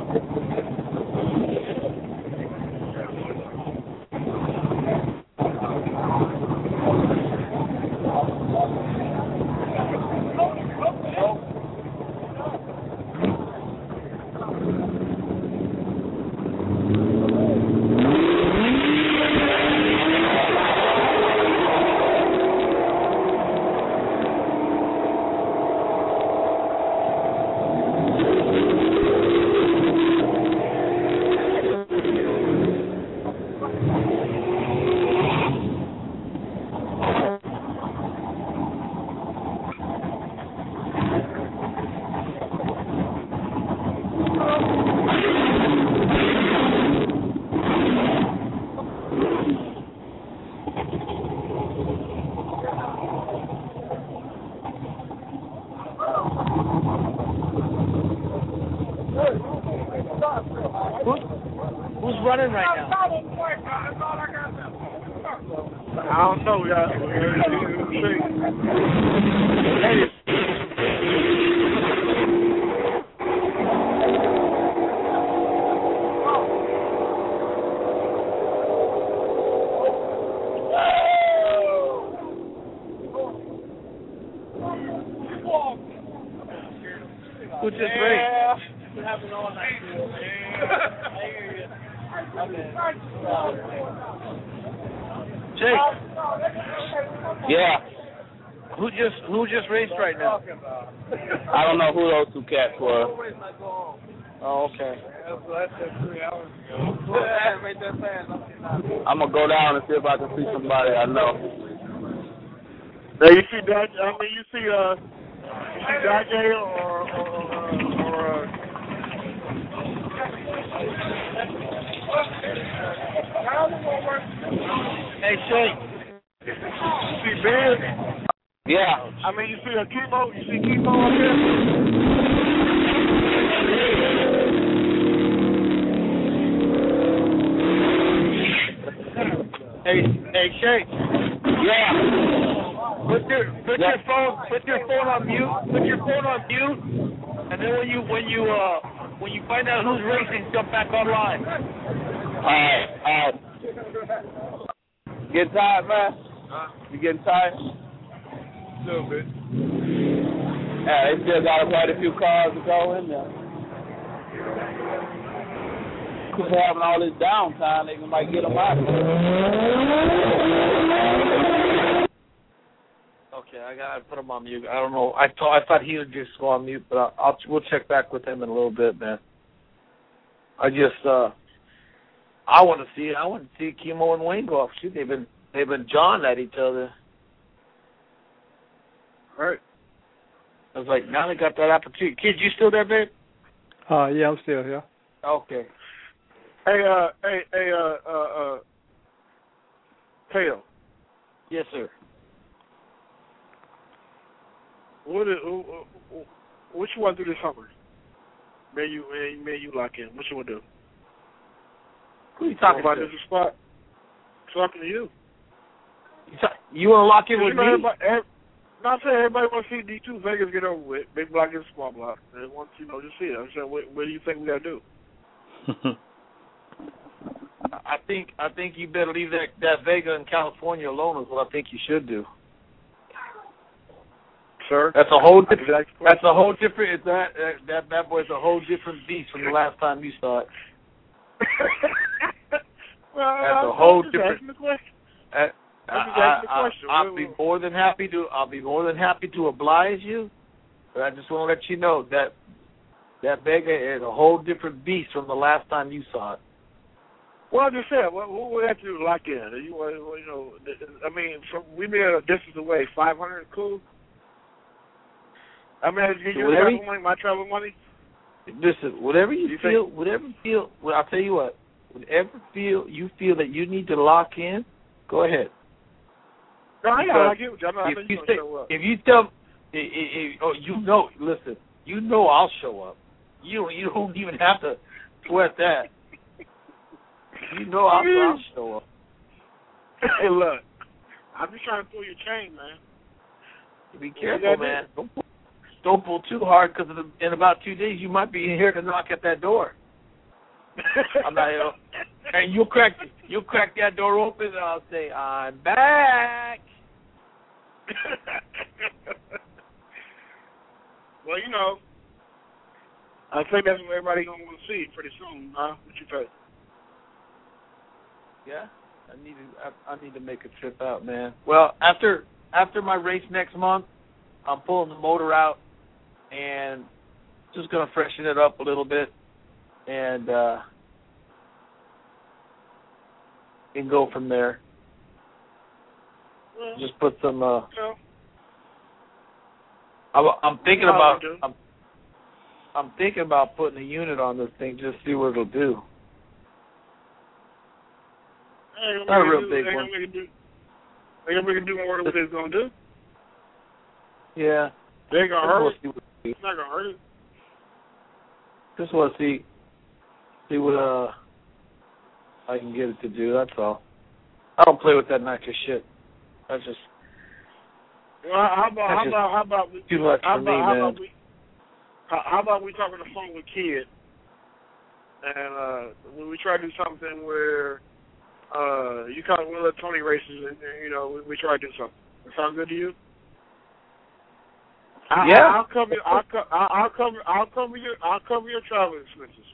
Who's running right now? I don't know, y'all. Who just raced? Jake. Yeah. Who just raced right now? I don't know who those two cats were. Oh, okay. I'm going to go down and see if I can see somebody I know. Now you see that? I mean, you see Dajay or Hey, Shake. You see Ben? Yeah. I mean, you see Chemo? You see Chemo up there? Hey, Shake. Yeah. Put your phone on mute. Put your phone on mute. And then when you find out who's racing, jump back online. All right. Getting tired, man? You getting tired? A little bit. Yeah, they still got quite a few cars to go in there. Because they're having all this downtime, they might get them out of there. Okay, I gotta put him on mute. I don't know. I thought he would just go on mute, but we'll check back with him in a little bit, man. I want to see Chemo and Wayne go off. Shoot, they've been jawing at each other. Right. I was like, now they got that opportunity. Kid, you still there, babe? Yeah, I'm still here. Okay. Hey, Tail. Yes, sir. What you want to do this summer? May you lock in. What you want to do? Who are you talking about? to? This spot. Talking to you. You want to lock in with me? Not saying everybody wants to see D2 Vegas get over with. Big block and small block. They want to, just see it. I'm saying, what do you think we got to do? I think you better leave that Vega in California alone is what I think you should do. Sir, that's a whole different. That's a whole different. That bad boy's a whole different beast from the last time you saw it. Well, that's a whole different. I'll be more than happy to. I'll be more than happy to oblige you, but I just want to let you know that Vega is a whole different beast from the last time you saw it. Well, I just said, what we have to do to lock in? I mean, we be a distance away. 500, cool. I mean, get your travel money, my travel money. Listen, whatever you feel. Well, I'll tell you what. Whatever you feel that you need to lock in, go ahead. No, I get what you. I'm not going to show up. If you tell, listen, you know I'll show up. You don't even have to sweat that. You know I'll show up. Hey, look, I'm just trying to pull your chain, man. Be careful, man. Don't pull too hard, because in about 2 days you might be here to knock at that door. I'm not, and you'll crack that door open, and I'll say, "I'm back." Well, I think that's what everybody's gonna want to see pretty soon, huh? What you think? Yeah, I need to make a trip out, man. Well, after my race next month, I'm pulling the motor out and just gonna freshen it up a little bit and go from there. Well, just put some. I'm thinking about. I'm thinking about putting a unit on this thing just to see what it'll do. Not a real big one. They're going to do more than what they're going to do. Yeah. They ain't going to hurt it. It's not going to hurt it. Just want to see what I can get it to do, that's all. I don't play with that nitrous shit. That's just... Well, how about too much for me, man. How about we talk on the phone with Kid, and when we try to do something where you kind of will let Tony races, and we try to do something. That sound good to you? Yeah. I'll cover your travel expenses.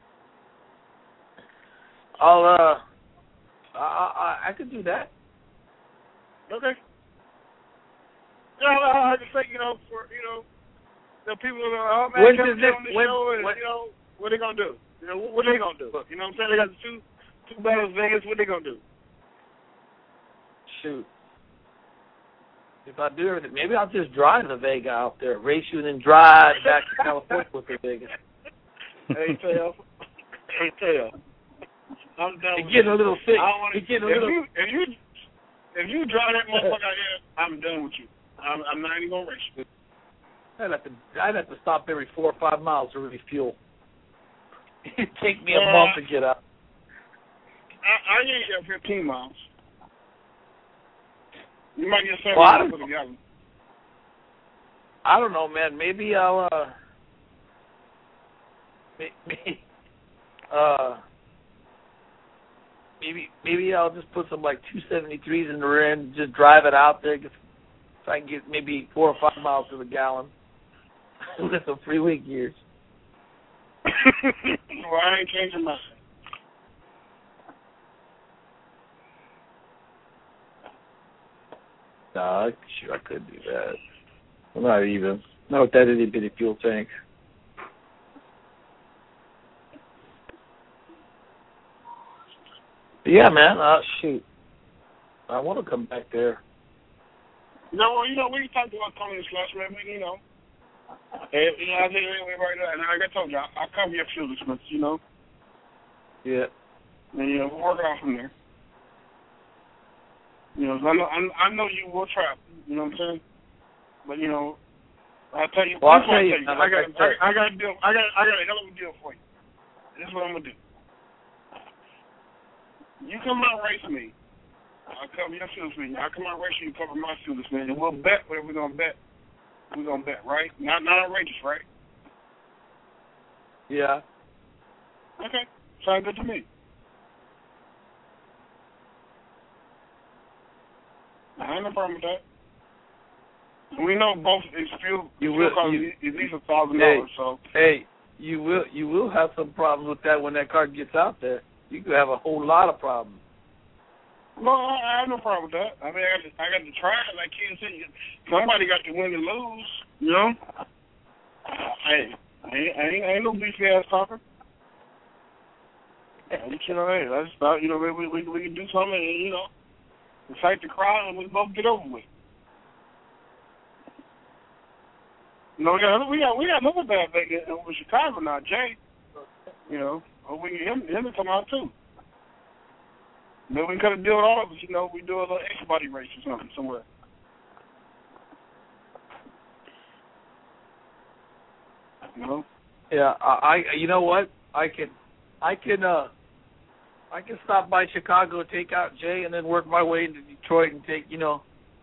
I could do that. Okay. Yeah, I just think the people are oh man, come on the show, and what they gonna do? What they gonna do? You know what I'm saying? They got two battles Vegas. What they gonna do? Shoot. If I do everything, maybe I'll just drive to Vega out there, race you, and then drive back to California with the Vegas. Hey, Tail. I'm done. You're getting a little sick. If you drive that motherfucker out here, I'm done with you. I'm not even gonna race you. I'd have to stop every 4 or 5 miles to refuel. It'd take me a month to get up. I need you 15 miles. You might get 7 miles for the gallon. I don't know, man. Maybe I'll maybe I'll just put some like 273s in the rear end and just drive it out there so I can get maybe 4 or 5 miles to the gallon with some freeway gears. Well, I ain't changing mine. No, sure I could do that. Well, not even. Not with that itty bitty fuel tank. But yeah, man. Shoot. I want to come back there. No, we can talk about Tony Slush, man. And, I think right now, and like I told you, I'll cover your fuel expenses, Yeah. And, we'll work it out from there. I know you will travel. You know what I'm saying? But I'll tell you. Well, I'll tell you. I got a deal. I got a hell of a deal for you. This is what I'm gonna do. You come out race me. I'll cover your fuel expenses. I'll come out race you. Cover my fuel expenses. And we'll bet whatever we're gonna bet. We're gonna bet, right? Not outrageous, right? Yeah. Okay. Sounds good to me. I ain't no problem with that. We know both is fuel. You fuel will. cost at least $1,000. So hey, you will have some problems with that when that car gets out there. You could have a whole lot of problems. No, I have no problem with that. I mean, I got to try it. Like Ken said, somebody got to win and lose. You know. I ain't no beefy ass talker. You know, hey, I just thought, you know, maybe we can do something and, you know, incite the crowd and we both get over with. You know, we got another bad thing over Chicago now, Jay. You know, we get him to come out too. Maybe we could do it all of us, you know, we do a little X-body race or something somewhere. You know? Yeah, you know what? I can stop by Chicago, take out Jay, and then work my way into Detroit and take, you know.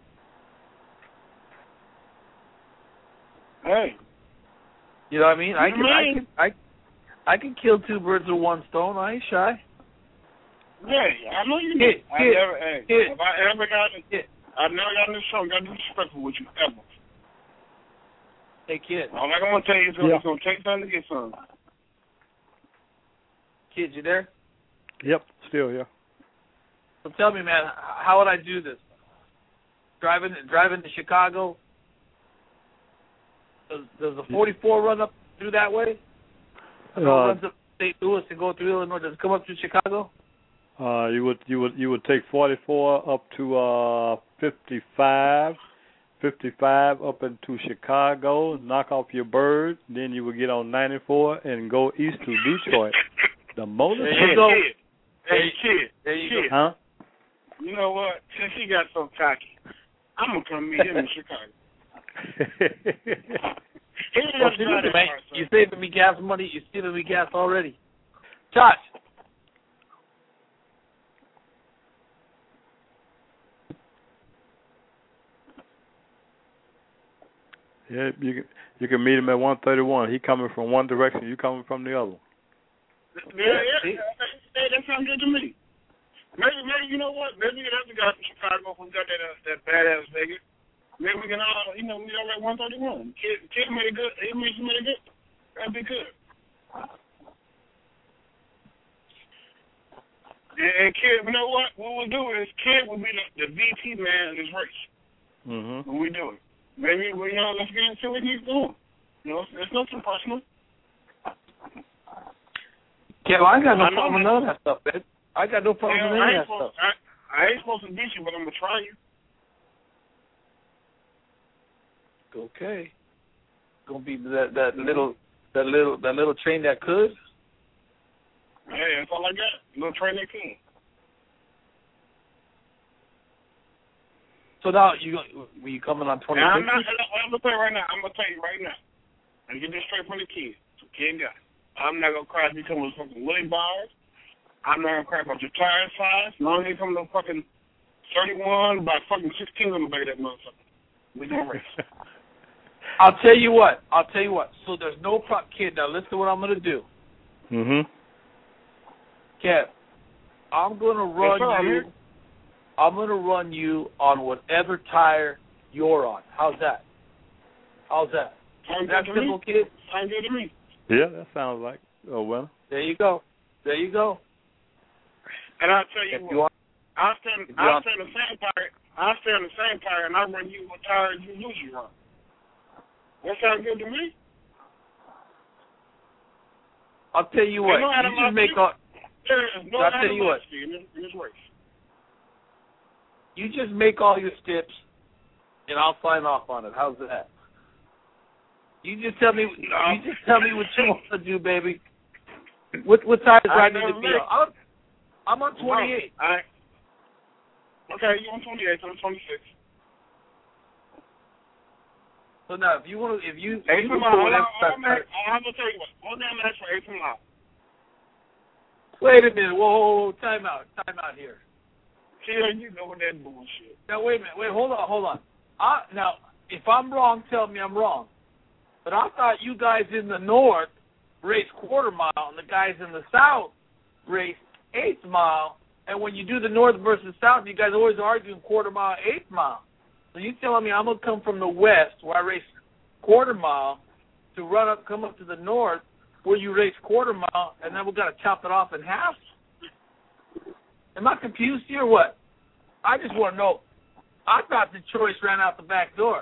Hey. You know what I mean? I can kill two birds with one stone. I ain't shy. Yeah, I know you do. If I ever got on this show, got disrespectful with you ever. Hey, kid. All I'm going to tell you is it's going to take time to get some. Kid, you there? Yep, still here. So tell me, man, how would I do this? Driving to Chicago? Does the 44 run up through that way? Runs up St. Louis and go through Illinois. Does it come up through Chicago? You would take 44 up to 55 up into Chicago, knock off your bird, then you would get on 94 and go east to Detroit. The motor. There you go. Hey, kid. There you go. Huh? You know what? Since he got so cocky, I'm gonna come meet him in Chicago. Man, you're saving me gas money. You're stealing me gas already. Josh. Yeah, you can meet him at 131. He coming from one direction. You coming from the other. Yeah. Hey, that sounds good to me. Maybe you know what? Maybe we can have the guy from Chicago who got that badass nigga. Maybe we can all, you know, meet over at 131. Kid made it good. He made it good. That'd be good. And Kid, you know what? What we'll do is Kid will be the VP man in this race. Mm-hmm. When we do it. Maybe, you know, let's get into what he's doing. You know, it's nothing personal. Yeah, well, I got no problem with none of that stuff, man. I got no problem with any of that stuff. I ain't supposed to beat you, but I'm going to try you. Okay. Gonna be that little train that could? Yeah, that's all I got. Little train that can. So now were you coming on 26? I'm gonna tell you right now. And get this straight from the kid. So kid got it. I'm not gonna cry if you come with fucking Willie bars. I'm not gonna cry about your tire size. As long as you come to fucking 31 by fucking 16 on the back of that motherfucker. We gonna race. I'll tell you what. So there's no kid. Now listen to what I'm gonna do. Mm-hmm. Kev, I'm gonna run you on whatever tire you're on. How's that? Sounds that simple, kid? Sounds good to me. Yeah, that sounds like a winner. There you go. And I'll tell you what. I'll stay on the same tire, and I'll run you what tire you usually run. That sounds good to me. I'll tell you what. You just make all. I'll tell you what. In this race. You just make all your steps, and I'll sign off on it. How's that? You just tell me. You just tell me what you want to do, baby. What tire do I need to be on? I'm on 28. Okay, you're on 28. So I'm 26. So now, if you want to, I'm gonna tell you what. Hold on, that's for 8 miles. Wait a minute. Whoa, time out here. Yeah, you know what that bullshit. Now wait a minute. Wait, hold on. Now, if I'm wrong, tell me I'm wrong. But I thought you guys in the north race quarter mile, and the guys in the south race 8th mile. And when you do the north versus south, you guys always arguing quarter mile, 8th mile. So you telling me I'm gonna come from the west where I race quarter mile to come up to the north where you race quarter mile, and then we got to chop it off in half? Am I confused here or what? I just want to know. I thought the choice ran out the back door.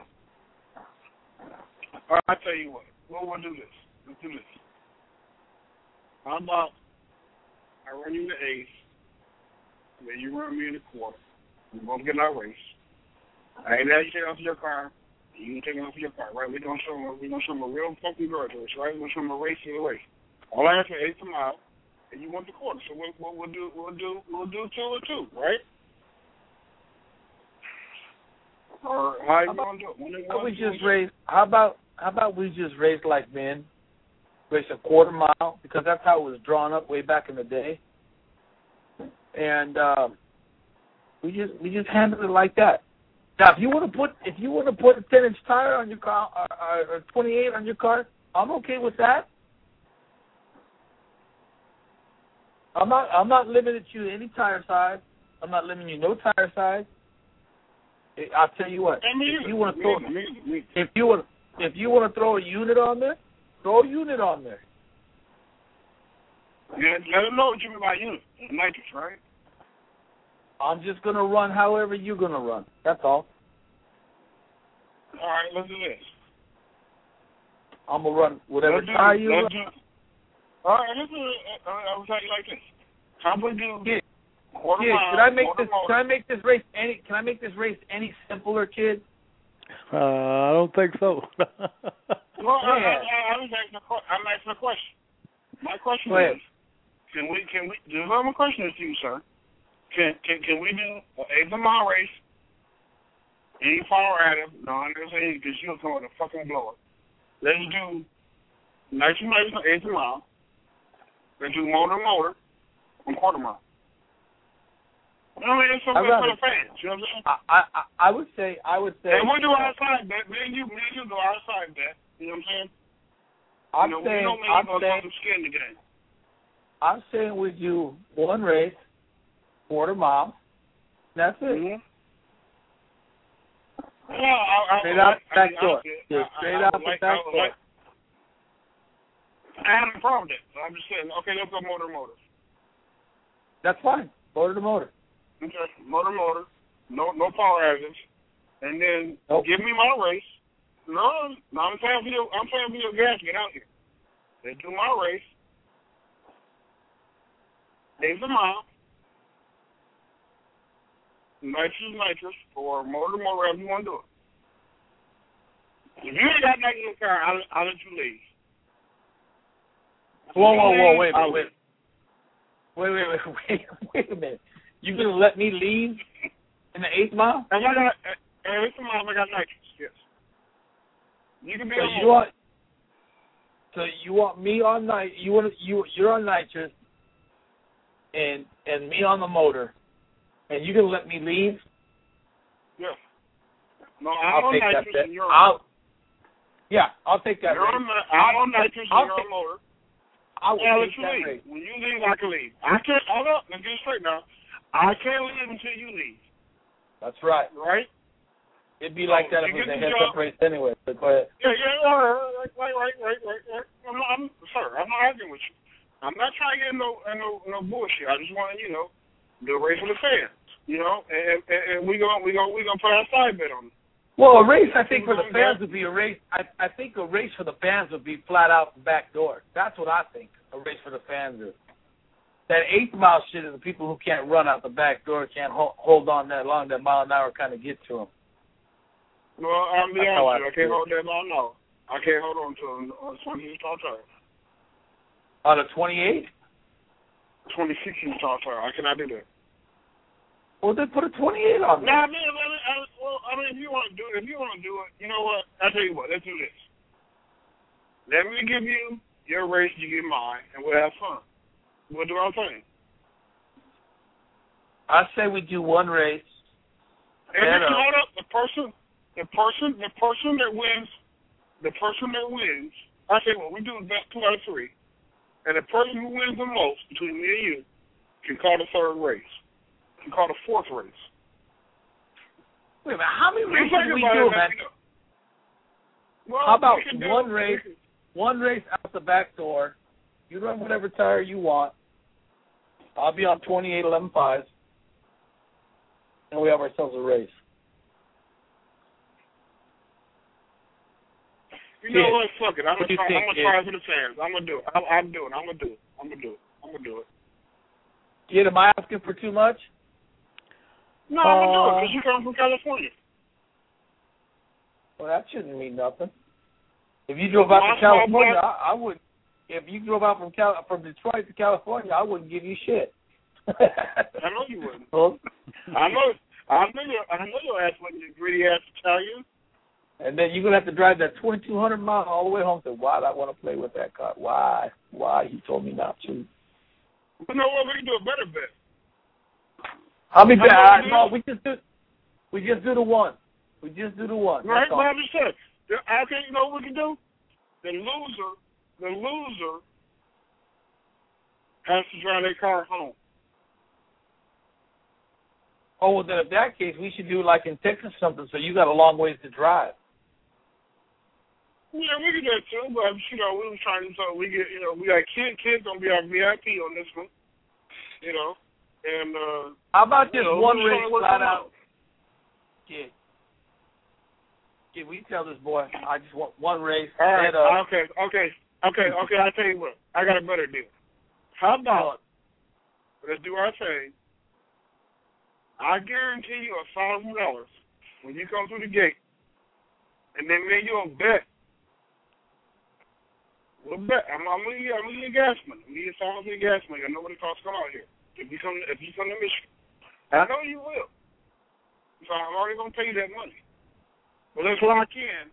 All right, I'll tell you what. We'll do this. Let's do this. How about I run you in the eighth, then you run me in the quarter. We're going to get in our race. I ain't let you take off your car. You can take it off your car, right? We're going to show them a real fucking grudge race, right? We're going to show them a race to the race. All I have to eighth mile, and you want the quarter. So we'll do 2 and 2, right? Or how you going to do it? How about we just race like men? Race a quarter mile, because that's how it was drawn up way back in the day. And we just handle it like that. Now, if you want to put a 10-inch tire on your car or 28 on your car, I'm okay with that. I'm not limiting you to any tire size. I'm not limiting you no tire size. I'll tell you what. If you want to throw a unit on there, throw a unit on there. Yeah, let them know what you mean by unit. Nitrous, right? I'm just going to run however you're going to run. That's all. All right, let's do this. I'm going to run whatever tire you run. All right, I will tell you like this. How about we do quarter mile? Can I make this race any simpler, kid? I don't think so. Well, I'm asking a question. My question is, can we? My question is to you, sir. Can we do an 8 mile race? Any power adder? No, I'm not saying because you'll come with a fucking blower. Let's do 19 miles on 8 mile. Let's do motor on quarter mile. You know what I mean? It's something for the fans. You know what I'm saying? I would say. And we'll do outside bet. Me and you do outside bet. You know what I'm saying? I'm saying we do one race, quarter mile. That's it. Mm-hmm. Yeah, straight out the back door. Straight out the back door. I have no problem with that. So I'm just saying, okay, let's go motor. That's fine. Motor to motor. Okay, motor. No power hazards. And then give me my race. No, I'm paying for your gas to get out here. They do my race. 8 mile. Nitrous, or motor, whatever you want to do it. If you ain't got nothing in your car, I'll let you leave. Whoa, wait a minute. You gonna let me leave in the 8 mile? And I got 8 mile. I got nitrous. Yes. You can be So you want me on night? You're on nitrous, and me on the motor, and you gonna let me leave? Yeah. No, I'll take nitrous that. And you're on. Yeah, I'll take that. I'm on nitrous and you're on motor. I'll let you leave. Rate. When you leave, I can leave. I can't. Hold up. Let's get it straight now. I can't leave until you leave. That's right. Right? It'd be like that if it was a heads-up race anyway. But go ahead. Yeah, right. I'm not arguing with you. I'm not trying to get no bullshit. I just want to, do a race for the fans. And we gonna put our side bet on it. Well, a race, I think, for the fans would be a race. I think a race for the fans would be flat out the back door. That's what I think a race for the fans is. That 8 mile shit is the people who can't run out the back door, can't hold on that long, that mile an hour kind of get to them. Well, I'll be honest with you. I can't hold that long, no. I can't hold on to them. On a 28? 26 tall tire. I cannot do that. Well, then put a 28 on there. Nah, if you want to do it, you know what? I'll tell you what. Let's do this. Let me give you your race, you get mine, and we'll have fun. We'll do our thing. I say we do one race. And hold up, the person that wins, I say, well, we do the best 2 out of 3. And the person who wins the most between me and you can call the 3rd race. Can call the 4th race. Wait a minute, how many races Think do we about do, it, man? Well, How about we can do one it. race? One race out the back door. You run whatever tire you want. I'll be on 28.11.5s, and we have ourselves a race. You know what? Fuck it. I'm What gonna do you think, try for the fans. I'm gonna do it. I'm doing it. I'm gonna do it. Kid, am I asking for too much? No, I'm gonna do it because you come from California. Well, that shouldn't mean nothing. If you drove out to California, I would. If you drove out from Detroit to California, I wouldn't give you shit. I know you wouldn't. Well, I know your ass wasn't a greedy ass Italian. And then you're gonna have to drive that 2,200 miles all the way home. Say, why do I want to play with that car? Why? He told me not to. But no, what we can do a better bet. I'll be back. No, we just do the one. We just do the one. Right, but I'm just saying. Okay, you know what we can do? The loser has to drive their car home. Oh, well, then in that case, we should do like in Texas something. So you got a long ways to drive. Yeah, we can do that too, but we were trying to we got kids gonna be our VIP on this one, and how about just one race flat out? Kid, we tell this boy, I just want one race. All right, okay. I tell you what, I got a better deal. How about let's do our thing? I guarantee you $1,000 when you come through the gate, and then me and you'll bet. We'll bet. I'm gonna give you a gas money. I'm gonna give you $1,000 gas money. I know what it costs to come out here. If you come to Michigan, I know you will. So I'm already gonna pay you that money. But let's lock in.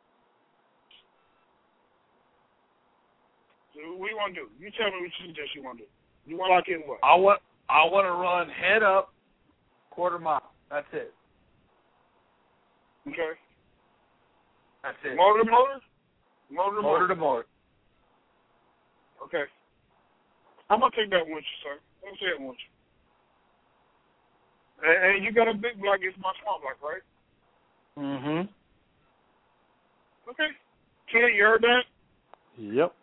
So what do you want to do? You tell me what you suggest you want to do. You want to lock in what? I want to run head up, quarter mile. That's it. Okay. That's it. Motor to motor? Motor to motor. Okay. I'm going to take that with you, sir. I'm going to take it with you. And you got a big block against my small block, right? Mm-hmm. Okay. Kid, you heard that? Yep.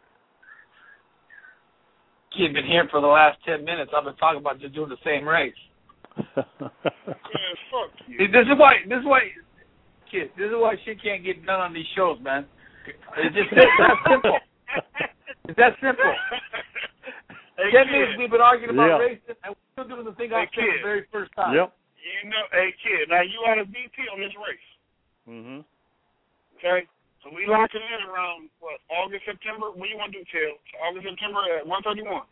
Kid, been here for the last 10 minutes. I've been talking about just doing the same race. Man, fuck you. See, this is why, kid, this is why shit can't get done on these shows, man. It's just that simple. It's that simple. Hey, 10 minutes we've been arguing about racing, and we're still doing the thing I said the very first time. Yep. Hey, kid, now you are the VP on this race. Mm-hmm. Okay? So we locking in around, August, September? What do you want to do, Till? August, September at 131.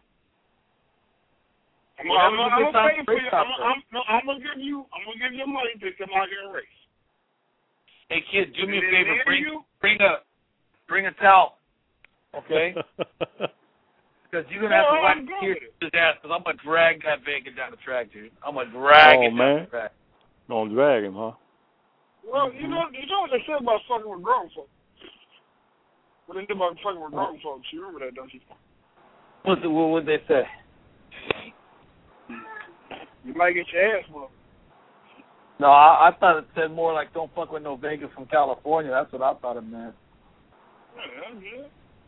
I'm gonna give you money to come out here and race. Hey kid, do me a favor, bring a towel, okay? Because you're gonna have to wipe his ass. Because I'm gonna drag that bacon down the track, dude. I'm gonna drag it down the track. Gonna drag him, huh? Well, you know what they said about fucking with grown folks. What they said about fucking with grown folks. You remember that, don't you? What would they say? You might get your ass whooped. No, I thought it said more like don't fuck with no Vegas from California. That's what I thought it meant. Yeah, that's good.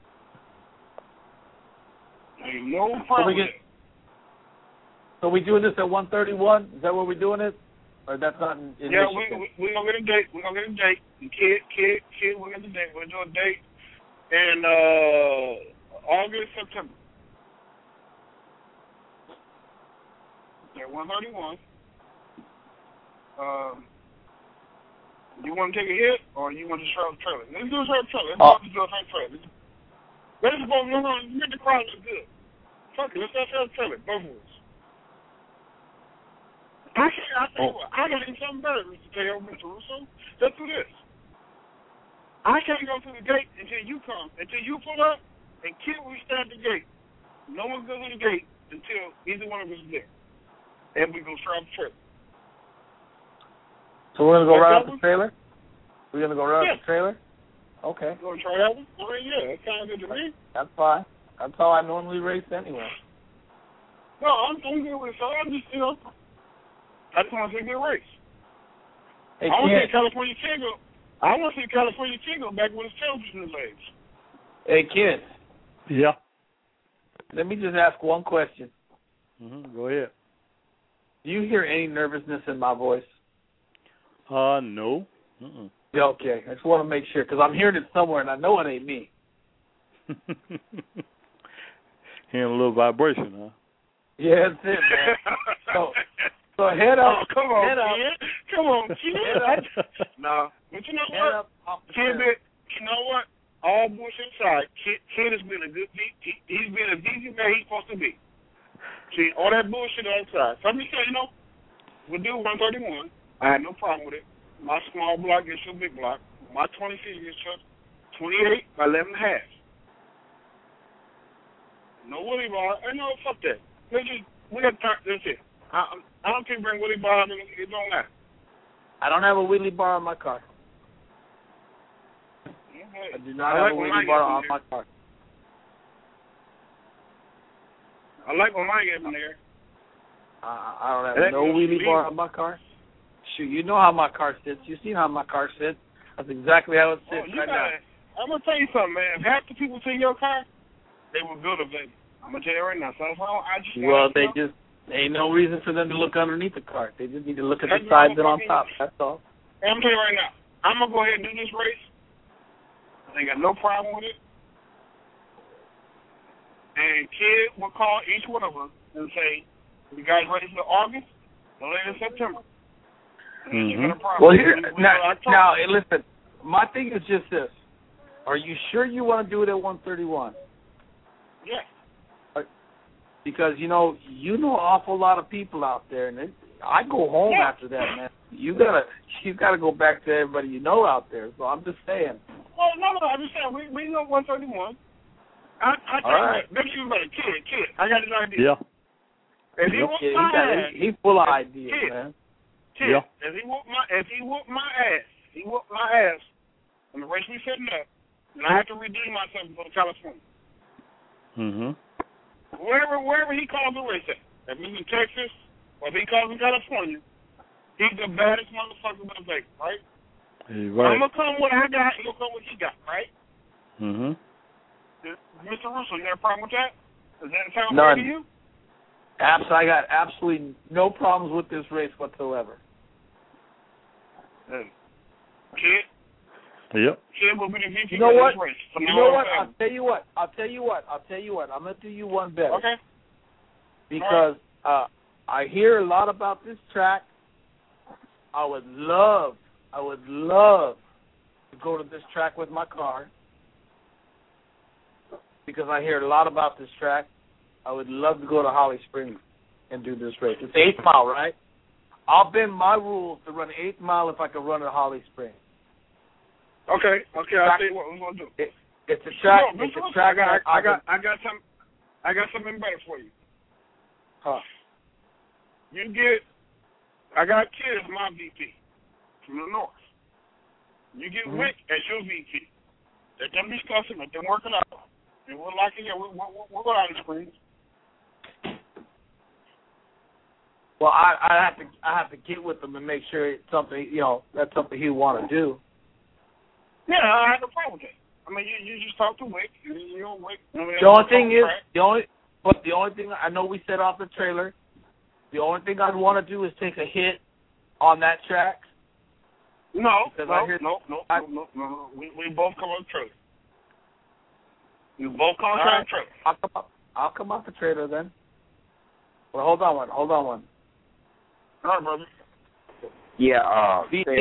Ain't no problem. So we doing this at 131? Is that where we're doing it? Or that's not in yeah, Michigan? we're going to get a date. We're going to get a date. And kid, we're going to get a date. We're going to do a date in August, September. At 131. You want to take a hit, or you want to shred the trailer? Let's do a shred trailer. Let's do a shred trailer. Let's make the crowd look good. Fuck it, let's do a shred trailer. Both of us. I tell you what, I got something better, Mr. Teo, Mr. Russo. Let's do this. I can't go through the gate until you come. Until you pull up, and Kid will stand at the gate. No one goes in the gate until either one of us is there. And we go shred the trailer. So we're going to go right off the trailer? We're going to go right off the trailer? Okay. You want to try that one? Oh, yeah, that sounds good to me. That's fine. That's how I normally race anyway. No, I'm good with it. So I'm just, I just want to take a race. Hey, I want to see California King go. I want to see California King go back with his tail between his legs. Hey, kid. Yeah. Let me just ask one question. Go ahead. Do you hear any nervousness in my voice? No. Yeah, okay. I just want to make sure because I'm hearing it somewhere and I know it ain't me. Hearing a little vibration, huh? Yeah, that's it, man. So head up. Oh, come on, head up. kid. Come on, kid. No. But you know Head what? up. Kid, you know what? All bullshit aside, Kid has been a good he's been a decent man he's supposed to be. See, all that bullshit outside. So let me say, we'll do 131. I had no problem with it. My small block gets your big block. My 26 gets your 28 by 11 and a half. No Willie bar. No, fuck that. We got time. That's it. I don't care bring Willie bar. It don't matter. I don't have a wheelie bar on my car. I do not have a wheelie bar on my car. I like when mine gets in there. I don't have no wheelie bar on my car. Shoot, you know how my car sits. You seen how my car sits. That's exactly how it sits right now. I'm going to tell you something, man. If half the people see your car, they will build a baby. I'm going to tell you right now. So there ain't no reason for them to look underneath the car. They just need to look at the sides and on top. That's all. And I'm telling you right now, I'm going to go ahead and do this race. I ain't got no problem with it. And Kid will call each one of us and say, you guys ready for August or later September? Well, here, now, listen, my thing is just this. Are you sure you want to do it at 131? Yeah. Because, you know an awful lot of people out there, and I go home after that, man. You gotta go back to everybody you know out there. So I'm just saying. Well, no, I'm just saying we know 131. I tell you what, make sure you better Kid. I got this idea. Yeah. If he whoop my ass, he's full of ideas, man. Kid, if he whoop my ass in the race we setting up, and I have to redeem myself to go to California. Wherever he calls the race at, if he's in Texas or if he calls in California, he's the baddest motherfucker in Vegas, right? Right. I'm gonna come with what I got, he'll come with what he got, right? Mr. Russell, you got a problem with that? Does that sound fair to you? I got absolutely no problems with this race whatsoever. Kid? Yep. Kid will be the VP you know what? of this race. You know what? I'll tell you what. I'm going to do you one better. Okay. Because I hear a lot about this track. I would love to go to this track with my car. Because I hear a lot about this track. I would love to go to Holly Springs and do this race. It's 8 mile, right? I'll bend my rules to run 8 mile if I can run at Holly Springs. Okay. I'll tell you what we're gonna do. It's a track. I got something better for you. Huh? I got Kid as my VP from the north. You get Wick as your VP. Let them discuss it. Let them work it out. And we're locked in here. We're going out of Springs. Well, I have to get with him and make sure it's something, that's something he want to do. Yeah, I have no problem with that. I mean, you just talk to Wick. You know, Wick. The only thing is, the only thing I know we set off the trailer. The only thing I'd want to do is take a hit on that track. No. We both come on the trailer. You both come on the trailer. I'll come off the trailer then. Well, hold on one. All right, brother. Yeah,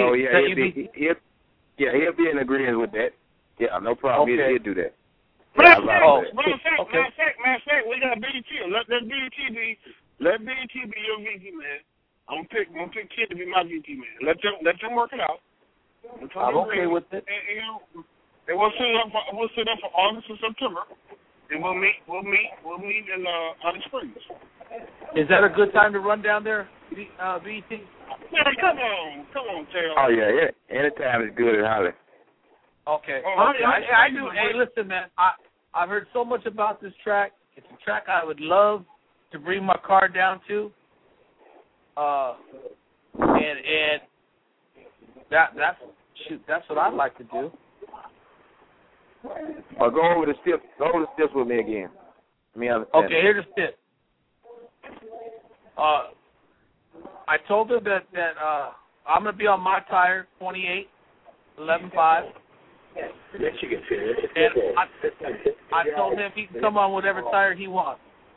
he'll be in agreement with that. Yeah, no problem. Okay. He'll do that. Matter of fact, we got BT. Let BT be your VP, man. I'm gonna pick Kid to be my VP, man. Let them work it out. I'm okay with it. And we'll sit up for August and September, and we'll meet in Holly Springs. Is that a good time to run down there, BT? Man, come on, Taylor. Oh yeah. Anytime is good at Holly. Okay. I do. Hey, listen, man. I've heard so much about this track. It's a track I would love to bring my car down to. And That's what I'd like to do. Or go over the steps with me again. Let me understand. Okay, here's the tip. I told him that I'm going to be on my tire, 28, 11.5. And I told him he can come on whatever tire he wants.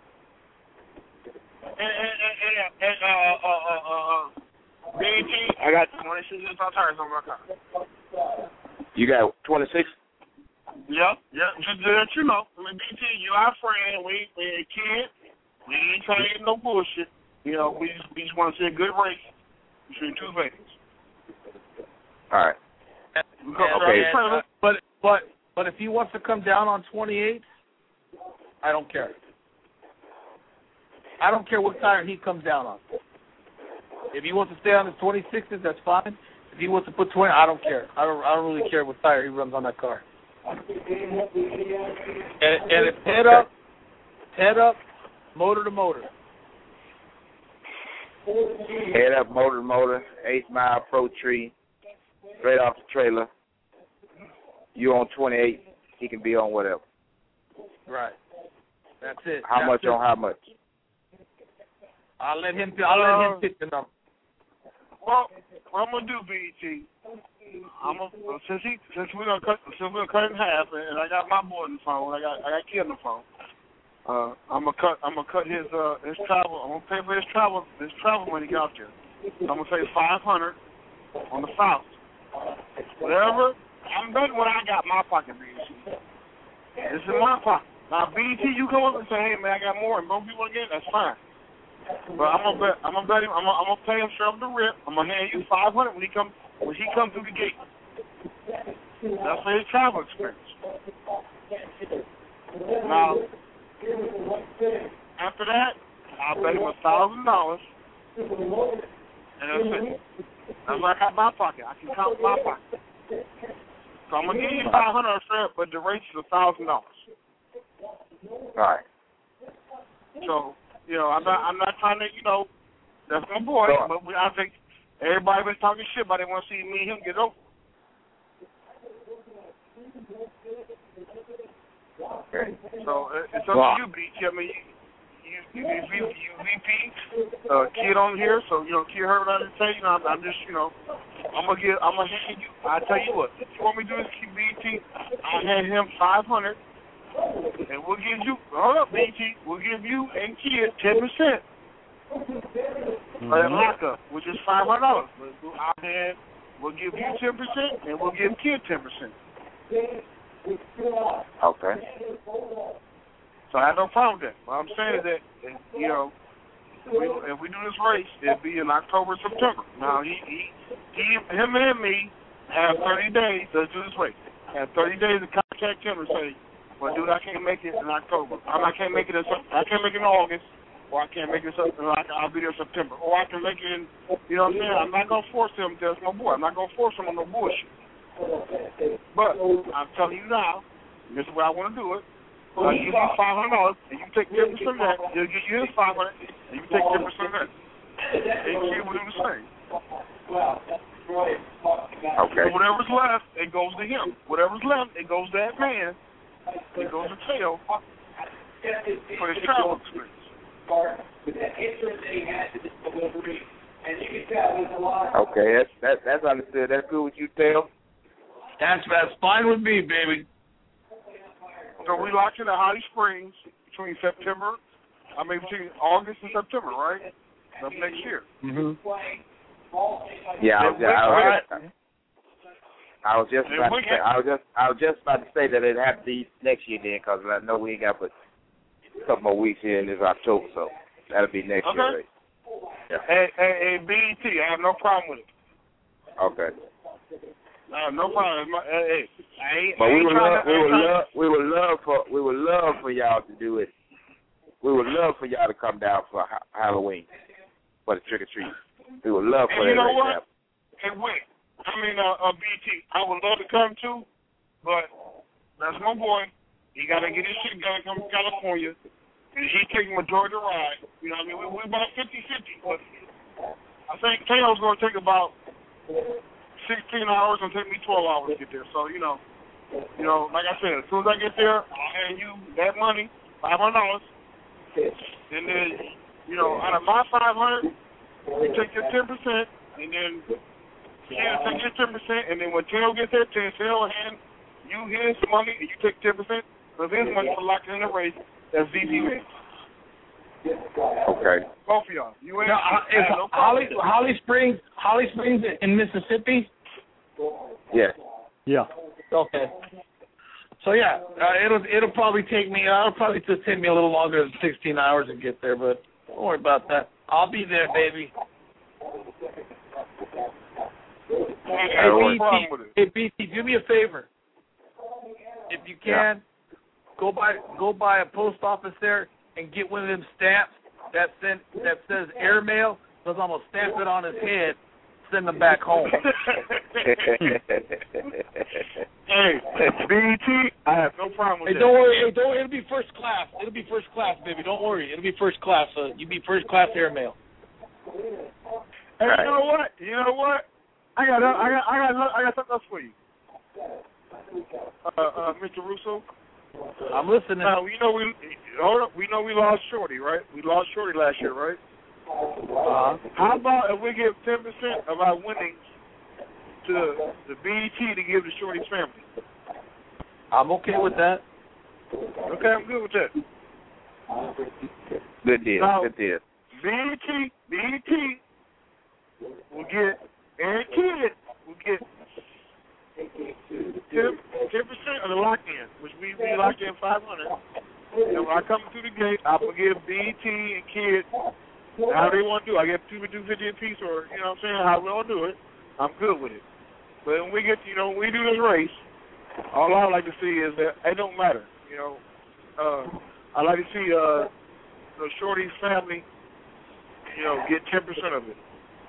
BT, I got 26 tires on my car. You got 26? Yep. Just to let you know, BT, you our friend. We a kid. We ain't trying to get no bullshit. You know, we just want to see a good race between two vehicles. All right. Okay. But if he wants to come down on 28, I don't care. I don't care what tire he comes down on. If he wants to stay on his 26s, that's fine. If he wants to put 20, I don't care. I don't really care what tire he runs on that car. And it's head up, motor to motor. Head up, motor to motor, 8 Mile Pro Tree, straight off the trailer. You on 28, he can be on whatever. Right. That's it. How much on how much? I'll let him pick the number. Well, what I'm gonna do, BT, since we're gonna cut in half, and I got my boy on the phone, I got Kid on the phone. I'm gonna cut his travel. I'm gonna pay for his travel when he got there. I'm gonna pay $500 on the south. Whatever. I'm betting what I got in my pocket, BT. This is my pocket. Now, BT, you come up and say, hey man, I got more, and both people again. That's fine. But I'm gonna bet him. I'm gonna pay him straight up the rip. I'm gonna hand you $500 when he comes through the gate. That's for his travel expense. Now, after that, I'll bet him $1,000, and that's it. That's what I got in my pocket. I can count my pocket. So I'm gonna give you $500 straight, but the rate is $1,000. All right. So. You know, I'm not trying to, that's my boy, but I think everybody been talking shit, but they want to see me and him get over. Okay. So it's up to you, BT. I mean, you VP, Kid on here, so, Kid heard what I didn't say, I'm just, I'm gonna hand you, I tell you what, if you want me to do this, BT, I'll hand him $500. And we'll give you, hold up, BT, we'll give you and Kid 10% of that lockup, which is $500. We'll give you 10%, and we'll give Kid 10%. Okay. So I have no problem with that. What I'm saying is that, if we do this race, it'll be in October, September. Now, him and me have 30 days to do this race. Have 30 days to contact him and say, well, dude, I can't make it in October. I can't make it in August, or I can't make it I'll be there in September. Or I can make it in, you know what I'm saying? I'm not going to force him to, that's my boy. I'm not going to force him on no bullshit. But I'm telling you now, this is where I want to do it. I'll give you $500, and you take 10% of that. He'll give you his $500, and you take 10% of that. And he will do the same. Okay. So whatever's left, it goes to him. Whatever's left, it goes to that man. It goes to tail for his travel expense. Okay, that's understood. That's good with you, Tail? That's fine with me, baby. So we locked in at Holly Springs between August and September, right? Of next year. Mm-hmm. Yeah, I was just about to say that it'd have to be next year then, because I know we ain't got but a couple more weeks here in this October, so that'll be next year. Right? Yeah. Hey, BET, I have no problem with it. Okay. No problem. But we would love for y'all to do it. We would love for y'all to come down for Halloween for the trick or treat. We would love for you know what? to happen. Hey, wait. BT, I would love to come too, but that's my boy. He got to get his shit done, come to California. And he taking majority of the ride. You know what I mean? We're about 50-50, but I think Taylor's going to take about 16 hours and take me 12 hours to get there. So, you know, like I said, as soon as I get there, I'll hand you that money, $500, and then, you know, out of my $500, you take your 10%, and then Ken take your 10%, and then when Tino gets there, Tino will hand you his money, and you take 10%, because his money will lock in the race. That's VP race. Okay. Both of y'all. You ain't no Holly Springs in Mississippi? Yeah. Yeah. Okay. So yeah, it'll probably take me. It'll probably just take me a little longer than 16 hours to get there, but don't worry about that. I'll be there, baby. Hey, BT, do me a favor. If you can, go by a post office there and get one of them stamps that says airmail, because I'm going to stamp it on his head, send them back home. Hey, BT, I have no problem with that. Don't worry. It'll be first class. It'll be first class, baby. Don't worry. It'll be first class. You be first class airmail. Hey, you know what? I got something else for you. Mr. Russo. I'm listening. Now, we know we lost Shorty, right? We lost Shorty last year, right? How about if we give 10% of our winnings to the BET to give to Shorty's family? I'm okay with that. Okay, I'm good with that. Good deal. Now, Good deal. BET will get, and Kid will get 10% of the lock-in, which we locked in $500. And when I come through the gate, I'm going to give BET and Kid how they want to do it. I get $250 a piece, or, you know what I'm saying, how we want to do it. I'm good with it. But when we get, when we do this race, all I like to see is that it don't matter. I like to see Shorty's family, get 10% of it.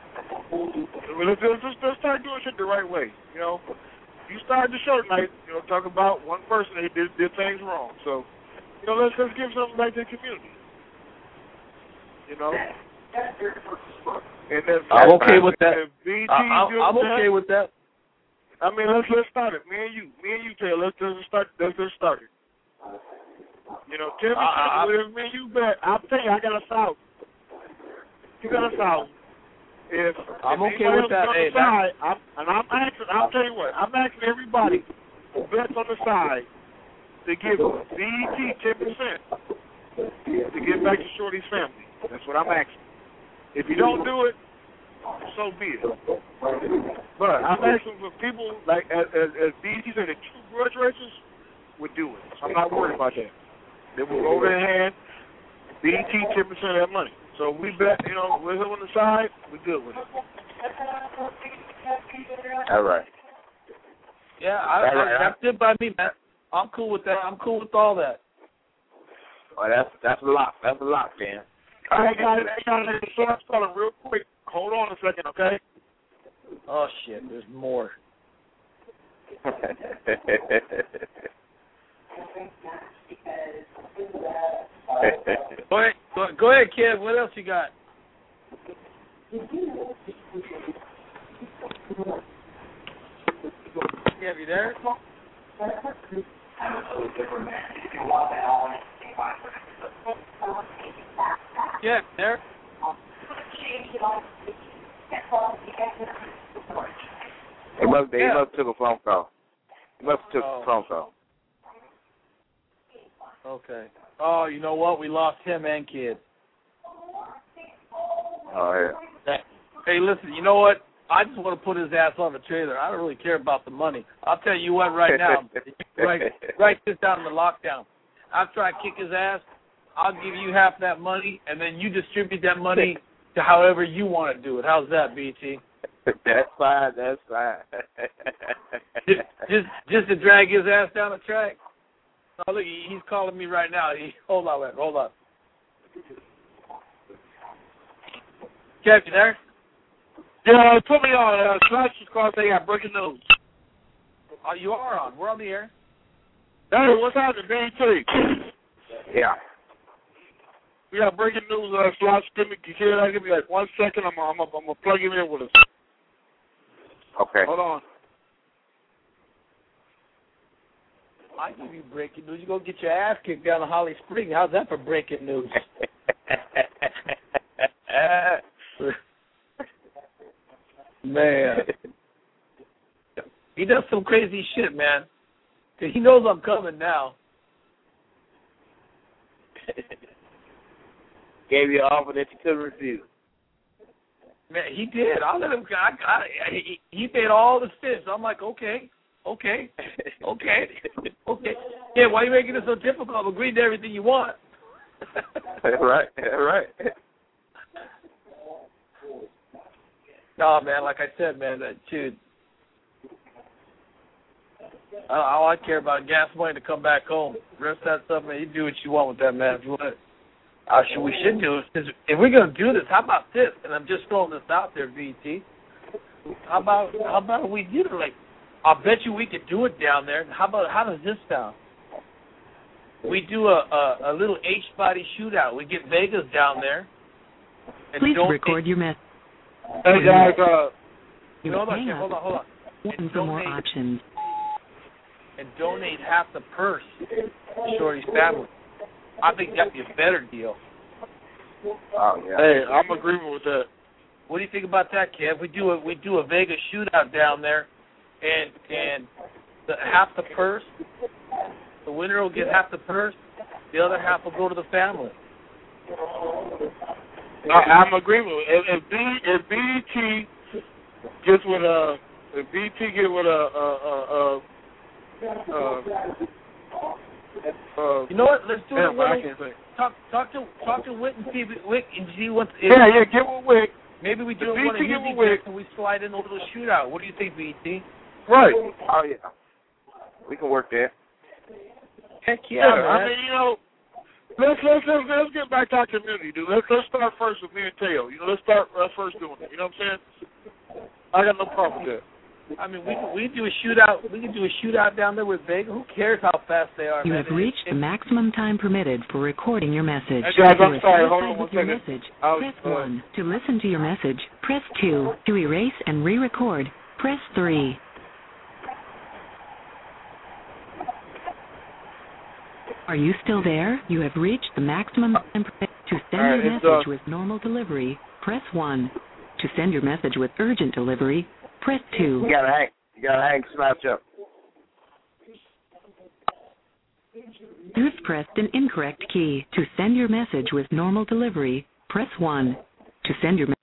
Let's start doing shit the right way. You started the show tonight, talk about one person that did things wrong. So, let's give something back to the community. And then I'm okay with that. I'm okay with that. I mean, let's start it. Me and you, Taylor. Let's just start it. 10%. Whatever me and you bet. I'll tell you, I got 1,000. You got 1,000. I'm okay with that. Hey, I'll tell you what. I'm asking everybody who bets on the side to give BET 10% to get back to Shorty's family. That's what I'm asking. If you don't do it, so be it. But I'm asking for people like as BET said, the true grudge racers would do it. I'm not worried about that. They will go over their hand, BET 10% of that money. So we bet, with him on the side, we're good with it. All right. Yeah, that's it by me, man. I'm cool with that. I'm cool with all that. Well, that's a lot. That's a lot, man. I got it. So I'm calling real quick. Hold on a second, okay? Oh shit, there's more. Go ahead, kid. What else you got? Yeah, you there? Yeah, there. He must have took a phone call. Okay. Oh, you know what? We lost him and kid. Oh, yeah. Hey, listen, you know what? I just want to put his ass on the trailer. I don't really care about the money. I'll tell you what right now. Write this down in the lockdown. After I kick his ass, I'll give you half that money, and then you distribute that money to however you want to do it. How's that, BT? That's fine. just to drag his ass down the track? Oh, look, he's calling me right now. Hold on. Kev, you there? Yeah, put me on. Slash Cross, they got breaking news. Oh, you are on. We're on the air. Hey, what's happening, BT? Yeah. We got breaking news. Slash, give me like 1 second. I'm gonna plug him in with us. Okay. Hold on. I give you breaking news. You go get your ass kicked down in Holly Springs. How's that for breaking news? Man. He does some crazy shit, man. He knows I'm coming now. Gave you an offer that you couldn't refuse. Man, he did. I let him. He paid all the stints. I'm like, okay. Yeah, why are you making it so difficult? I'm agreeing to everything you want. Right. No, man, like I said, man, dude, all I care about is gas money to come back home. The rest of that stuff, man, you do what you want with that, man. If you want, we should do it. If we're going to do this, how about this? And I'm just throwing this out there, VT. How about we do it? Like, I'll bet you we could do it down there. How does this sound? We do a little H-body shootout. We get Vegas down there. And please record your message. Hey, guys, hold on. Listen for more options. And donate half the purse to Shorty's family. I think that'd be a better deal. Oh, yeah. Hey, I'm agreeing with that. What do you think about that, Kev? We do a Vegas shootout down there, and half the purse. The winner will get half the purse. The other half will go to the family. I'm agreeing with it. If BT gets with you know what? Let's do it. Talk to Wick and see what. Yeah, get with Wick. Maybe we do one of his events and we slide in a little shootout. What do you think, BT? Right. Oh yeah. We can work there. Heck yeah, man. I mean, let's get back to our community, dude. Let's start first with me and Teo. Let's start first doing it. You know what I'm saying? I got no problem with that. I mean, we do a shootout. We can do a shootout down there with Vegas. Who cares how fast they are? You have reached the maximum time permitted for recording your message. Hey guys, I'm sorry. Hold on one second. Message, press 1 to listen to your message. Press 2 to erase and re-record. Press 3. Are you still there? You have reached the maximum time permitted to send your message with normal delivery. Press 1 to send your message with urgent delivery. Press 2. You gotta hang slouch up. You've pressed an incorrect key. To send your message with normal delivery, press 1. To send your